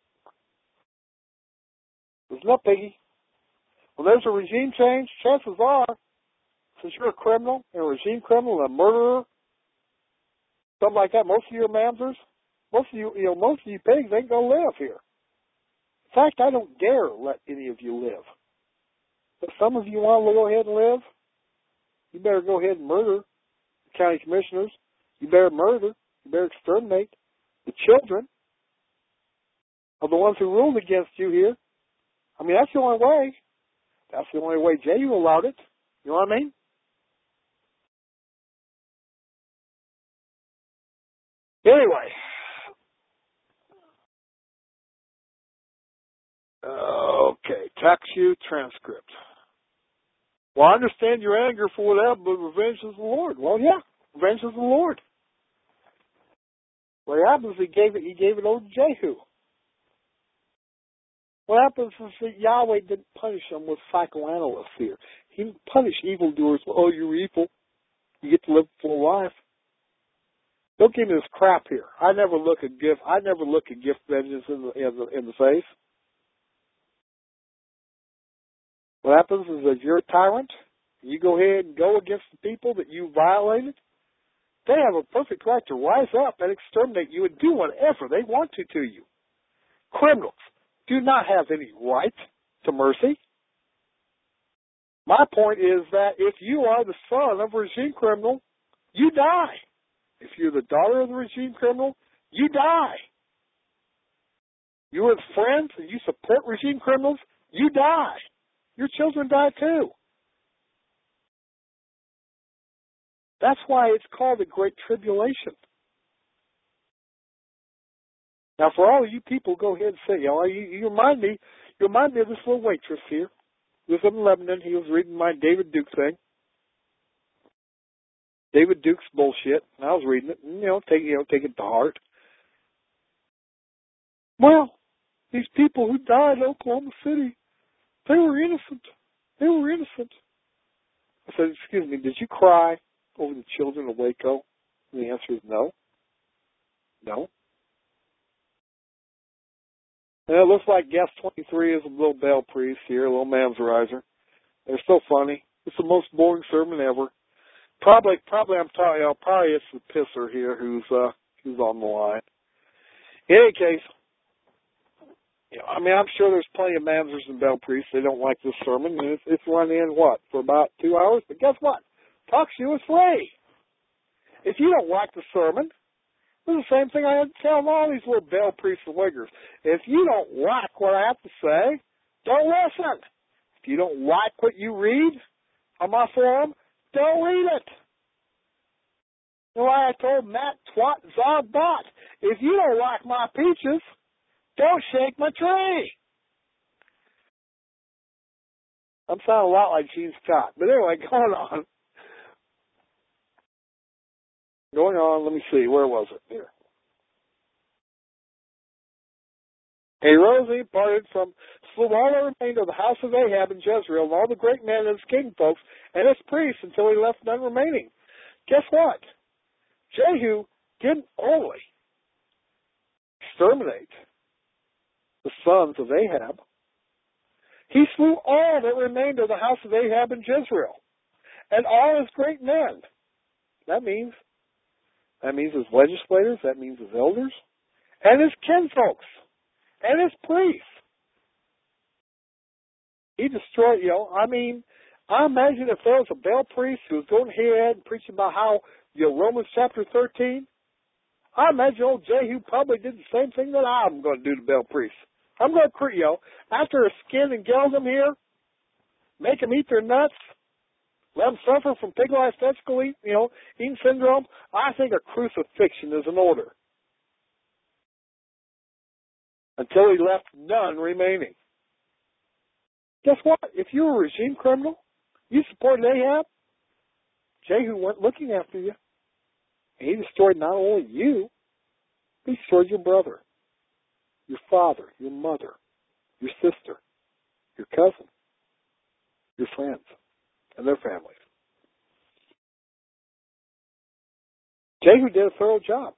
Listen up, Piggy. When there's a regime change, chances are, since you're a criminal, and a regime criminal, and a murderer, something like that, most of your mamsers, most of you pigs ain't gonna live here. In fact, I don't dare let any of you live. But some of you want to go ahead and live, you better go ahead and murder the county commissioners. You better exterminate the children of the ones who ruled against you here. I mean, that's the only way. That's the only way Jehu allowed it. You know what I mean? Anyway. Okay, TaxU transcript. Well, I understand your anger for what happened, but revenge is the Lord. Well, yeah, revenge is the Lord. What happens is he gave it over to Jehu. What happens is that Yahweh didn't punish them with psychoanalysts here. He didn't punish evildoers. Oh, you're evil. You get to live a full life. Don't give me this crap here. I never look at gift vengeance in the face. What happens is that you're a tyrant. You go ahead and go against the people that you violated. They have a perfect right to rise up and exterminate you and do whatever they want to you. Criminals do not have any right to mercy. My point is that if you are the son of a regime criminal, you die. If you're the daughter of the regime criminal, you die. You're with friends and you support regime criminals, you die. Your children die too. That's why it's called the Great Tribulation. Now, for all of you people, go ahead and say, you remind me of this little waitress here. He was in Lebanon. He was reading my David Duke thing. David Duke's bullshit. And I was reading it, and, take it to heart. Well, these people who died in Oklahoma City, they were innocent. They were innocent. I said, excuse me, did you cry over the children of Waco? And the answer is no. No. And it looks like Guest 23 is a little bell priest here, a little mamserizer. They're so funny. It's the most boring sermon ever. Probably I'm talking. Probably it's the pisser here who's on the line. In any case, I'm sure there's plenty of mamsers and bell priests. They don't like this sermon, and it's run in for about 2 hours. But guess what? TalkShoe is free. If you don't like the sermon, it's the same thing I had to tell all these little bell priests and wiggers. If you don't like what I have to say, don't listen. If you don't like what you read on my forum, don't read it. Like I told Matt Twat Zod Bot, if you don't like my peaches, don't shake my tree. I'm sounding a lot like Gene Scott. But anyway, Going on, let me see, where was it? Here. He rose and he parted from, slew all the remainder of the house of Ahab and Jezreel, and all the great men and his king folks, and his priests, until he left none remaining. Guess what? Jehu didn't only exterminate the sons of Ahab, he slew all that remained of the house of Ahab and Jezreel, and all his great men. That means his legislators, that means his elders, and his kinfolks, and his priests. He destroyed, I imagine if there was a Baal priest who was going ahead and preaching about how, Romans chapter 13, I imagine old Jehu probably did the same thing that I'm going to do to Baal priests. I'm going to, after I skin and geld them here, make them eat their nuts, let them suffer from pig-lice testicle eating syndrome, I think a crucifixion is in order. Until he left none remaining. Guess what? If you're a regime criminal, you supported Ahab, Jehu went looking after you. And he destroyed not only you, he destroyed your brother, your father, your mother, your sister, your cousin, your friends, and their families. Jehu did a thorough job.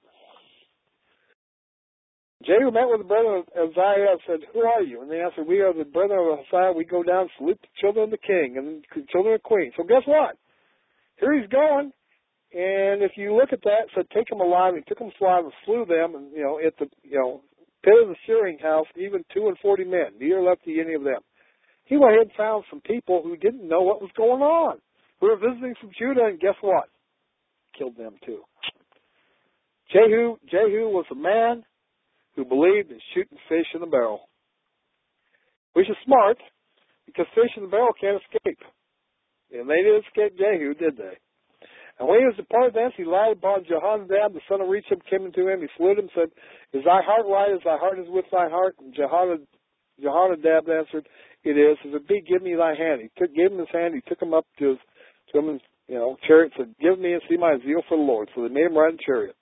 Jehu met with the brethren of Uzziah and said, who are you? And they answered, we are the brethren of Uzziah. We go down and salute the children of the king and the children of the queen. So guess what? Here he's going. And if you look at that, it said, take them alive. He took them alive and slew them. And, at the, pit of the shearing house, even 42 men. Neither left he any of them. He went ahead and found some people who didn't know what was going on, who were visiting from Judah, and guess what? Killed them too. Jehu was a man who believed in shooting fish in a barrel, which is smart because fish in the barrel can't escape. And they didn't escape Jehu, did they? And when he was departed thence, he lied upon Jehonadab, the son of Rechab, came unto him. He slew him, said, is thy heart right as thy heart is with thy heart? And Jehonadab answered, it is. If it be, give me thy hand. He gave him his hand. He took him up to him in chariot, said, give me and see my zeal for the Lord. So they made him ride in chariot.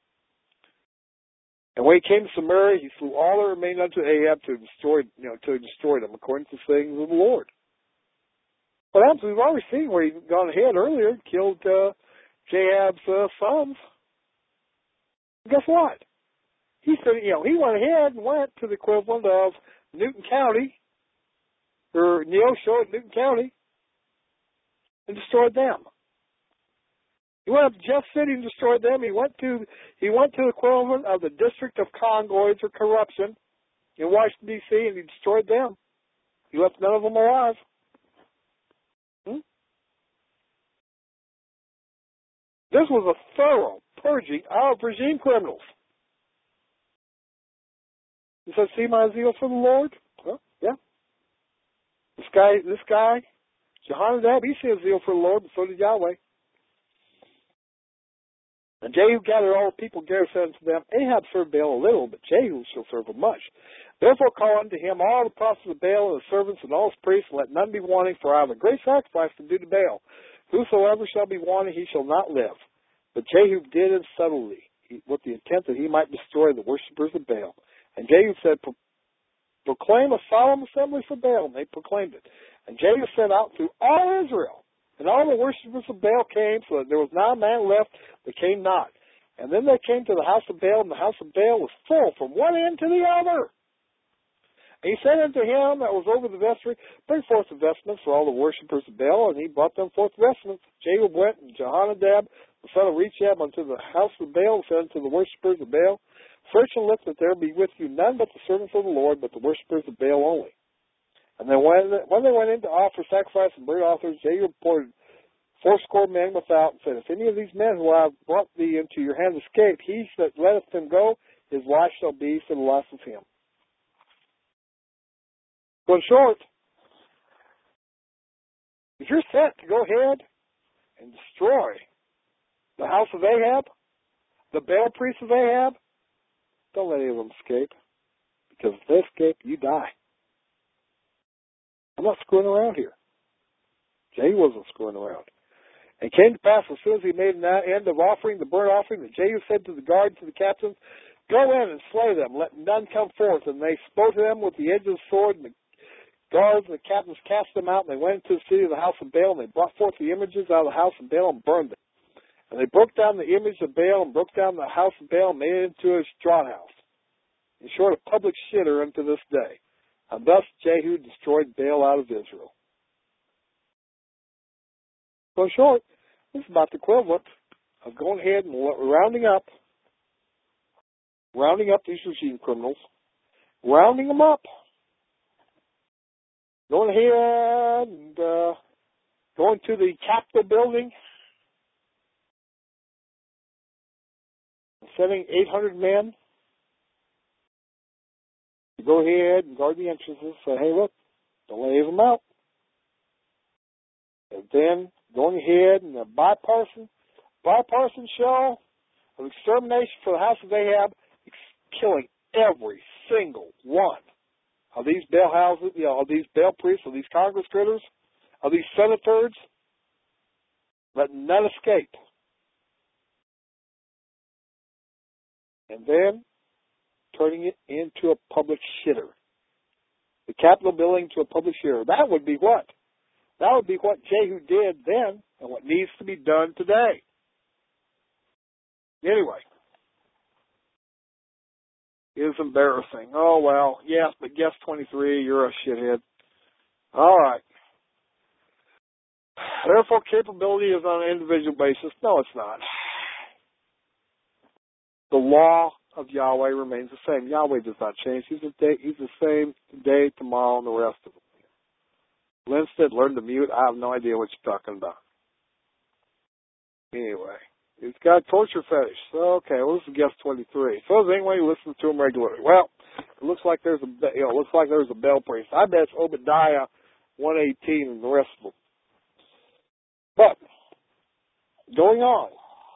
And when he came to Samaria, he slew all that remained unto Ahab to destroy them, according to the sayings of the Lord. What happens? We've already seen where he's gone ahead earlier and killed Jehab's sons. And guess what? He said, he went ahead and went to the equivalent of Newton County, or Neosho at Newton County, and destroyed them. He went up to Jeff City and destroyed them. He went to the equivalent of the District of Congoids or corruption in Washington, D.C., and he destroyed them. He left none of them alive. This was a thorough purging of regime criminals. He said, see my zeal for the Lord? Well, yeah. This guy, Jehonadab, he said zeal for the Lord, but so did Yahweh. And Jehu gathered all the people, Gareth said unto them, Ahab served Baal a little, but Jehu shall serve him much. Therefore call unto him all the prophets of Baal and the servants and all his priests, and let none be wanting, for I have a great sacrifice to do to Baal. Whosoever shall be wanting, he shall not live. But Jehu did it subtly, with the intent that he might destroy the worshippers of Baal. And Jehu said, proclaim a solemn assembly for Baal, and they proclaimed it. And Jehu sent out through all Israel, and all the worshippers of Baal came, so that there was not a man left that came not. And then they came to the house of Baal, and the house of Baal was full from one end to the other. And he said unto him that was over the vestry, bring forth the vestments for all the worshippers of Baal, and he brought them forth vestments. Jehu went, and Jehonadab, the son of Rechab, unto the house of Baal, and said unto the worshippers of Baal, search and look that there be with you none but the servants of the Lord, but the worshippers of Baal only. And then when they went in to offer sacrifice and burnt offerings, Jehu reported 80 men without, and said, if any of these men who I have brought thee into your hands escape, he that letteth them go, his life shall be for the life of him. So in short, if you're set to go ahead and destroy the house of Ahab, the Baal priests of Ahab, don't let any of them escape. Because if they escape, you die. I'm not screwing around here. Jehu wasn't screwing around. And it came to pass, as soon as he made an end of offering the burnt offering, that Jehu said to the guard, to the captains, go in and slay them, let none come forth. And they smote them with the edge of the sword, and the guards and the captains cast them out, and they went into the city of the house of Baal, and they brought forth the images out of the house of Baal and burned them. And they broke down the image of Baal and broke down the house of Baal and made it into a straw house. In short, a public shitter unto this day. And thus Jehu destroyed Baal out of Israel. So in short, this is about the equivalent of going ahead and rounding up these regime criminals, rounding them up, going ahead and going to the Capitol building, sending 800 men to go ahead and guard the entrances, say, hey, look, don't let them out. And then going ahead and a bipartisan show of extermination for the house of Ahab, killing every single one of these Baal houses, of these Baal priests, of these Congress critters, of these senators, let none escape. And then turning it into a public shitter. The Capitol building to a public shitter. That would be what? That would be what Jehu did then and what needs to be done today. Anyway, it is embarrassing. Oh, well, yes, but guess 23, you're a shithead. All right. Therefore, capability is on an individual basis. No, it's not. The law of Yahweh remains the same. Yahweh does not change. He's the same today, tomorrow, and the rest of them. Linstead learned to mute. I have no idea what you're talking about. Anyway, he's got a torture fetish. So, okay, well, this is guess 23. So does anyone who listens to him regularly? Well, it looks like there's a Baal priest. I bet it's Obadiah 118 and the rest of them. But going on.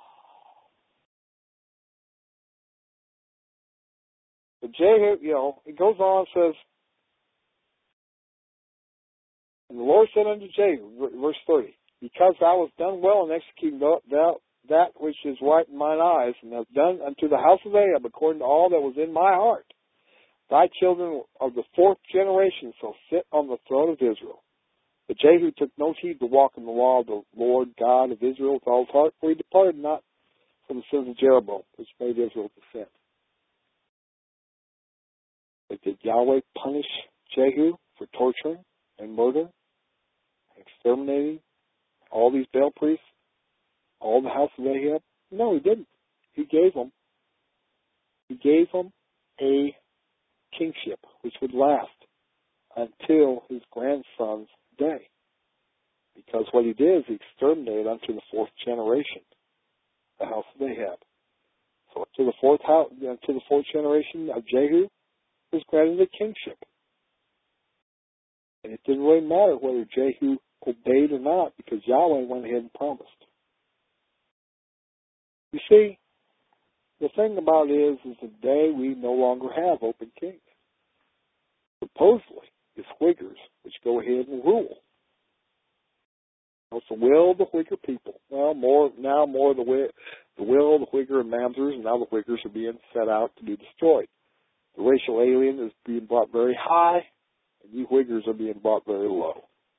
But Jehu, it goes on and says, and the Lord said unto Jehu, verse 30, because thou hast done well in executing that which is right in mine eyes, and hast done unto the house of Ahab according to all that was in my heart, thy children of the 4th generation shall sit on the throne of Israel. But Jehu took no heed to walk in the law of the Lord God of Israel with all his heart, for he departed not from the sins of Jeroboam, which made Israel to sin. But did Yahweh punish Jehu for torturing and murder, exterminating all these Baal priests? all the house of Ahab? No, he didn't. He gave them a kingship which would last until his grandson's day. Because what he did is he exterminated unto the fourth generation the house of Ahab. So to the fourth generation of Jehu was granted a kingship. And it didn't really matter whether Jehu obeyed or not, because Yahweh went ahead and promised. You see, the thing about it is today we no longer have open kings. Supposedly, it's Uyghurs which go ahead and rule. It's the will of the Uyghur people. Well, more the will of the Uyghur and Mamzers, and now the Uyghurs are being set out to be destroyed. The racial alien is being brought very high, and you Uyghurs are being brought very low.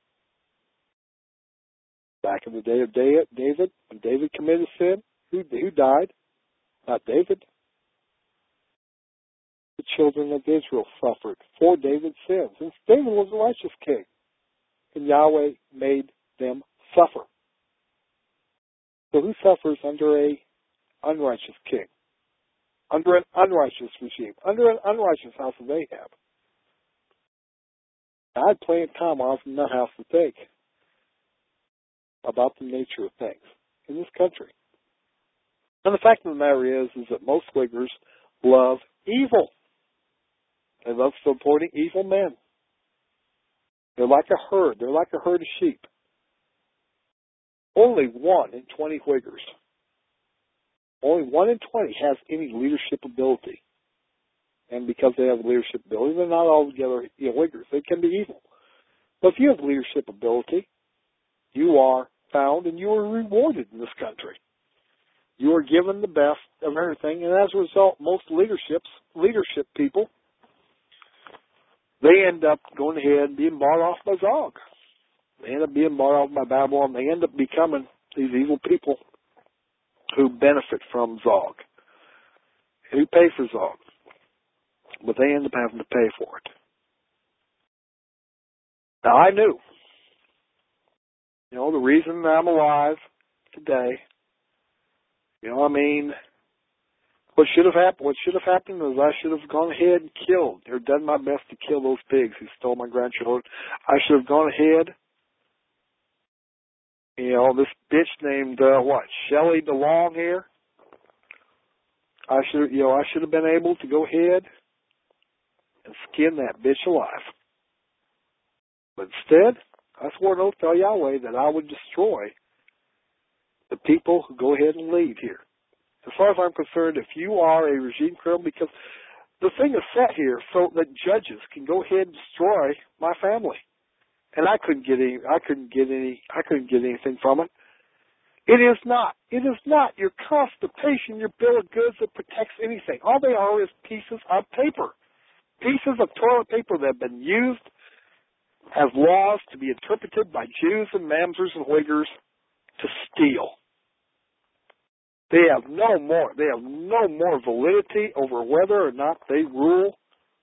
Back in the day of David, when David committed sin, who died? Not David. The children of Israel suffered for David's sins. Since David was a righteous king, and Yahweh made them suffer. So who suffers under an unrighteous king? Under an unrighteous regime? Under an unrighteous house of Ahab? I had plenty of time while I was in that house to think about the nature of things in this country. And the fact of the matter is that most Uyghurs love evil. They love supporting evil men. They're like a herd. They're like a herd of sheep. Only 1 in 20 Uyghurs, only 1 in 20 has any leadership ability. And because they have leadership ability, they're not altogether Uyghurs. They can be evil. But if you have leadership ability, you are found and you are rewarded in this country. You are given the best of everything, and as a result, most leadership people, they end up going ahead and being bought off by Zog. They end up being bought off by Babylon. They end up becoming these evil people who benefit from Zog, who pay for Zog, but they end up having to pay for it. Now, I knew, the reason I'm alive today, what should have happened is I should have gone ahead and killed, or done my best to kill those pigs who stole my grandchildren. I should have gone ahead, this bitch named, Shelley DeLong here. I should have been able to go ahead and skin that bitch alive. But instead, I swore an oath to Yahweh that I would destroy the people who go ahead and lead here. As far as I'm concerned, if you are a regime criminal, because the thing is set here so that judges can go ahead and destroy my family, and I couldn't get anything from it. It is not your constipation, your bill of goods that protects anything. All they are is pieces of paper, pieces of toilet paper that have been used as laws to be interpreted by Jews and Mamzers and Uyghurs to steal. They have no more validity over whether or not they rule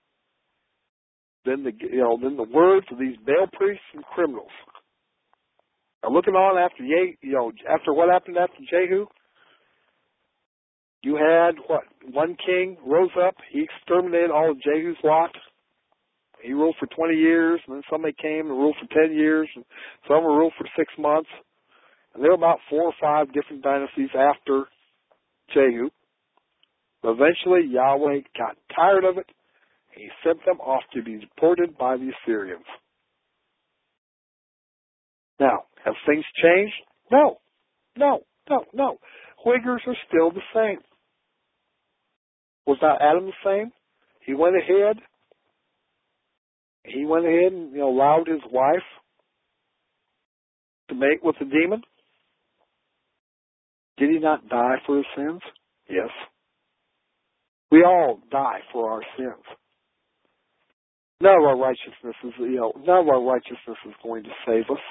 than the words of these Baal priests and criminals. Now, looking on after what happened after Jehu, you had one king rose up, he exterminated all of Jehu's lot. He ruled for 20 years, and then somebody came and ruled for 10 years, and some ruled for 6 months. And there were about 4 or 5 different dynasties after Jehu. But eventually, Yahweh got tired of it, and he sent them off to be deported by the Assyrians. Now, have things changed? No. Uyghurs are still the same. Was not Adam the same? He went ahead and allowed his wife to mate with the demon. Did he not die for his sins? Yes. We all die for our sins. None of our righteousness is going to save us.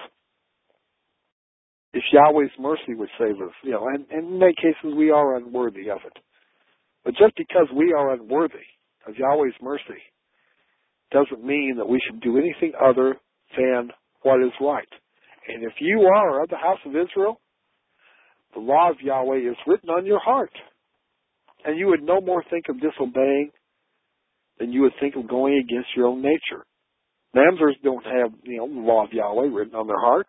If Yahweh's mercy would save us, and in many cases we are unworthy of it. But just because we are unworthy of Yahweh's mercy doesn't mean that we should do anything other than what is right. And if you are of the house of Israel, The law of Yahweh is written on your heart. And you would no more think of disobeying than you would think of going against your own nature. Mamzers don't have, the law of Yahweh written on their heart.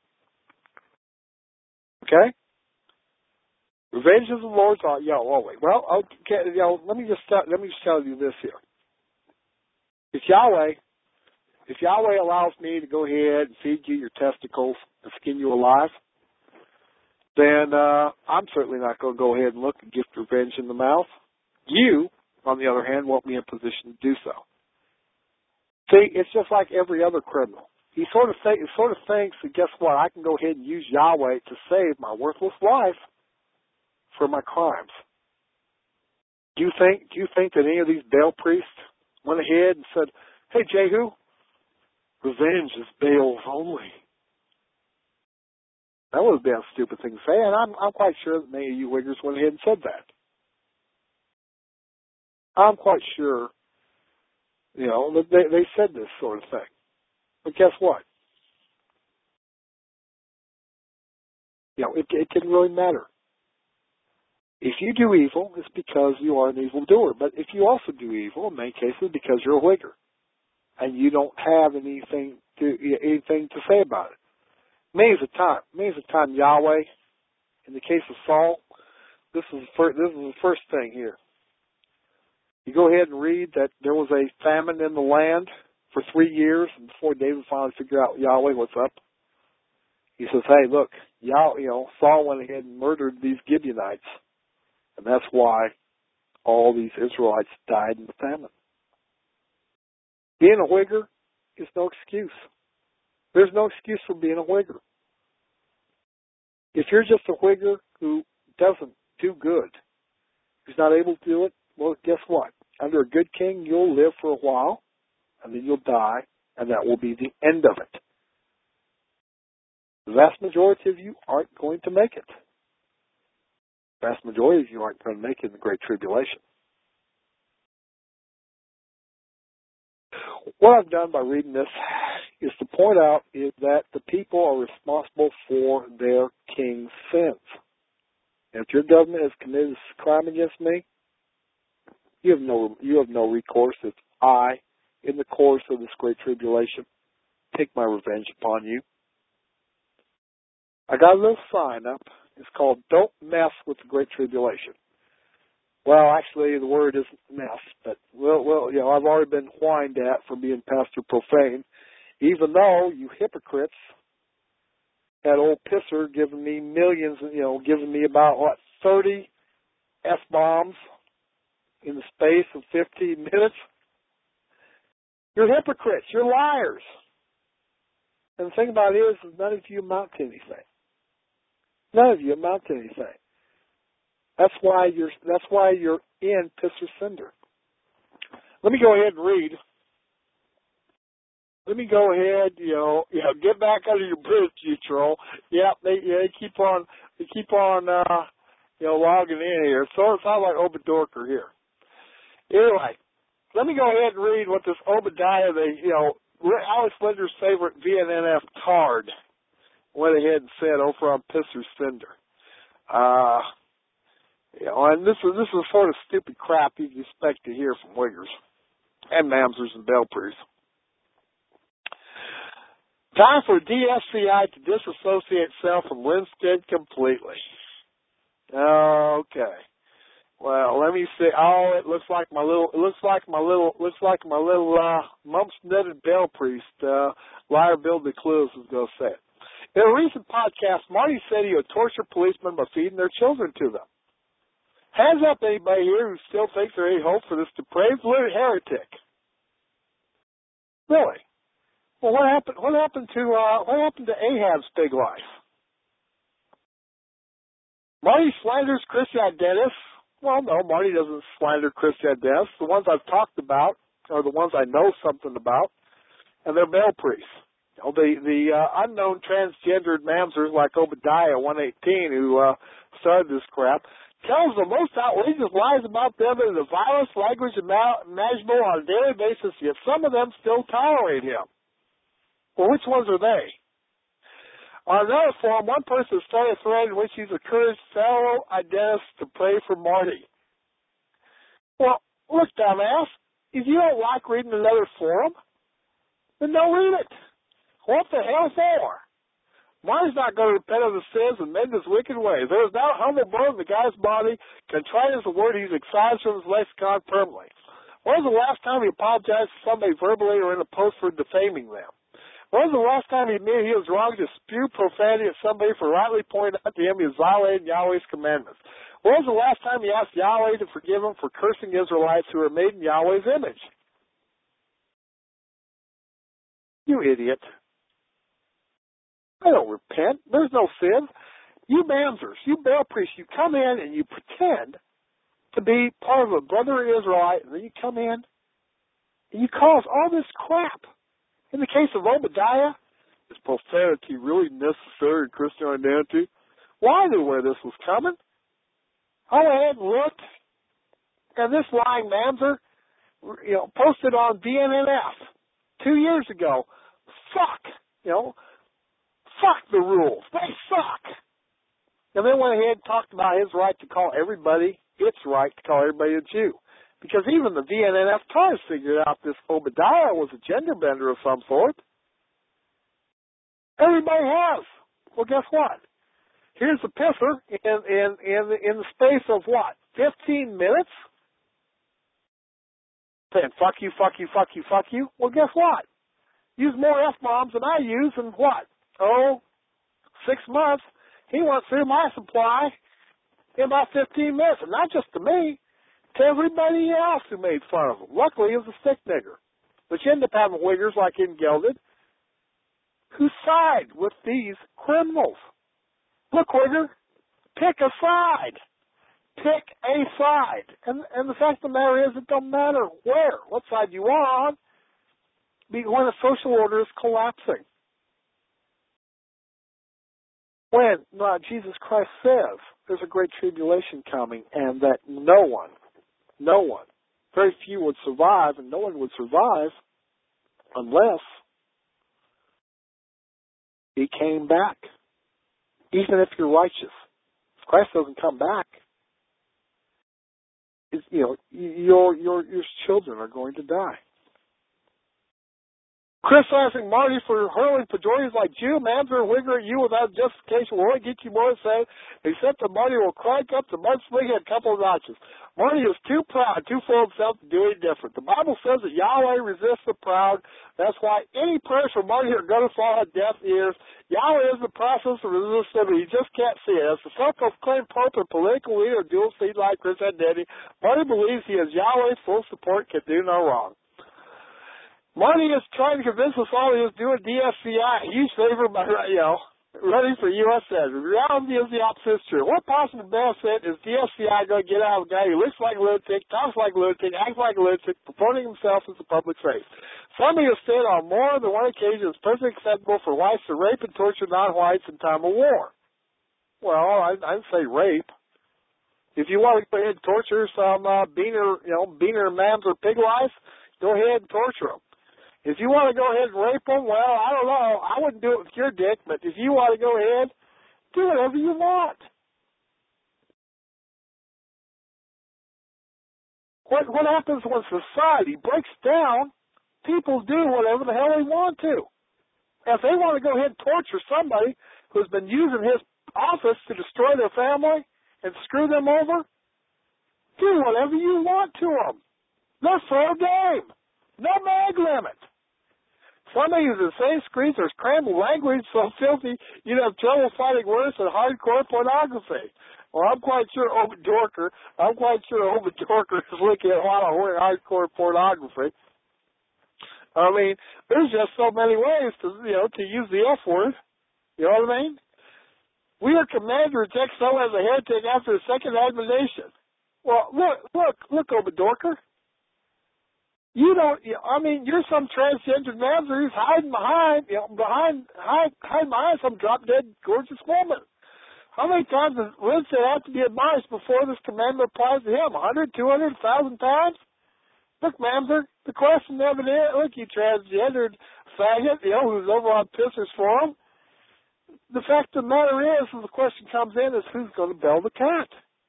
Okay? Revenge is the Lord's Yahweh. Well, okay, let me just tell you this here. If Yahweh allows me to go ahead and feed you your testicles and skin you alive, then I'm certainly not going to go ahead and look and gift revenge in the mouth. You, on the other hand, won't be in a position to do so. See, it's just like every other criminal. He sort of thinks that, guess what, I can go ahead and use Yahweh to save my worthless life for my crimes. Do you think that any of these Baal priests went ahead and said, hey, Jehu, revenge is Baal's only? That would have been a stupid thing to say, and I'm quite sure that many of you Wiggers went ahead and said that. I'm quite sure, that they said this sort of thing. But guess what? It didn't really matter. If you do evil, it's because you are an evildoer. But if you also do evil, in many cases, because you're a Wigger, and you don't have anything to say about it. Many is the time Yahweh, in the case of Saul, this is the first thing here. You go ahead and read that there was a famine in the land for 3 years, and before David finally figured out Yahweh, what's up, he says, hey, look, Saul went ahead and murdered these Gibeonites, and that's why all these Israelites died in the famine. Being a Wigger is no excuse. There's no excuse for being a Wigger. If you're just a Wigger who doesn't do good, who's not able to do it, well, guess what? Under a good king, you'll live for a while, and then you'll die, and that will be the end of it. The vast majority of you aren't going to make it. The vast majority of you aren't going to make it in the Great Tribulation. What I've done by reading this is to point out is that the people are responsible for their king's sins. And if your government has committed a crime against me, you have no recourse if I, in the course of this Great Tribulation, take my revenge upon you. I got a little sign up. It's called "Don't Mess with the Great Tribulation." Well, actually, the word isn't mess, but I've already been whined at for being Pastor Profane, even though you hypocrites had old Pisser giving me millions, giving me about 30 S-bombs in the space of 15 minutes. You're hypocrites. You're liars. And the thing about it is none of you amount to anything. None of you amount to anything. That's why you're in Pisser Cinder. Let me go ahead and read. Let me go ahead, get back under your bridge, you troll. Yeah, they keep on logging in here. So it's not like Obadorker here. Anyway, let me go ahead and read what this Obadiah, Alex Linder's favorite VNNF card went ahead and said over on Pisser Cinder. And this is the sort of stupid crap you'd expect to hear from Wiggers and Mamzers and Baal priests. Time for DSCI to disassociate itself from Linstead completely. Okay. Well, let me see. Oh, it looks like my little mumps-knitted Baal priest, Liar Bill DeCluse is going to say it. In a recent podcast, Marty said he would torture policemen by feeding their children to them. Hands up, anybody here who still thinks there's any hope for this depraved heretic? Really? Well, what happened to Ahab's big life? Marty slanders Christy Identis. Well, no, Marty doesn't slander Christy Identis. The ones I've talked about are the ones I know something about, and they're Baal priests. The unknown transgendered mamzers like Obadiah 118 who started this crap tells the most outrageous lies about them in the vilest language imaginable on a daily basis, yet some of them still tolerate him. Well, which ones are they? On another forum, one person started a thread in which he's encouraged fellow identists to pray for Marty. Well, look, dumbass, if you don't like reading another forum, then don't read it. What the hell for? Marty's not going to repent of his sins and mend his wicked ways. There is not a humble bone in the guy's body. Contrite is a word he's excised from his lexicon permanently. When was the last time he apologized to somebody verbally or in a post for defaming them? When was the last time he admitted he was wrong to spew profanity at somebody for rightly pointing out to him he was violating Yahweh's commandments? When was the last time he asked Yahweh to forgive him for cursing Israelites who were made in Yahweh's image? You idiot. I don't repent. There's no sin. You mamzers, you Baal priests, you come in and you pretend to be part of a brother Israelite, and then you come in and you cause all this crap. In the case of Obadiah, is profanity really necessary in Christian identity? Well, I knew where this was coming. I went ahead and looked, and this lying mamzer, posted on BNNF 2 years ago. Fuck the rules. They suck. And then went ahead and talked about his right to call everybody, its right to call everybody a Jew. Because even the VNNF Times figured out this Obadiah was a gender bender of some sort. Everybody has. Well, guess what? Here's the pisser in the space of what? 15 minutes? Saying, fuck you, fuck you, fuck you, fuck you. Well, guess what? Use more F-bombs than I use in what? 6 months. He went through my supply in about 15 minutes. And not just to me, to everybody else who made fun of him. Luckily, he was a stick nigger. But you end up having wiggers like in Gelded who side with these criminals. Look, wigger, pick a side. Pick a side. And the fact of the matter is, it don't matter what side you are on, when a social order is collapsing. When Jesus Christ says there's a great tribulation coming and that no one, very few would survive, and no one would survive unless he came back. Even if you're righteous. If Christ doesn't come back, your children are going to die. Criticizing Marty for hurling pejoratives like Jew, Mamzer, and Wigger at you without justification will only get you more to say, except that Marty will crank up the mudslinging a couple of notches. Marty is too proud, too full of himself to do any different. The Bible says that Yahweh resists the proud. That's why any prayers from Marty are going to fall on deaf ears. Yahweh is the process of resistance, but you just can't see it. As the self-proclaimed pope and political leader of dual seed like Chris identity, Marty believes he has Yahweh's full support, can do no wrong. Marty is trying to convince us all he was doing DSCI. Huge favor by, running for U.S. Senator. The reality is the opposite is true. What possible benefit is DSCI going to get out of a guy who looks like a lunatic, talks like a lunatic, acts like a lunatic, purporting himself as a public face? Somebody has said on more than one occasion it's perfectly acceptable for whites to rape and torture non-whites in time of war. Well, I'd say rape. If you want to go ahead and torture some beaner mams or pig lice, go ahead and torture them. If you want to go ahead and rape them, well, I don't know. I wouldn't do it with your dick, but if you want to go ahead, do whatever you want. What happens when society breaks down? People do whatever the hell they want to. If they want to go ahead and torture somebody who's been using his office to destroy their family and screw them over, do whatever you want to them. They're fair game. No mag limit. Somebody who's insane screens or scrambled language so filthy you'd have trouble finding worse than hardcore pornography. Well, I'm quite sure Obed Dorker is looking at a lot of hardcore pornography. I mean, there's just so many ways to use the F word. You know what I mean? We are commanded to reject someone as a heretic after the second admonition. Well, look, Obed Dorker. You're some transgender man who's hiding behind some drop-dead gorgeous woman. How many times does Lindsay have to be admonished before this commandment applies to him? 100, 200, 1,000 times? Look, Mamzer, the question never did. Look, you transgendered faggot, who's over on Pissers Forum. the fact of the matter is, the question comes in, is who's going to bell the cat?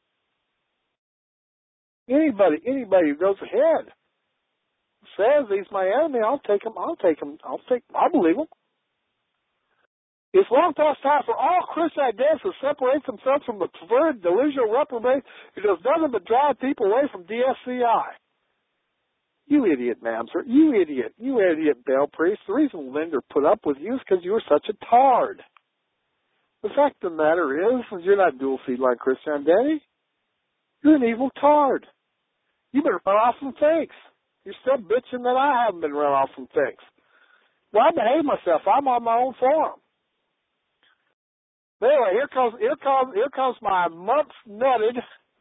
Anybody who goes ahead says he's my enemy, I'll believe him. It's long past time for all Christian ideas to separate themselves from the perverted, delusional reprobate who does nothing but drive people away from DSCI. You idiot, Mamser. You idiot Bell Priest. The reason Linder put up with you is because you were such a tard. The fact of the matter is you're not dual seed line Christian Daddy. You're an evil tard. You better run off from things. You're still bitching that I haven't been run off from things. Well, I behave myself. I'm on my own forum. But anyway, here comes my mumps nutted,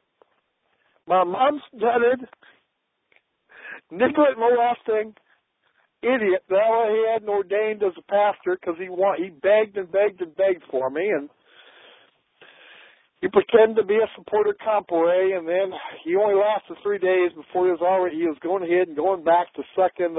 nigglet molesting idiot that I had ordained as a pastor because he begged and begged and begged for me, and he pretended to be a supporter compere, and then he only lasted 3 days before he was going ahead and going back to sucking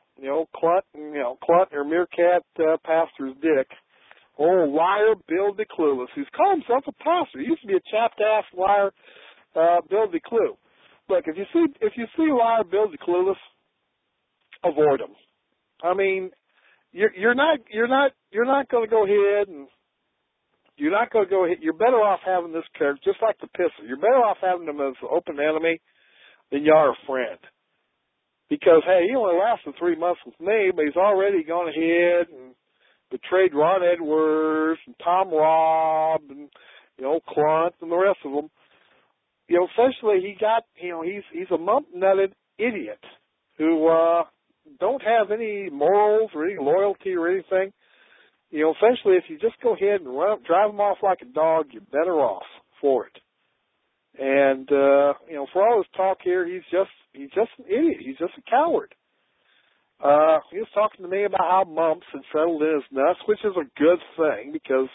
Clunt or Meerkat pastor's dick. Oh, liar Bill DeClueless, who's called himself a pastor. He used to be a chapped-ass liar, Bill DeClue. Look, if you see liar Bill DeClueless, avoid him. I mean, you're not going to go ahead and you're better off having this character, just like the Pisser. You're better off having him as an open enemy than you are a friend. Because, hey, he only lasted 3 months with me, but he's already gone ahead and betrayed Ron Edwards and Tom Robb and, Clunt and the rest of them. Essentially he's a mump-nutted idiot who don't have any morals or any loyalty or anything. Essentially if you just go ahead and drive him off like a dog, you're better off for it. And, for all his talk here, he's just an idiot. He's just a coward. He was talking to me about how mumps had settled in his nuts, which is a good thing because,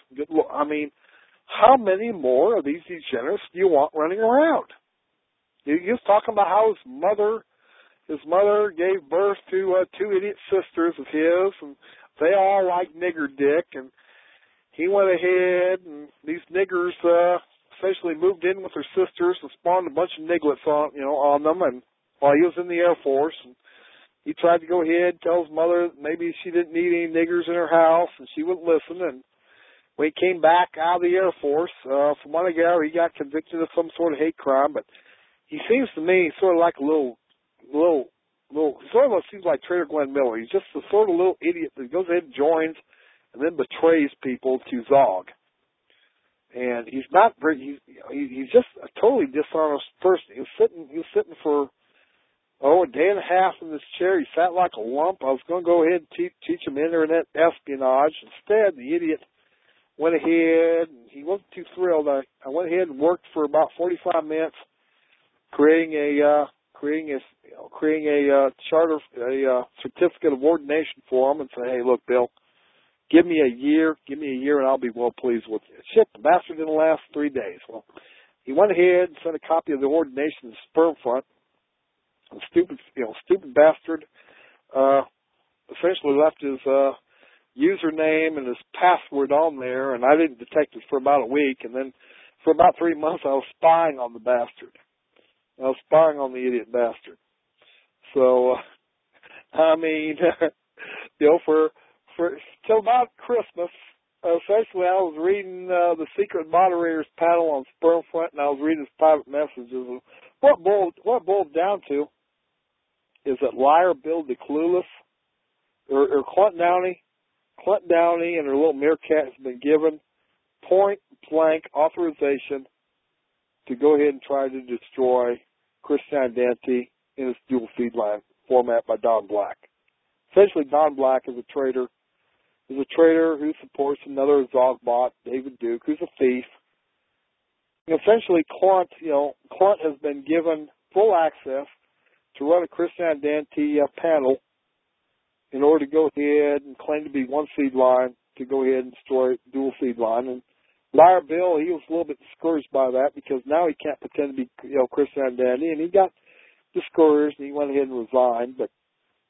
how many more of these degenerates do you want running around? He was talking about how his mother gave birth to 2 idiot sisters of his, and they all like nigger dick, and he went ahead, and these niggers essentially moved in with their sisters and spawned a bunch of nigglets on them, and while he was in the Air Force, and he tried to go ahead and tell his mother that maybe she didn't need any niggers in her house, and she wouldn't listen. And when he came back out of the Air Force, from what I gather, he got convicted of some sort of hate crime. But he seems to me sort of like a little, sort of seems like Trader Glenn Miller. He's just the sort of little idiot that goes ahead and joins and then betrays people to Zog. And he's not very, he's just a totally dishonest person. He was sitting for a day and a half in this chair. He sat like a lump. I was going to go ahead and teach him internet espionage. Instead, the idiot went ahead, and he wasn't too thrilled. I went ahead and worked for about 45 minutes, creating a certificate of ordination for him, and say, hey, look, Bill, give me a year, and I'll be well pleased with you. Shit, the bastard didn't last 3 days. Well, he went ahead and sent a copy of the ordination to Sperm Front. The stupid bastard essentially left his username and his password on there, and I didn't detect it for about a week, and then for about 3 months I was spying on the bastard. I was spying on the idiot bastard. So, for till about Christmas, essentially I was reading the secret moderators panel on Sperm Front, and I was reading his private messages. What boiled down to is that liar Bill DeClueless or Clunt Downey and her little meerkat has been given point blank authorization to go ahead and try to destroy Christian Identity in its dual feed line format by Don Black. Essentially, Don Black is a traitor who supports another Zogbot, David Duke, who's a thief. Essentially, Clunt has been given full access to run a Christian Identity panel in order to go ahead and claim to be one seed line to go ahead and destroy dual seed line. And Liar Bill, he was a little bit discouraged by that because now he can't pretend to be Christian Identity, and he got discouraged and he went ahead and resigned. But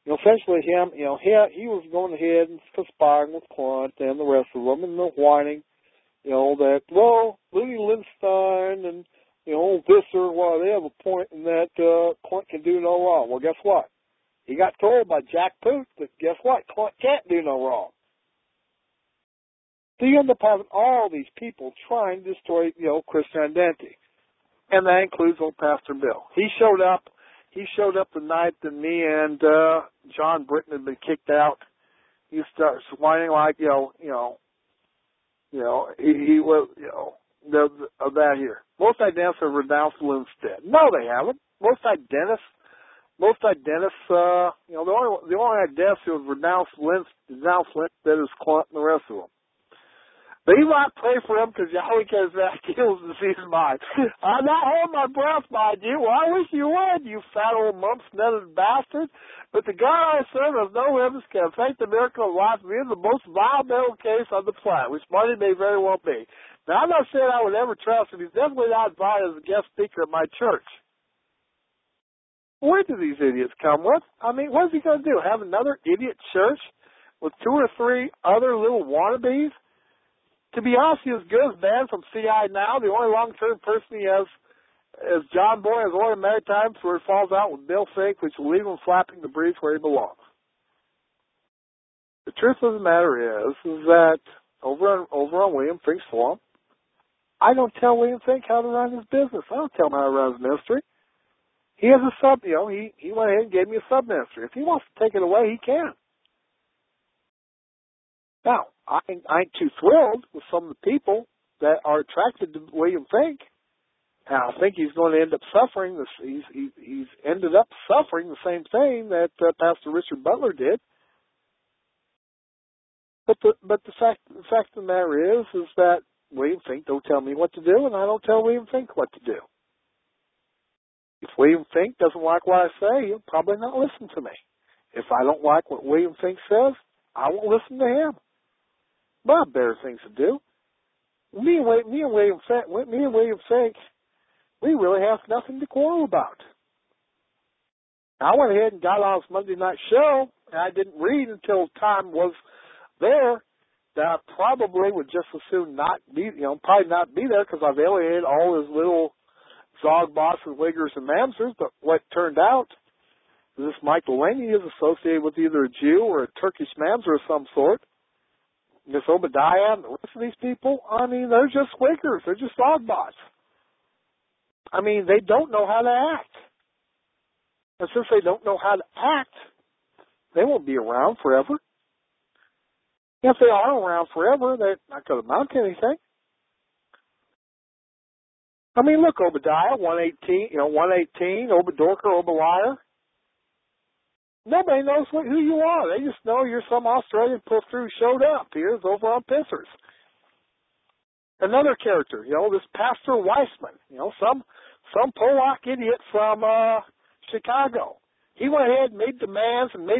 essentially, he was going ahead and conspiring with Clunt and the rest of them, and the whining that, well, Looney Lindstein and, Visser, well, they have a point in that Clint can do no wrong. Well, guess what? He got told by Jack Poot that, guess what? Clint can't do no wrong. So you end up having all these people trying to destroy, Christian identity. And that includes old Pastor Bill. He showed up the night that me and John Britton had been kicked out. He starts whining like, he was, of that here. Most identists have renounced Lindstedt. No, they haven't. Most identists, the only identist who have renounced Lindstedt is Clint and the rest of them. But you might pray for him because Yahweh cares that kills the season mind. I'm not holding my breath, mind you. Well, I wish you would, you fat old mumps-netted bastard. But the God I serve has no evidence can affect the miracle of life being the most vile mental case on the planet, which Marty may very well be. Now, I'm not saying I would ever trust him. He's definitely not invited as a guest speaker at my church. Where do these idiots come with? I mean, what is he going to do? Have another idiot church with 2 or 3 other little wannabes? To be honest, he's as good as Ben from CI now. The only long-term person he has is John Boy, has only many times where he falls out with Bill Fink, which will leave him flapping the breeze where he belongs. The truth of the matter is that over on William Fink's forum, I don't tell William Fink how to run his business. I don't tell him how to run his ministry. He has a sub, he went ahead and gave me a sub-ministry. If he wants to take it away, he can. Now, I ain't too thrilled with some of the people that are attracted to William Fink. And I think he's going to end up suffering this. He's ended up suffering the same thing that Pastor Richard Butler did. But the fact of the matter is that William Fink don't tell me what to do, and I don't tell William Fink what to do. If William Fink doesn't like what I say, he'll probably not listen to me. If I don't like what William Fink says, I won't listen to him. But I have better things to do. Me and William Fink, we really have nothing to quarrel about. I went ahead and got on his Monday night show, and I didn't read until time was there that I probably would just as soon not be, probably not be there because I've alienated all his little Zog bosses, Wiggers, and Mamsers. But what turned out is this Michael Laney is associated with either a Jew or a Turkish Mamser of some sort. This Obadiah and the rest of these people, I mean, they're just Wiggers. They're just Zogbots. I mean, they don't know how to act. And since they don't know how to act, they won't be around forever. If they are around forever, they're not going to amount to anything. I mean, look, Obadiah, 118, Obadorker, Obaliah. Nobody knows who you are. They just know you're some Australian puff-through who showed up. Here's over on Pissers. Another character, this Pastor Weissman, some Polak idiot from Chicago. He went ahead and made demands, and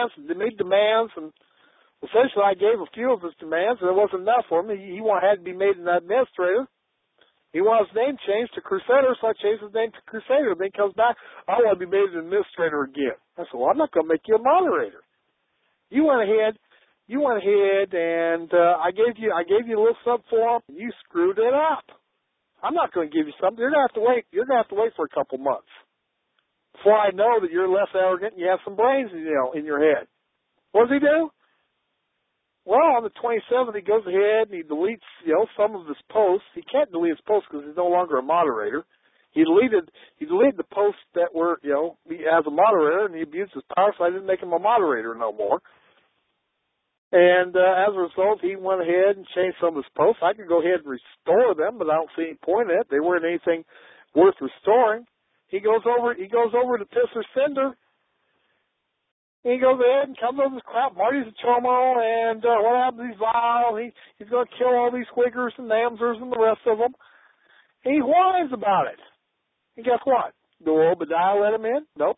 essentially I gave a few of his demands, and it wasn't enough for him. He had to be made an administrator. He wants his name changed to Crusader, so I changed his name to Crusader. Then he comes back, I want to be made an administrator again. I said, well, I'm not going to make you a moderator. You went ahead and I gave you a little sub form, and you screwed it up. I'm not going to give you something. You're going to have to wait. You're going to have to wait for a couple months before I know that you're less arrogant and you have some brains, in your head. What does he do? Well, on the 27th, he goes ahead and he deletes, some of his posts. He can't delete his posts because he's no longer a moderator. He deleted the posts that were, as a moderator, and he abused his power, so I didn't make him a moderator no more. And as a result, he went ahead and changed some of his posts. I could go ahead and restore them, but I don't see any point in it. They weren't anything worth restoring. He goes over to Pisser Cinder. He goes ahead and comes up with this crap. Marty's a chomo, and what happens? He's vile. He's going to kill all these Wiggers and Namsers and the rest of them. And he whines about it. And guess what? Do Obadiah let him in? Nope.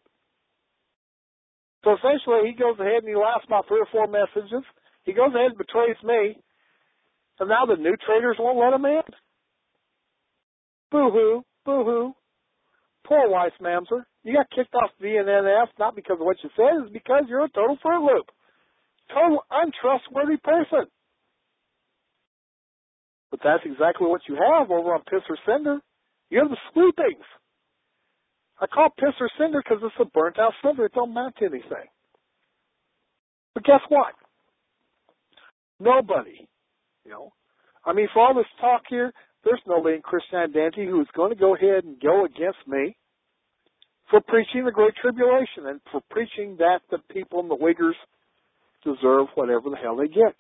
So essentially, he goes ahead and he lasts about 3 or 4 messages. He goes ahead and betrays me. And now the new traders won't let him in. Boo-hoo, boo-hoo. Poor Weiss Mamser. You got kicked off VNNF not because of what you said, it's because you're a total Fruit Loop. Total untrustworthy person. But that's exactly what you have over on Piss or Cinder. You have the sweepings. I call it Piss or Cinder because it's a burnt-out cinder. It don't amount to anything. But guess what? Nobody, I mean, for all this talk here, there's nobody in Christianity who is going to go ahead and go against me for preaching the Great Tribulation and for preaching that the people in the Uyghurs deserve whatever the hell they get.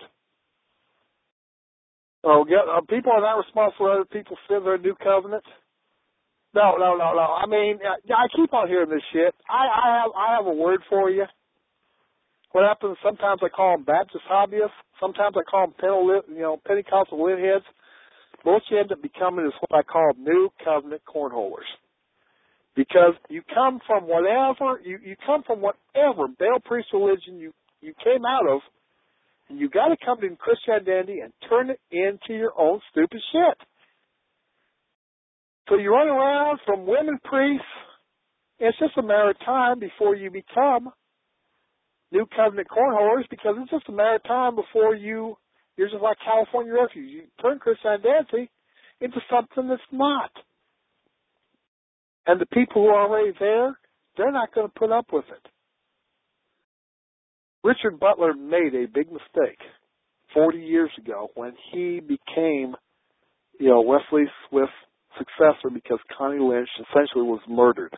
People are not responsible for other people's sins of their new covenant. No. I mean, I keep on hearing this shit. I have a word for you. What happens, sometimes I call them Baptist hobbyists. Sometimes I call them Pentecostal litheads. Most you end up becoming is what I call new covenant cornholers. Because you come from whatever Baal priest religion you came out of, and you got to come to Christianity and turn it into your own stupid shit. So you run around from women priests, and it's just a matter of time before you become new covenant cornholers, because it's just a matter of time before you're just like California refugees. You turn Christianity into something that's not. And the people who are already there, they're not going to put up with it. Richard Butler made a big mistake 40 years ago when he became, Wesley Swift's successor, because Connie Lynch essentially was murdered.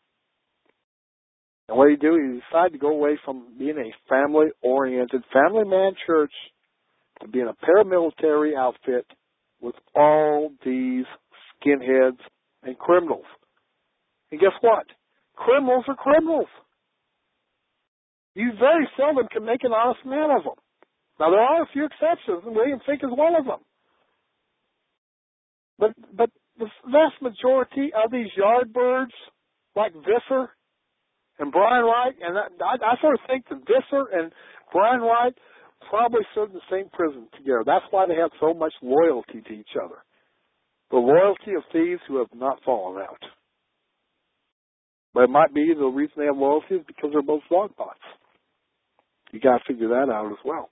And what did he do? He decided to go away from being a family-oriented, family-man church to being a paramilitary outfit with all these skinheads and criminals. And guess what? Criminals are criminals. You very seldom can make an honest man of them. Now, there are a few exceptions, and William Fink is one of them. But the vast majority of these yardbirds, like Visser and Brian Wright, and I sort of think that Visser and Brian Wright probably served in the same prison together. That's why they have so much loyalty to each other. The loyalty of thieves who have not fallen out. But it might be the reason they have loyalty is because they're both dogpots. You got to figure that out as well.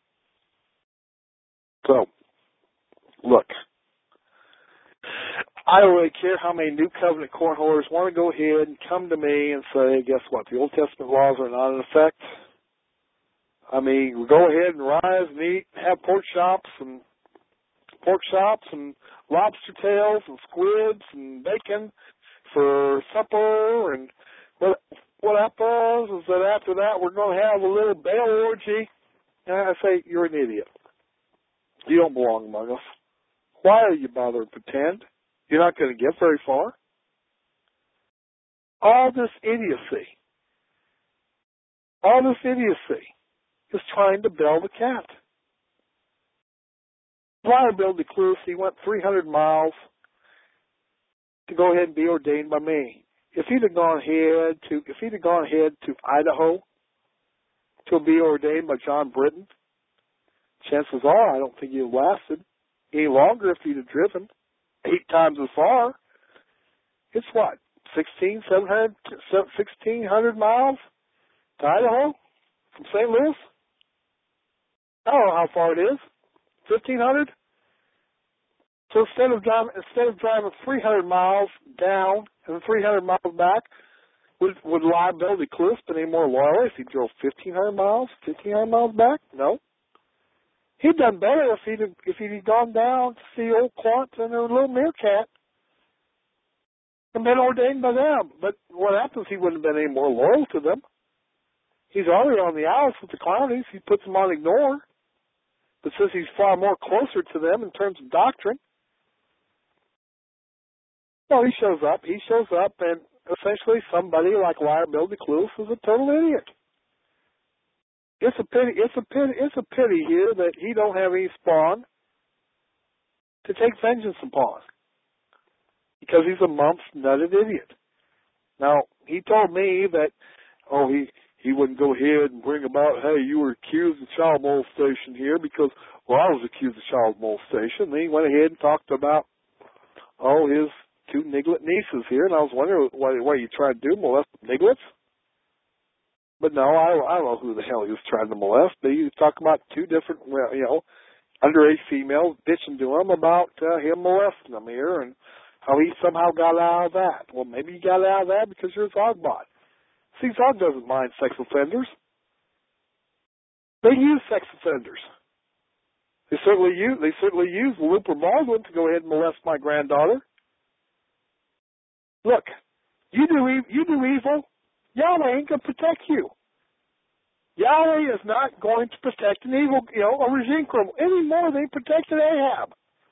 So, look, I don't really care how many New Covenant cornholers want to go ahead and come to me and say, guess what, the Old Testament laws are not in effect. I mean, we go ahead and rise and eat, have pork chops and lobster tails and squids and bacon for supper, and what happens is that after that we're going to have a little Baal orgy. And I say, you're an idiot. You don't belong among us. Why are you bothering to pretend? You're not going to get very far. All this idiocy is trying to bell the cat. Bill DeCluse, he went 300 miles to go ahead and be ordained by me. If he'd have gone ahead to Idaho to be ordained by John Britton, chances are I don't think he'd have lasted any longer if he'd have driven 8 times as far. It's what, 1,600 miles to Idaho from St. Louis? I don't know how far it is. 1,500? So instead of driving 300 miles down and 300 miles back, would Bill DeCluse been any more loyal if he drove 1,500 miles back? No. He'd done better if he'd gone down to see old Quant and their little meerkat and been ordained by them. But what happens, he wouldn't have been any more loyal to them. He's already on the outs with the Clownies. He puts them on ignore. But since he's far more closer to them in terms of doctrine, well, he shows up, and essentially somebody like Liar Bill DeCluse is a total idiot. It's a pity here that he don't have any spawn to take vengeance upon, because he's a mumps-nutted idiot. Now, he told me that, he wouldn't go ahead and bring about, hey, you were accused of child molestation here because, well, I was accused of child molestation. Then he went ahead and talked about, his 2 niglet nieces here, and I was wondering what you tried to do, molest niglets? But no, I don't know who the hell he was trying to molest. But he was talking about 2 different, underage females bitching to him about him molesting them here and how he somehow got out of that. Well, maybe he got out of that because you're a Zogbot. See, Zog doesn't mind sex offenders. They use sex offenders. They certainly use Looper Baldwin to go ahead and molest my granddaughter. Look, you do evil, Yahweh ain't going to protect you. Yahweh is not going to protect an evil, a regime criminal any more than he protected Ahab.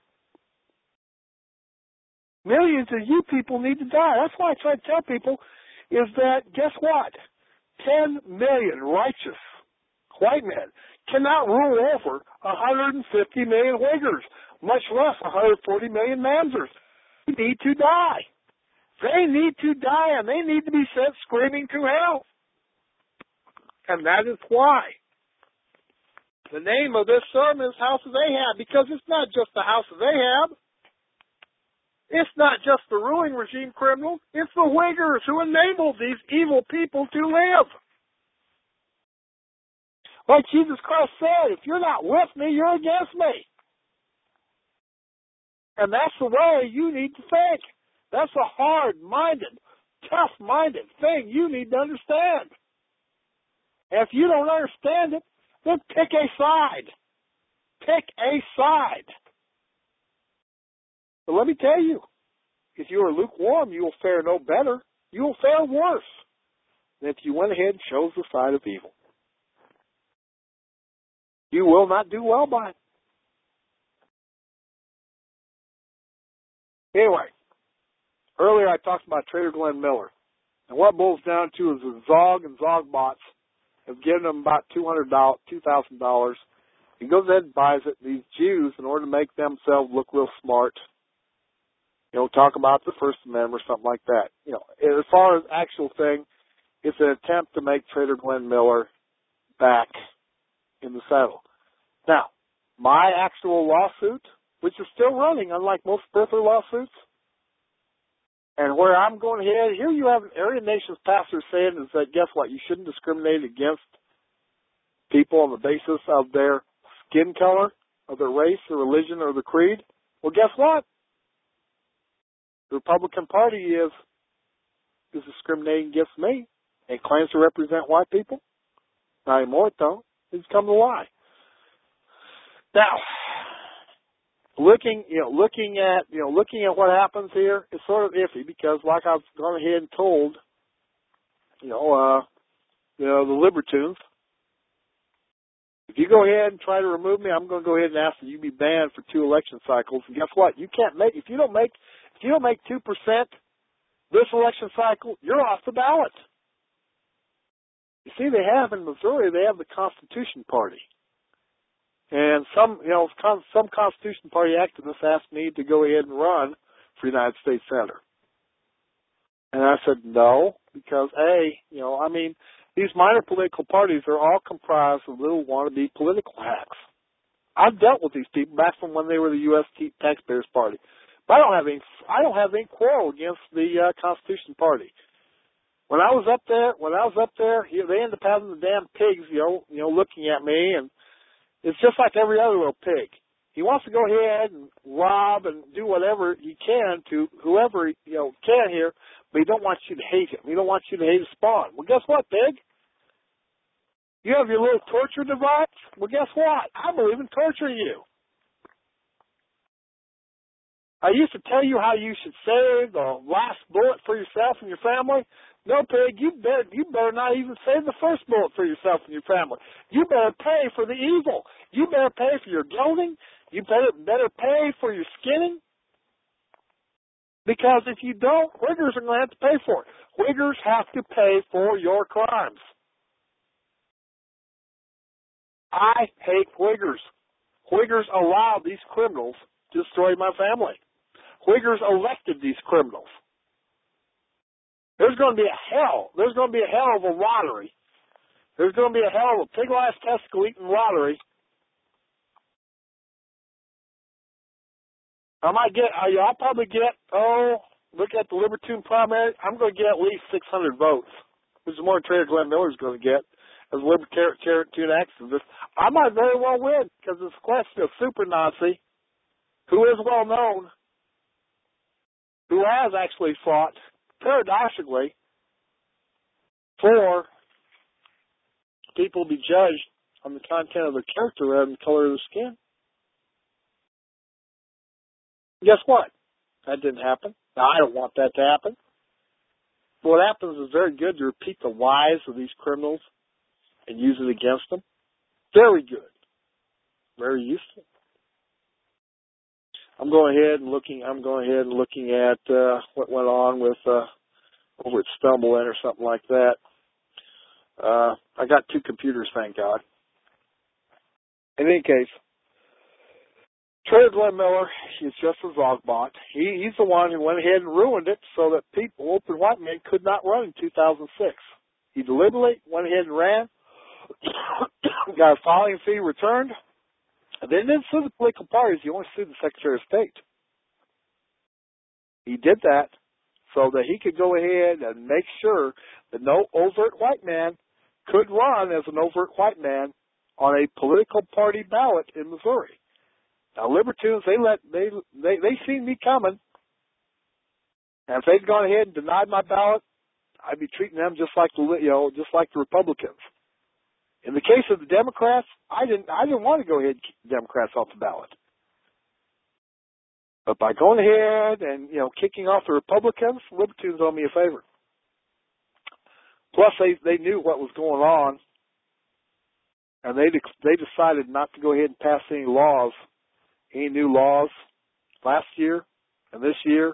Millions of you people need to die. That's why I try to tell people is that, guess what? 10 million righteous white men cannot rule over 150 million Uyghurs, much less 140 million Mamzers. They need to die. They need to die, and they need to be sent screaming to hell. And that is why the name of this sermon is House of Ahab, because it's not just the House of Ahab. It's not just the ruling regime criminals. It's the Uyghurs who enabled these evil people to live. Like Jesus Christ said, if you're not with me, you're against me. And that's the way you need to think. That's a hard-minded, tough-minded thing you need to understand. And if you don't understand it, then pick a side. Pick a side. But let me tell you, if you are lukewarm, you will fare no better. You will fare worse than if you went ahead and chose the side of evil. You will not do well by it. Anyway, earlier I talked about Trader Glenn Miller. And what it boils down to is the Zog and Zogbots have given him about $2,000. He goes ahead and buys it. These Jews, in order to make themselves look real smart, talk about the First Amendment or something like that. As far as actual thing, it's an attempt to make Trader Glenn Miller back in the saddle. Now, my actual lawsuit, which is still running, unlike most birther lawsuits, and where I'm going ahead, here you have an Aryan Nations pastor saying is that, guess what, you shouldn't discriminate against people on the basis of their skin color, of their race, their religion, or their creed. Well, guess what? The Republican Party is discriminating against me and claims to represent white people. Not anymore, though. It's come to lie. Now, looking at what happens here, it's sort of iffy because, like I've gone ahead and told, the Libertunes, if you go ahead and try to remove me, I'm going to go ahead and ask that you be banned for 2 election cycles. And guess what? You can't make if you don't make 2% this election cycle, you're off the ballot. You see, they have in Missouri, they have the Constitution Party. And some Constitution Party activists asked me to go ahead and run for United States Senator. And I said no, because these minor political parties are all comprised of little wannabe political hacks. I've dealt with these people back from when they were the U.S. Taxpayers Party. But I don't have any quarrel against the Constitution Party. When I was up there, they ended up having the damn pigs, looking at me, and it's just like every other little pig. He wants to go ahead and rob and do whatever he can to whoever can here, but he don't want you to hate him. He don't want you to hate his spawn. Well, guess what, pig? You have your little torture device. Well, guess what? I believe in torturing you. I used to tell you how you should save the last bullet for yourself and your family. No, pig, you better not even save the first bullet for yourself and your family. You better pay for the evil. You better pay for your gelding. You better pay for your skinning. Because if you don't, Uyghurs are going to have to pay for it. Uyghurs have to pay for your crimes. I hate Uyghurs. Uyghurs allowed these criminals to destroy my family. Uyghurs elected these criminals. There's going to be a hell. There's going to be a hell of a lottery. There's going to be a hell of a pig-last testicle-eating lottery. I'll probably get, look at the Libertune primary, I'm going to get at least 600 votes, which is more than Trader Glenn Miller's going to get. as a libertarian activist, I might very well win because it's a question of super Nazi who is well known, who has actually fought, paradoxically, for people to be judged on the content of their character rather than the color of their skin. Guess what? That didn't happen. Now, I don't want that to happen. But what happens is very good to repeat the lies of these criminals and use it against them. Very good. Very useful. I'm going ahead and looking at what went on with over at StumbleIn or something like that. I got two computers, thank God. In any case, Trader Glenn Miller is just a Zogbot. He's the one who went ahead and ruined it so that people, open white men, could not run in 2006. He deliberately went ahead and ran, got a filing fee returned, and then didn't sue the political parties. He only sued the Secretary of State. He did that so that he could go ahead and make sure that no overt white man could run as an overt white man on a political party ballot in Missouri. Now, Libertarians, they seen me coming, and if they'd gone ahead and denied my ballot, I'd be treating them just like the Republicans. In the case of the Democrats, I didn't want to go ahead and kick the Democrats off the ballot. But by going ahead and kicking off the Republicans, Libertarians owe me a favor. Plus, they knew what was going on, and they decided not to go ahead and pass any new laws last year and this year,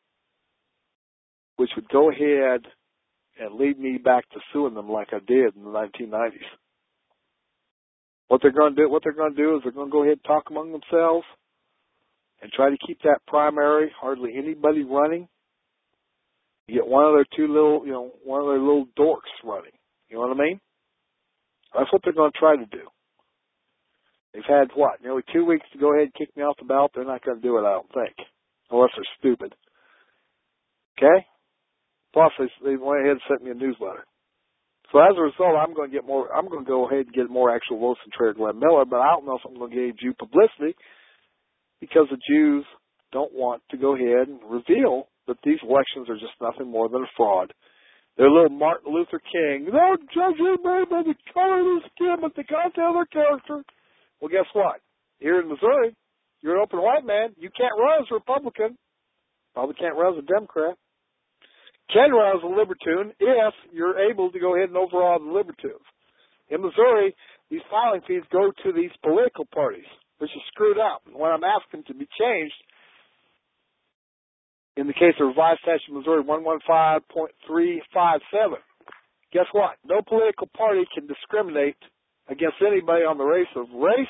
which would go ahead and lead me back to suing them like I did in the 1990s. What they're going to do is they're going to go ahead and talk among themselves and try to keep that primary, hardly anybody running. You get one of their little dorks running. You know what I mean? That's what they're going to try to do. They've had, nearly 2 weeks to go ahead and kick me off the ballot. They're not going to do it, I don't think, unless they're stupid. Okay? Plus, they went ahead and sent me a newsletter. So as a result, I'm going to go ahead and get more actual votes than Trader Glenn Miller, but I don't know if I'm going to get any Jew publicity because the Jews don't want to go ahead and reveal that these elections are just nothing more than a fraud. They're little Martin Luther King. Don't judge anybody by the color of their skin, but the content of their character. Well, guess what? Here in Missouri, you're an open white man. You can't run as a Republican. Probably can't run as a Democrat. Can run as a Libertarian if you're able to go ahead and override the Libertarians. In Missouri, these filing fees go to these political parties, which is screwed up. And what I'm asking to be changed, in the case of Revised Statute of Missouri 115.357, guess what? No political party can discriminate against anybody on the race of race,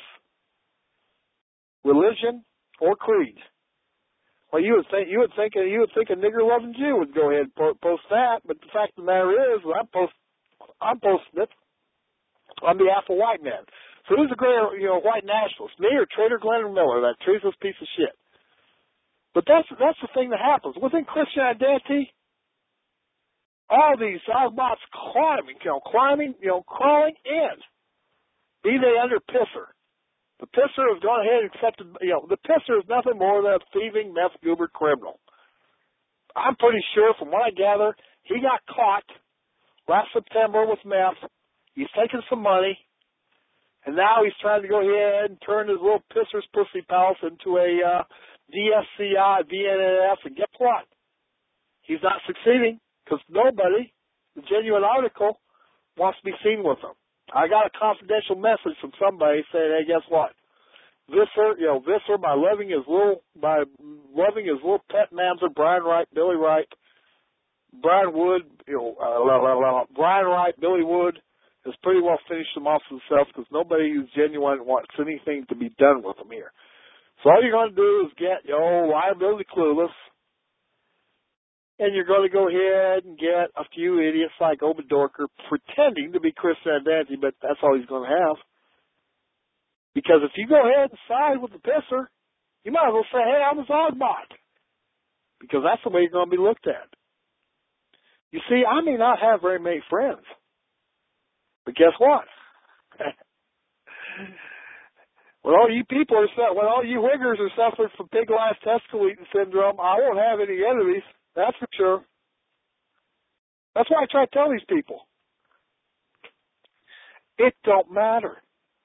religion, or creed. Well, you would think a nigger-loving Jew would go ahead and post that, but the fact of the matter is, I'm posting it on behalf of white men. So who's the great, white nationalist? Me or Trader Glenn Miller, that treasonous piece of shit? But that's the thing that happens within Christian identity. All these bots crawling in. Be they under Pisser. The Pisser has gone ahead and accepted, the Pisser is nothing more than a thieving, meth-goober criminal. I'm pretty sure, from what I gather, he got caught last September with meth. He's taken some money, and now he's trying to go ahead and turn his little Pisser's pussy palace into a DSCI, VNNF, and guess what? He's not succeeding because nobody, the genuine article, wants to be seen with him. I got a confidential message from somebody saying, "Hey, guess what? Visser, by loving his little pet mamzer, Brian Wright, Billy Wright, Brian Wood, Brian Wright, Billy Wood has pretty well finished him off himself because nobody who's genuine wants anything to be done with him here. So all you're going to do is get liability clueless, and you're going to go ahead and get a few idiots like Oberdorker pretending to be Christian identity, but that's all he's going to have. Because if you go ahead and side with the Pisser, you might as well say, hey, I'm a Zogbot. Because that's the way you're going to be looked at. You see, I may not have very many friends, But guess what? When all you Uyghurs are suffering from pig-lice testicle eating syndrome, I won't have any enemies. That's for sure. That's why I try to tell these people. It don't matter.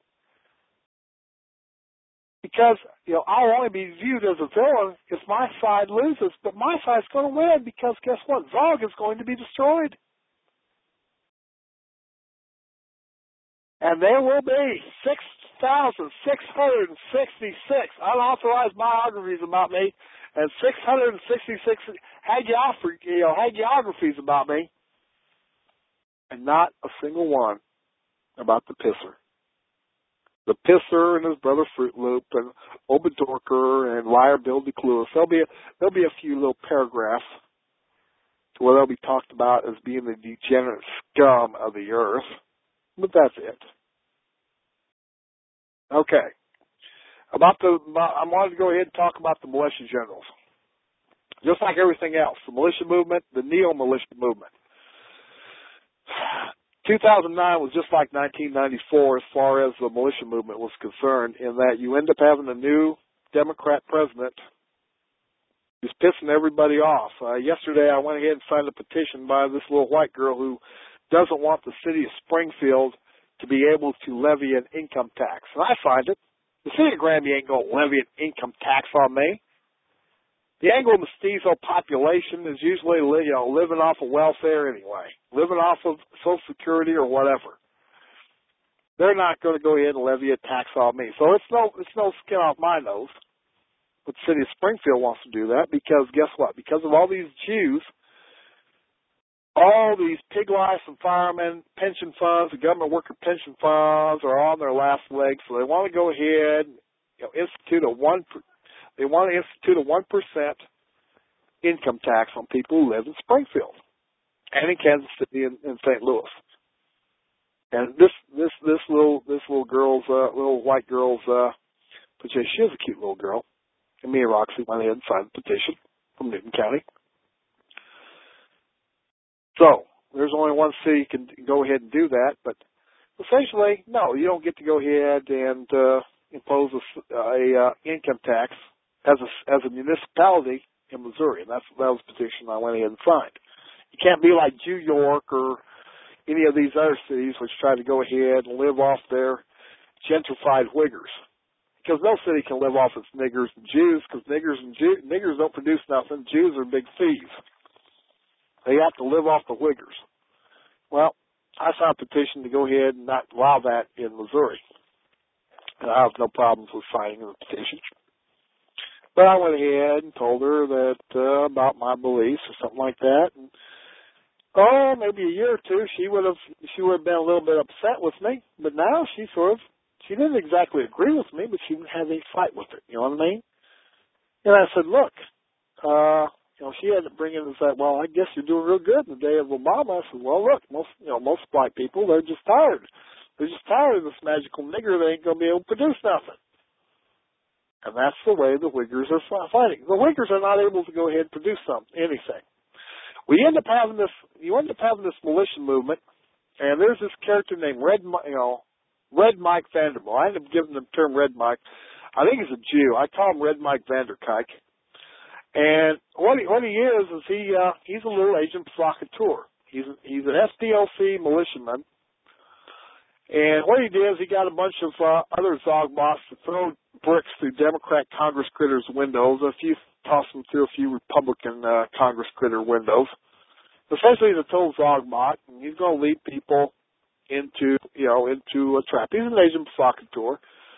Because, I'll only be viewed as a villain if my side loses, but my side's going to win because guess what? Zog is going to be destroyed. And there will be 6,666 unauthorized biographies about me and 666 hagiographies about me, and not a single one about the pisser. The pisser and his brother Fruit Loop and Obadorker and Liar Bill DeClewis. There'll be a few little paragraphs where they'll be talked about as being the degenerate scum of the earth, but that's it. Okay. I wanted to go ahead and talk about the militia generals. Just like everything else, the militia movement, the neo-militia movement. 2009 was just like 1994 as far as the militia movement was concerned, in that you end up having a new Democrat president who's pissing everybody off. Yesterday I went ahead and signed a petition by this little white girl who doesn't want the city of Springfield to be able to levy an income tax. And I find it. The city of Granby ain't going to levy an income tax on me. The Anglo-Mestizo population is usually, living off of welfare anyway, living off of Social Security or whatever. They're not going to go ahead and levy a tax on me. So it's no skin off my nose. But the city of Springfield wants to do that because guess what? Because of all these Jews, all these pig lice and firemen pension funds, the government worker pension funds are on their last legs. So they want to go ahead, institute a 1% income tax on people who live in Springfield and in Kansas City and St. Louis. And this little girl's little white girl's petition. She is a cute little girl. And me and Roxy went ahead and signed the petition from Newton County. So there's only one city can go ahead and do that, but essentially, no, you don't get to go ahead and impose a income tax as a municipality in Missouri. And that was the petition I went ahead and signed. You can't be like New York or any of these other cities which try to go ahead and live off their gentrified Uyghurs. Because no city can live off its niggers and Jews, because niggers don't produce nothing. Jews are big thieves. They have to live off the Uyghurs. Well, I signed a petition to go ahead and not allow that in Missouri. And I have no problems with signing the petition. But I went ahead and told her that about my beliefs or something like that. And, maybe a year or two, she would have been a little bit upset with me. But now she didn't exactly agree with me, but she didn't have any fight with it. You know what I mean? And I said, look, she had to bring in and say, well, I guess you're doing real good in the day of Obama. I said, well, look, most black people, they're just tired. They're just tired of this magical nigger. They ain't going to be able to produce nothing. And that's the way the Uyghurs are fighting. The Uyghurs are not able to go ahead and produce anything. You end up having this militia movement, and there's this character named Red Mike Vanderbilt. I ended up giving the term Red Mike. I think he's a Jew. I call him Red Mike Vanderkijk. And what he is he's a little agent provocateur. He's an SDLC militiaman. And what he did is he got a bunch of other Zogbots to throw bricks through Democrat Congress critters' windows. Toss them through a few Republican Congress critter windows. Essentially, he's a total Zogbot, and he's going to lead people into a trap. He's an agent provocateur.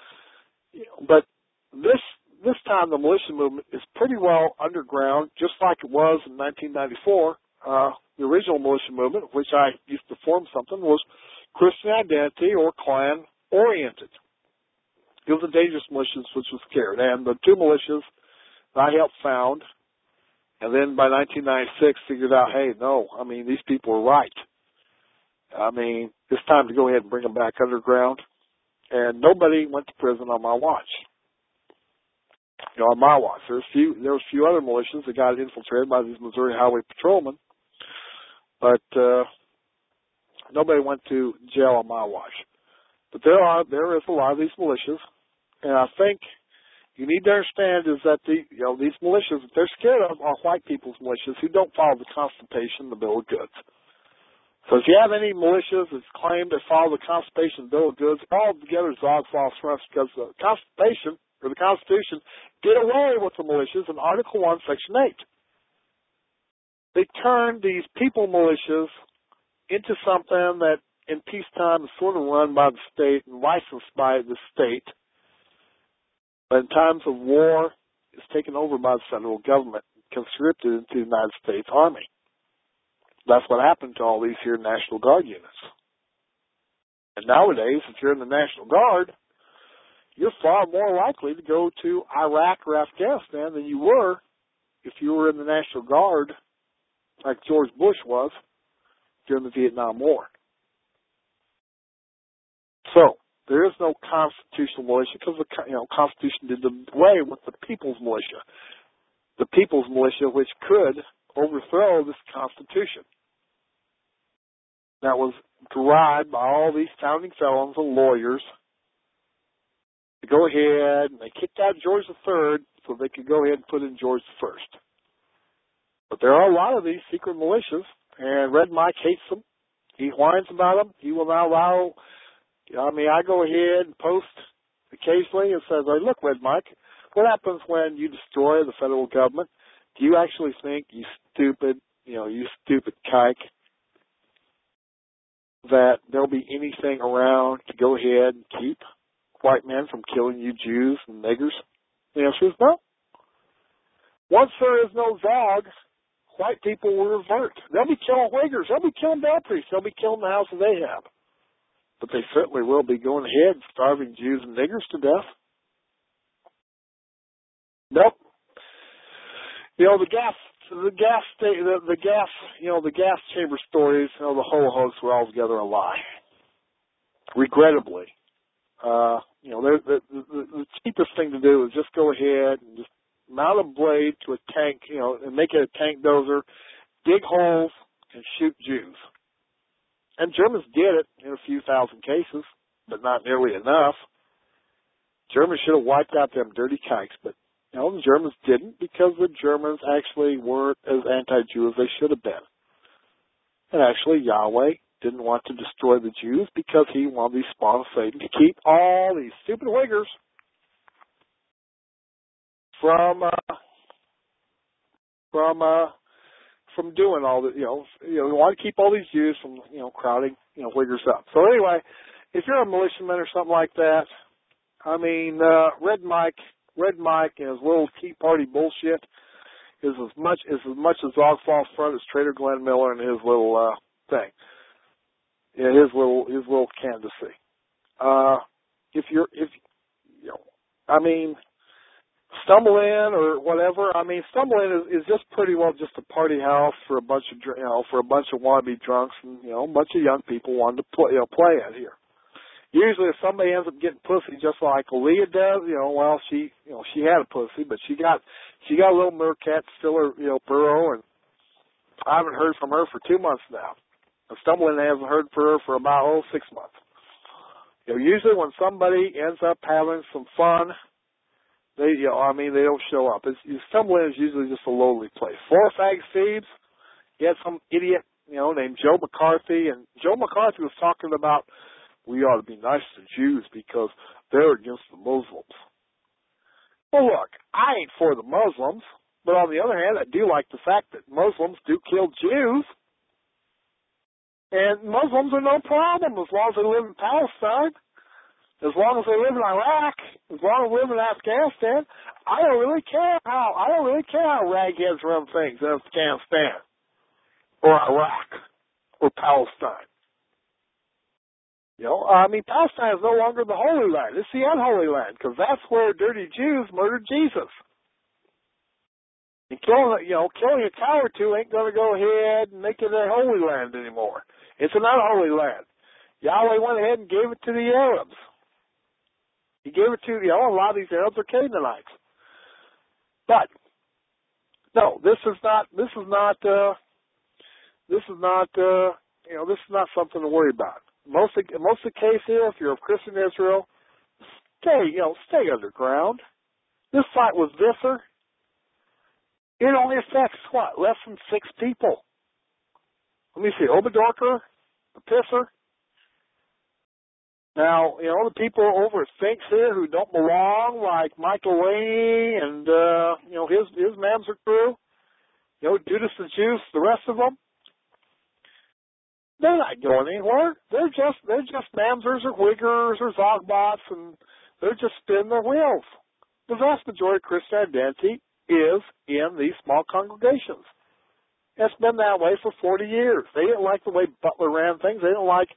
But this time, the militia movement is pretty well underground, just like it was in 1994. The original militia movement, which I used to form something, was Christian identity or Klan oriented. It was a dangerous militia which was scared. And the two militias that I helped found, and then by 1996 figured out, hey, no, these people are right. It's time to go ahead and bring them back underground. And nobody went to prison on my watch. On my watch. There was a few other militias that got infiltrated by these Missouri Highway Patrolmen. But Nobody went to jail on my watch. But there is a lot of these militias, and I think you need to understand is that these militias that they're scared of are white people's militias who don't follow the Constitution, the Bill of Goods. So if you have any militias that claim to follow the Constitution, Bill of Goods, all together Zog false fronts because the Constitution did away with the militias in Article 1, Section 8. They turned these people militias into something that in peacetime is sort of run by the state and licensed by the state, but in times of war is taken over by the federal government, conscripted into the United States Army. That's what happened to all these here National Guard units. And nowadays, if you're in the National Guard, you're far more likely to go to Iraq or Afghanistan than you were if you were in the National Guard like George Bush was during the Vietnam War. So, there is no constitutional militia because the Constitution did away with the People's Militia. The People's Militia, which could overthrow this Constitution. That was derived by all these founding felons and lawyers to go ahead, and they kicked out George III so they could go ahead and put in George I. But there are a lot of these secret militias, and Red Mike hates them. He whines about them. He will not allow, I go ahead and post occasionally and says, look, Red Mike, what happens when you destroy the federal government? Do you actually think, you stupid kike, that there'll be anything around to go ahead and keep white men from killing you Jews and niggers? The answer is no. Once there is no Zog, white people will revert. They'll be killing Uyghurs. They'll be killing bell priests. They'll be killing the house of Ahab. But they certainly will be going ahead and starving Jews and niggers to death. Nope. The gas chamber stories, the whole hoax were altogether a lie. Regrettably, the cheapest thing to do is just go ahead and just mount a blade to a tank, and make it a tank dozer, dig holes, and shoot Jews. And Germans did it in a few thousand cases, but not nearly enough. Germans should have wiped out them dirty kikes, but the Germans didn't because the Germans actually weren't as anti-Jew as they should have been. And actually, Yahweh didn't want to destroy the Jews because he wanted these spawn of Satan to keep all these stupid Uyghurs from doing all the, we want to keep all these Jews from, crowding, Uyghurs up. So anyway, if you're a militiaman or something like that, Red Mike and his little Tea Party bullshit is as much as Zog Falls Front as Trader Glenn Miller and his little thing. Yeah, his little candidacy. Stumble in or whatever. Stumble in is just pretty well just a party house for a bunch of wannabe drunks and a bunch of young people wanting to play at here. Usually, if somebody ends up getting pussy, just like Aaliyah does, she had a pussy, but she got a little meerkat to fill her, burrow, and I haven't heard from her for 2 months now. And Stumbling hasn't heard from her for about 6 months. Usually when somebody ends up having some fun, they don't show up. Stumbling is usually just a lowly place. Four Fags Thieves, you had some idiot, named Joe McCarthy, and Joe McCarthy was talking about, we ought to be nice to Jews because they're against the Muslims. Well, look, I ain't for the Muslims, but on the other hand, I do like the fact that Muslims do kill Jews. And Muslims are no problem as long as they live in Palestine, as long as they live in Iraq, as long as they live in Afghanistan. I don't really care how ragheads run things in Afghanistan or Iraq or Palestine. Palestine is no longer the Holy Land. It's the unholy land because that's where dirty Jews murdered Jesus. And killing a cow or two ain't going to go ahead and make it a holy land anymore. It's an unholy land. Yahweh went ahead and gave it to the Arabs. He gave it to a lot of these Arabs are Canaanites. But no, this is not this is not something to worry about. Most of the case here, if you're a Christian Israel, stay underground. This fight with Visser, it only affects what? Less than 6 people. Let me see, Obadorker, the Pisser. Now, the people over at Sphinx here who don't belong, like Michael Laney and, his Mamzer crew, Judas the Juice, the rest of them, they're not going anywhere. They're just Mamzers or Wiggers or Zogbots, and they're just spinning their wheels. The vast majority of Christian identity is in these small congregations. It's been that way for 40 years. They didn't like the way Butler ran things. They didn't like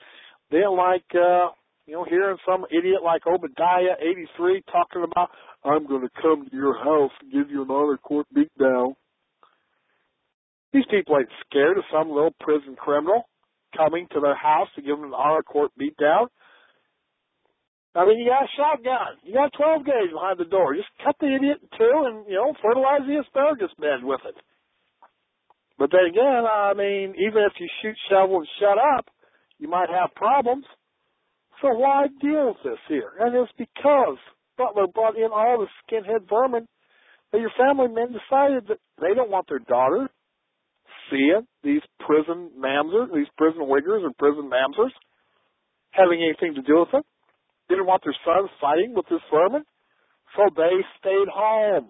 hearing some idiot like Obadiah 83 talking about, I'm going to come to your house and give you an honor court beatdown. These people ain't scared of some little prison criminal coming to their house to give them an honor court beatdown. I mean, you got a shotgun. You got 12 gauge behind the door. Just cut the idiot in two and, fertilize the asparagus bed with it. But then again, I mean, even if you shoot, shovel, and shut up, you might have problems. So why deal with this here? And it's because Butler brought in all the skinhead vermin that your family men decided that they don't want their daughter seeing these prison mamzers, these prison wiggers or prison mamzers having anything to do with it. They didn't want their sons fighting with this vermin, so they stayed home.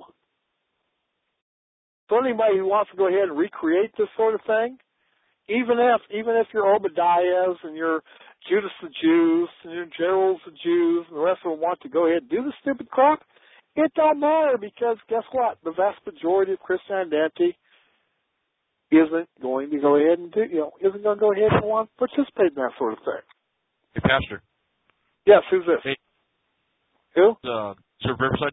So anybody who wants to go ahead and recreate this sort of thing, even if your Obadiahs and your Judas the Jews and your Geralds the Jews and the rest of them want to go ahead and do the stupid crap, it don't matter, because guess what? The vast majority of Christian identity isn't going to go ahead and want to participate in that sort of thing. Hey, Pastor. Yes, who's this? Hey. Who? Sir Riverside.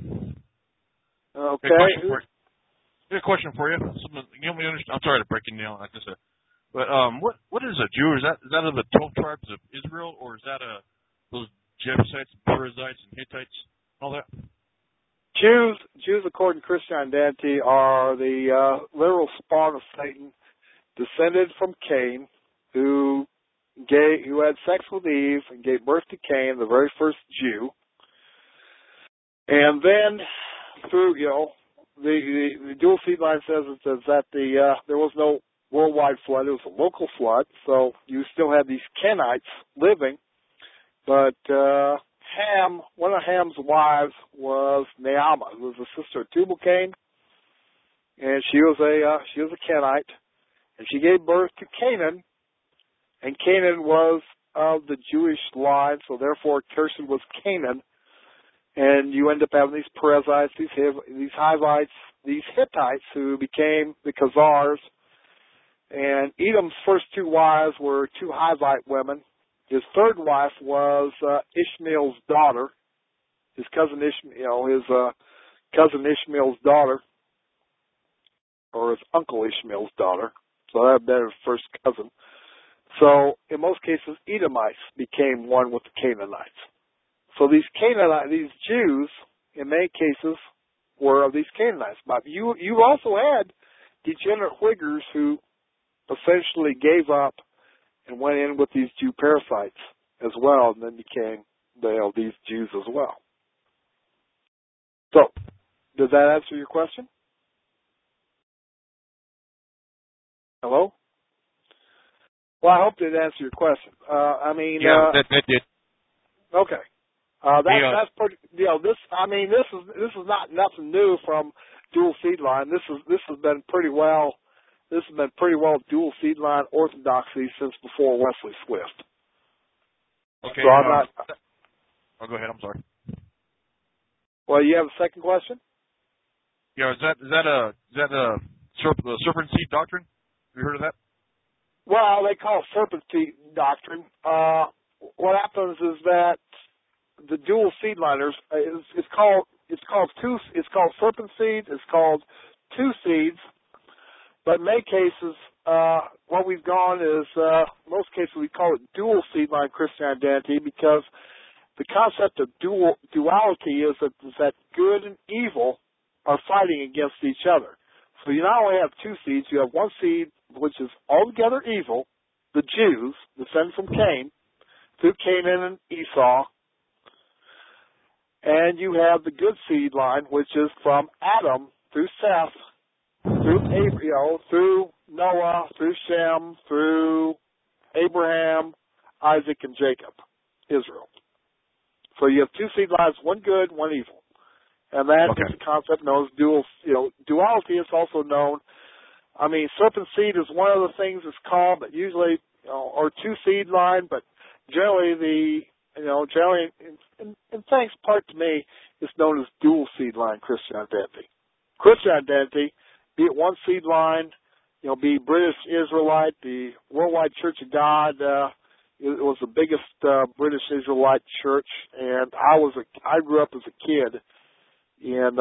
Okay. Here's a question for you. I'm sorry to break it down like this, but what is a Jew? Is that of the 12 tribes of Israel, or is that those Jebusites, Perizzites, and Hittites, all that? Jews, according to Christian identity, are the literal spawn of Satan, descended from Cain, who had sex with Eve and gave birth to Cain, the very first Jew. And then through the dual seed line says that there was no worldwide flood; it was a local flood. So you still had these Canaanites living, but Ham, one of Ham's wives, was Naamah, who was the sister of Tubal-Cain, and she was a Canaanite, and she gave birth to Canaan, and Canaan was of the Jewish line, so therefore cursed was Canaan, and you end up having these Perizzites, these Hivites, these Hittites, who became the Khazars, and Edom's first 2 wives were 2 Hivite women. His third wife was Ishmael's daughter, his cousin Ishmael's daughter, or his uncle Ishmael's daughter. So that would be his first cousin. So in most cases, Edomites became one with the Canaanites. So these Jews, in many cases, were of these Canaanites. But you also had degenerate Wiggers who essentially gave up and went in with these Jew parasites as well, and then became these Jews as well. So, does that answer your question? Hello? Well, I hope that answered your question. That did. Okay. That's pretty. This is not nothing new from dual seed line. This has been pretty well. This has been pretty well dual seed line orthodoxy since before Wesley Swift. Okay. So I'm not. Oh, go ahead. I'm sorry. Well, you have a second question? Yeah. Is that the serpent seed doctrine? Have you heard of that? Well, they call it serpent seed doctrine. What happens is that the dual seed liners it's called serpent seeds. It's called 2 seeds. But in many cases, what we've gone is, most cases we call it dual seed line Christian identity, because the concept of duality is that good and evil are fighting against each other. So you not only have 2 seeds, you have 1 seed which is altogether evil, the Jews, descended from Cain, through Canaan and Esau. And you have the good seed line, which is from Adam through Seth, through Abraham, through Noah, through Shem, through Abraham, Isaac, and Jacob, Israel. So you have two seed lines, one good, one evil. And that is a concept known as duality. Is also known. I mean, serpent seed is one of the things it's called, but usually, or two seed line, but generally in thanks part to me, it's known as dual seed line Christian identity. Christian identity, be it one seed line, be British Israelite, the Worldwide Church of God, it was the biggest British Israelite church, and I grew up as a kid in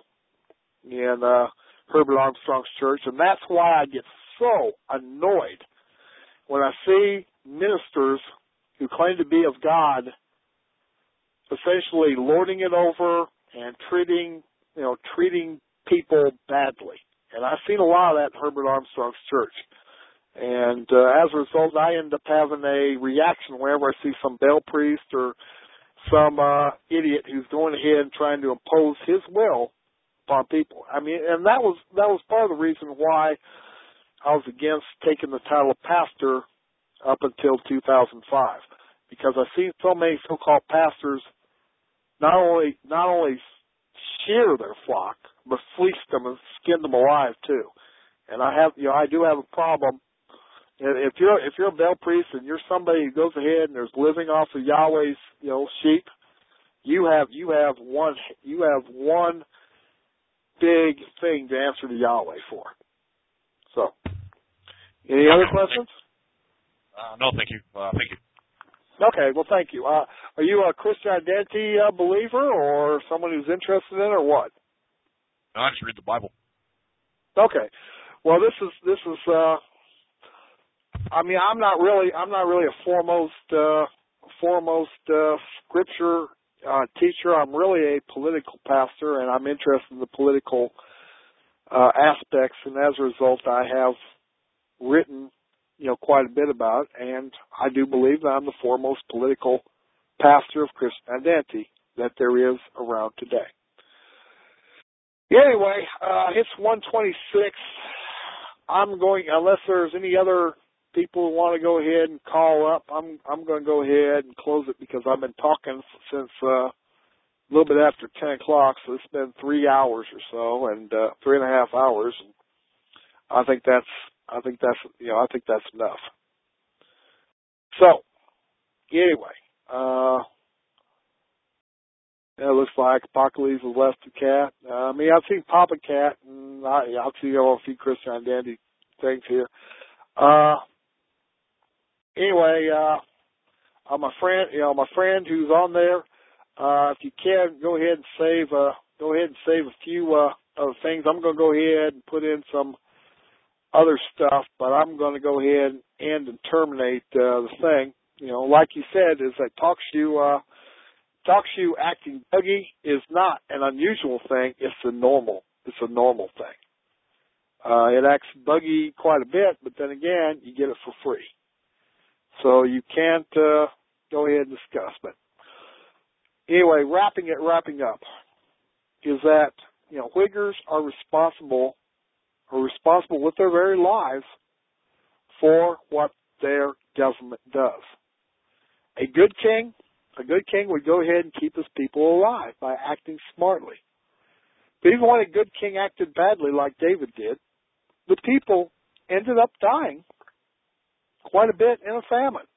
Herbert Armstrong's church, and that's why I get so annoyed when I see ministers who claim to be of God essentially lording it over and treating people badly. And I've seen a lot of that in Herbert Armstrong's church. And as a result, I end up having a reaction whenever I see some Baal priest or some idiot who's going ahead and trying to impose his will upon people. I mean, and that was part of the reason why I was against taking the title of pastor up until 2005, because I've seen so many so-called pastors not only shear their flock, but fleece them and skin them alive too. And I do have a problem. If you're a Baal priest and you're somebody who goes ahead and there's living off of Yahweh's sheep, you have one big thing to answer to Yahweh for. So, any other questions? No, thank you. Thank you. Okay, well, thank you. Are you a Christian identity believer or someone who's interested in it, or what? No, I just read the Bible. Okay. Well, this is. I mean, I'm not really a foremost scripture teacher. I'm really a political pastor, and I'm interested in the political aspects. And as a result, I have written, quite a bit about it. And I do believe that I'm the foremost political pastor of Christian identity that there is around today. Anyway, it's 1:26. I'm going, unless there's any other people who want to go ahead and call up, I'm going to go ahead and close it because I've been talking since a little bit after 10 o'clock, so it's been 3 hours or so, and 3.5 hours. And I think that's enough. So, anyway, it looks like Apocalypse has left the cat. I've seen Papa Cat, and I'll see a few Christian identity things here. Anyway, my friend who's on there, if you can, go ahead and save a few other things. I'm going to go ahead and put in some other stuff, but I'm going to go ahead and terminate the thing. Like you said, is that TalkShoe acting buggy is not an unusual thing. It's a normal thing. It acts buggy quite a bit, but then again, you get it for free. So you can't go ahead and discuss. But anyway, wrapping up is that Uyghurs are responsible with their very lives for what their government does. A good king would go ahead and keep his people alive by acting smartly. But even when a good king acted badly like David did, the people ended up dying quite a bit in a famine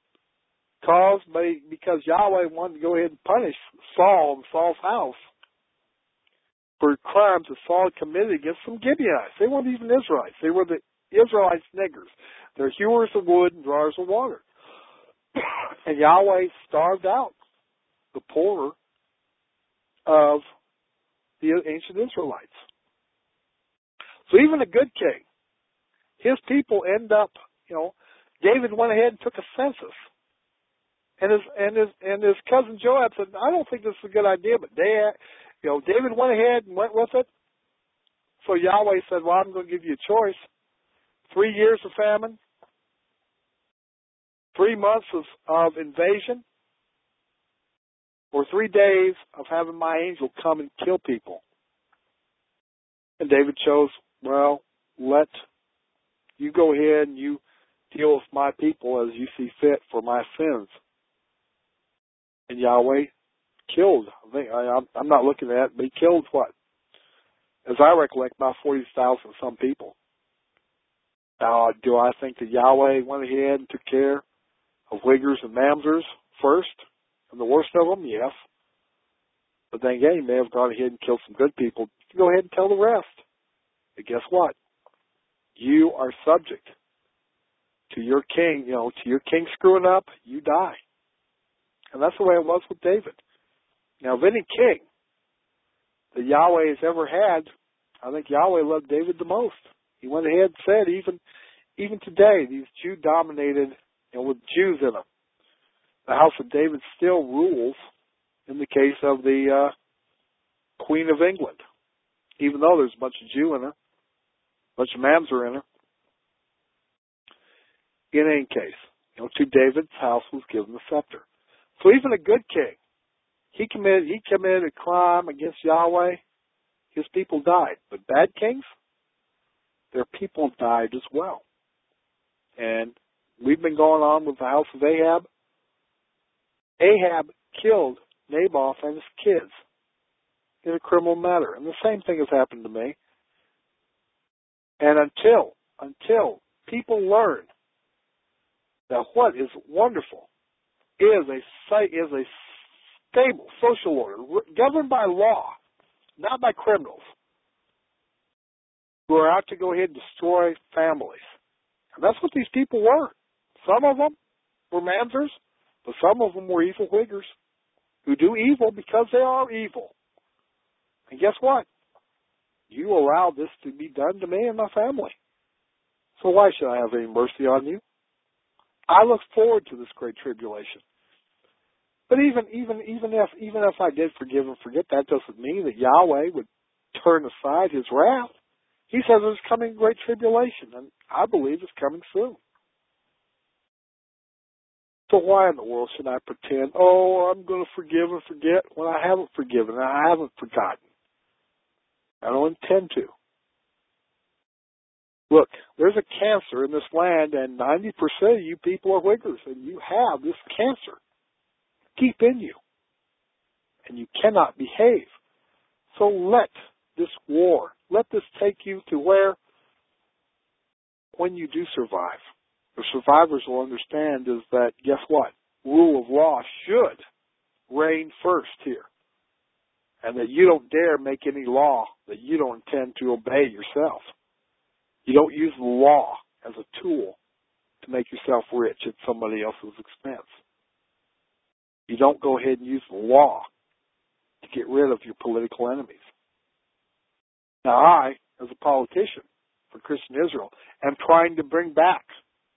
because Yahweh wanted to go ahead and punish Saul and Saul's house for crimes that Saul had committed against some Gibeonites. They weren't even Israelites. They were the Israelites' niggers. They're hewers of wood and drawers of water. And Yahweh starved out the poorer of the ancient Israelites. So even a good king, his people end up, David went ahead and took a census. And his cousin Joab said, I don't think this is a good idea, but David went ahead and went with it. So Yahweh said, well, I'm going to give you a choice. 3 years of famine 3 months of invasion, or 3 days of having my angel come and kill people? And David chose, well, let you go ahead and you deal with my people as you see fit for my sins. And Yahweh killed, I'm not looking at it, but he killed what? As I recollect, about 40,000 some people. Now, do I think that Yahweh went ahead and took care of Uyghurs and Mamzers first, and the worst of them? Yes. But then again, he may have gone ahead and killed some good people. Go ahead and tell the rest. But guess what? You are subject to your king, to your king screwing up, you die. And that's the way it was with David. Now, of any king that Yahweh has ever had, I think Yahweh loved David the most. He went ahead and said, even today, these Jew-dominated, with Jews in them, the house of David still rules in the case of the Queen of England, even though there's a bunch of Jew in her, a bunch of Mamzer in her. In any case, to David's house was given the scepter. So even a good king, he committed a crime against Yahweh, his people died. But bad kings, their people died as well. And we've been going on with the house of Ahab. Ahab killed Naboth and his kids in a criminal matter. And the same thing has happened to me. And until people learn that what is wonderful is a stable social order governed by law, not by criminals who are out to go ahead and destroy families. And that's what these people were. Some of them were Mamzers, but some of them were evil Uyghurs who do evil because they are evil. And guess what? You allow this to be done to me and my family. So why should I have any mercy on you? I look forward to this great tribulation. But even if I did forgive and forget, that doesn't mean that Yahweh would turn aside his wrath. He says there's coming great tribulation, and I believe it's coming soon. So why in the world should I pretend, I'm going to forgive and forget when I haven't forgiven and I haven't forgotten? I don't intend to. Look, there's a cancer in this land, and 90% of you people are Uyghurs, and you have this cancer deep in you, and you cannot behave. So let this war, let this take you to where, when you do survive, the survivors will understand is that, guess what? Rule of law should reign first here. And that you don't dare make any law that you don't intend to obey yourself. You don't use the law as a tool to make yourself rich at somebody else's expense. You don't go ahead and use the law to get rid of your political enemies. Now I, as a politician for Christian Israel, am trying to bring back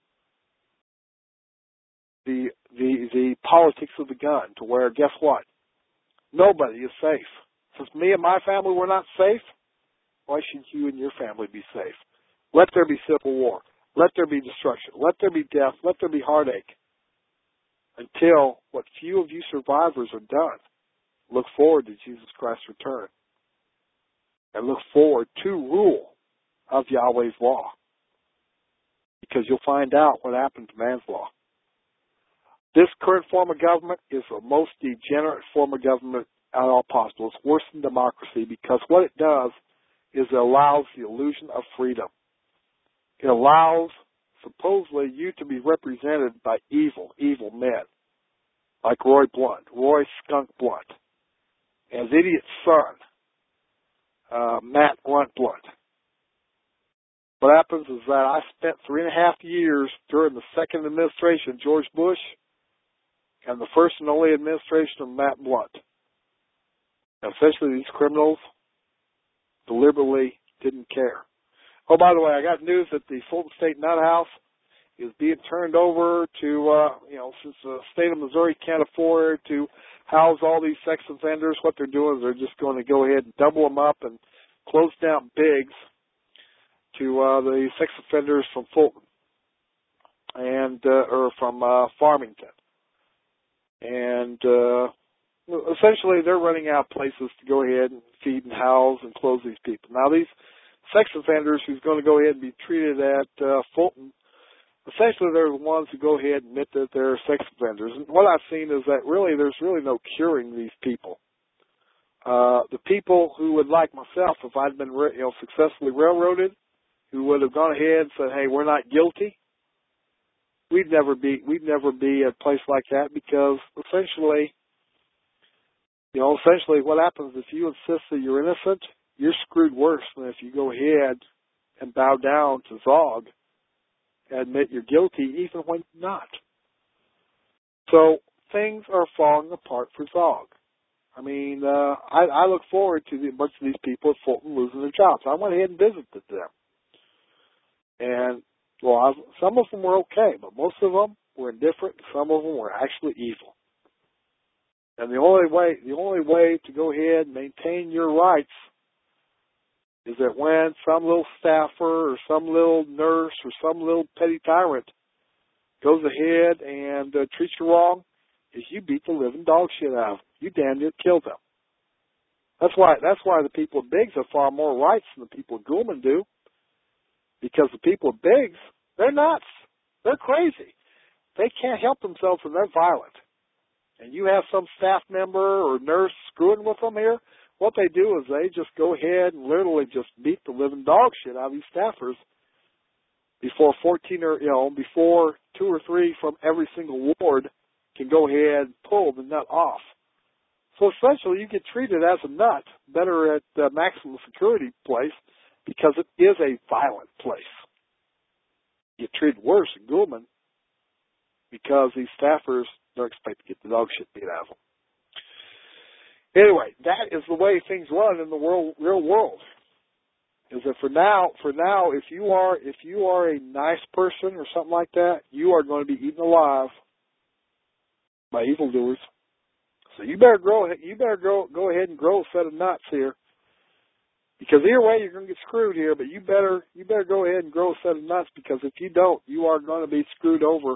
the politics of the gun to where, guess what? Nobody is safe. Since me and my family were not safe, why should you and your family be safe? Let there be civil war. Let there be destruction. Let there be death. Let there be heartache. Until what few of you survivors are done, look forward to Jesus Christ's return. And look forward to rule of Yahweh's law. Because you'll find out what happened to man's law. This current form of government is the most degenerate form of government at all possible. It's worse than democracy because what it does is it allows the illusion of freedom. It allows, supposedly, you to be represented by evil men, like Roy Skunk Blunt, and his idiot son, Matt Blunt. What happens is that I spent 3.5 years during the second administration of George Bush and the first and only administration of Matt Blunt. Now, essentially, these criminals deliberately didn't care. Oh, by the way, I got news that the Fulton State Nut House is being turned over to, since the state of Missouri can't afford to house all these sex offenders, what they're doing is they're just going to go ahead and double them up and close down Biggs to the sex offenders from Fulton or from Farmington. And essentially they're running out of places to go ahead and feed and house and close these people. Now these sex offenders who's going to go ahead and be treated at Fulton, essentially they're the ones who go ahead and admit that they're sex offenders. And what I've seen is that really there's really no curing these people. The people who would, like myself, if I'd been successfully railroaded, who would have gone ahead and said, hey, we're not guilty, we'd never be at a place like that, because essentially what happens if you insist that you're innocent, you're screwed worse than if you go ahead and bow down to Zog and admit you're guilty even when you're not. So things are falling apart for Zog. I mean, I look forward to a bunch of these people at Fulton losing their jobs. I went ahead and visited them. And, well, some of them were okay, but most of them were indifferent. Some of them were actually evil. And the only way to go ahead and maintain your rights is that when some little staffer or some little nurse or some little petty tyrant goes ahead and treats you wrong, is you beat the living dog shit out of them. You damn near kill them. That's why the people of Biggs have far more rights than the people of Goulman do. Because the people of Biggs, they're nuts. They're crazy. They can't help themselves and they're violent. And you have some staff member or nurse screwing with them here, what they do is they just go ahead and literally just beat the living dog shit out of these staffers before 2 or 3 from every single ward can go ahead and pull the nut off. So essentially you get treated as a nut better at the maximum security place because it is a violent place. You get treated worse at Goulman because these staffers don't expect to get the dog shit beat out of them. Anyway, that is the way things run in the real world. Is that for now, if you are a nice person or something like that, you are going to be eaten alive by evildoers. So you better go ahead and grow a set of nuts here, because either way you're going to get screwed here. But you better go ahead and grow a set of nuts, because if you don't, you are going to be screwed over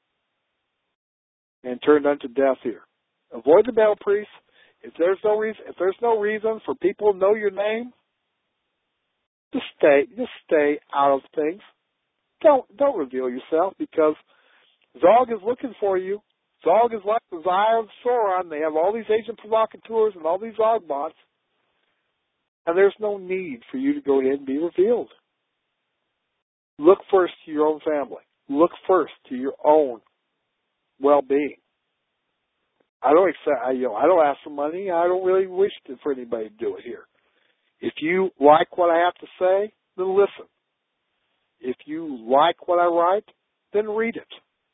and turned unto death here. Avoid the bell priest. If there's no reason for people to know your name, just stay out of things. Don't reveal yourself, because Zog is looking for you. Zog is like the Eye of Sauron. They have all these agent provocateurs and all these Zogbots, and there's no need for you to go ahead and be revealed. Look first to your own family. Look first to your own well-being. I don't ask for money. I don't really wish for anybody to do it here. If you like what I have to say, then listen. If you like what I write, then read it.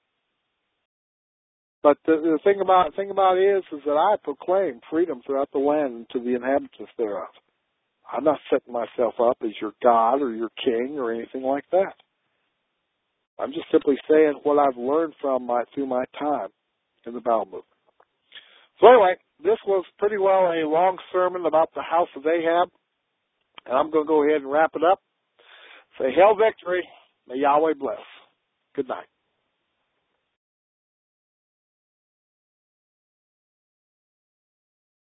But the thing about it is that I proclaim freedom throughout the land and to the inhabitants thereof. I'm not setting myself up as your God or your king or anything like that. I'm just simply saying what I've learned through my time in the bowel movement. So anyway, this was pretty well a long sermon about the house of Ahab, and I'm going to go ahead and wrap it up. Say, hail victory. May Yahweh bless. Good night.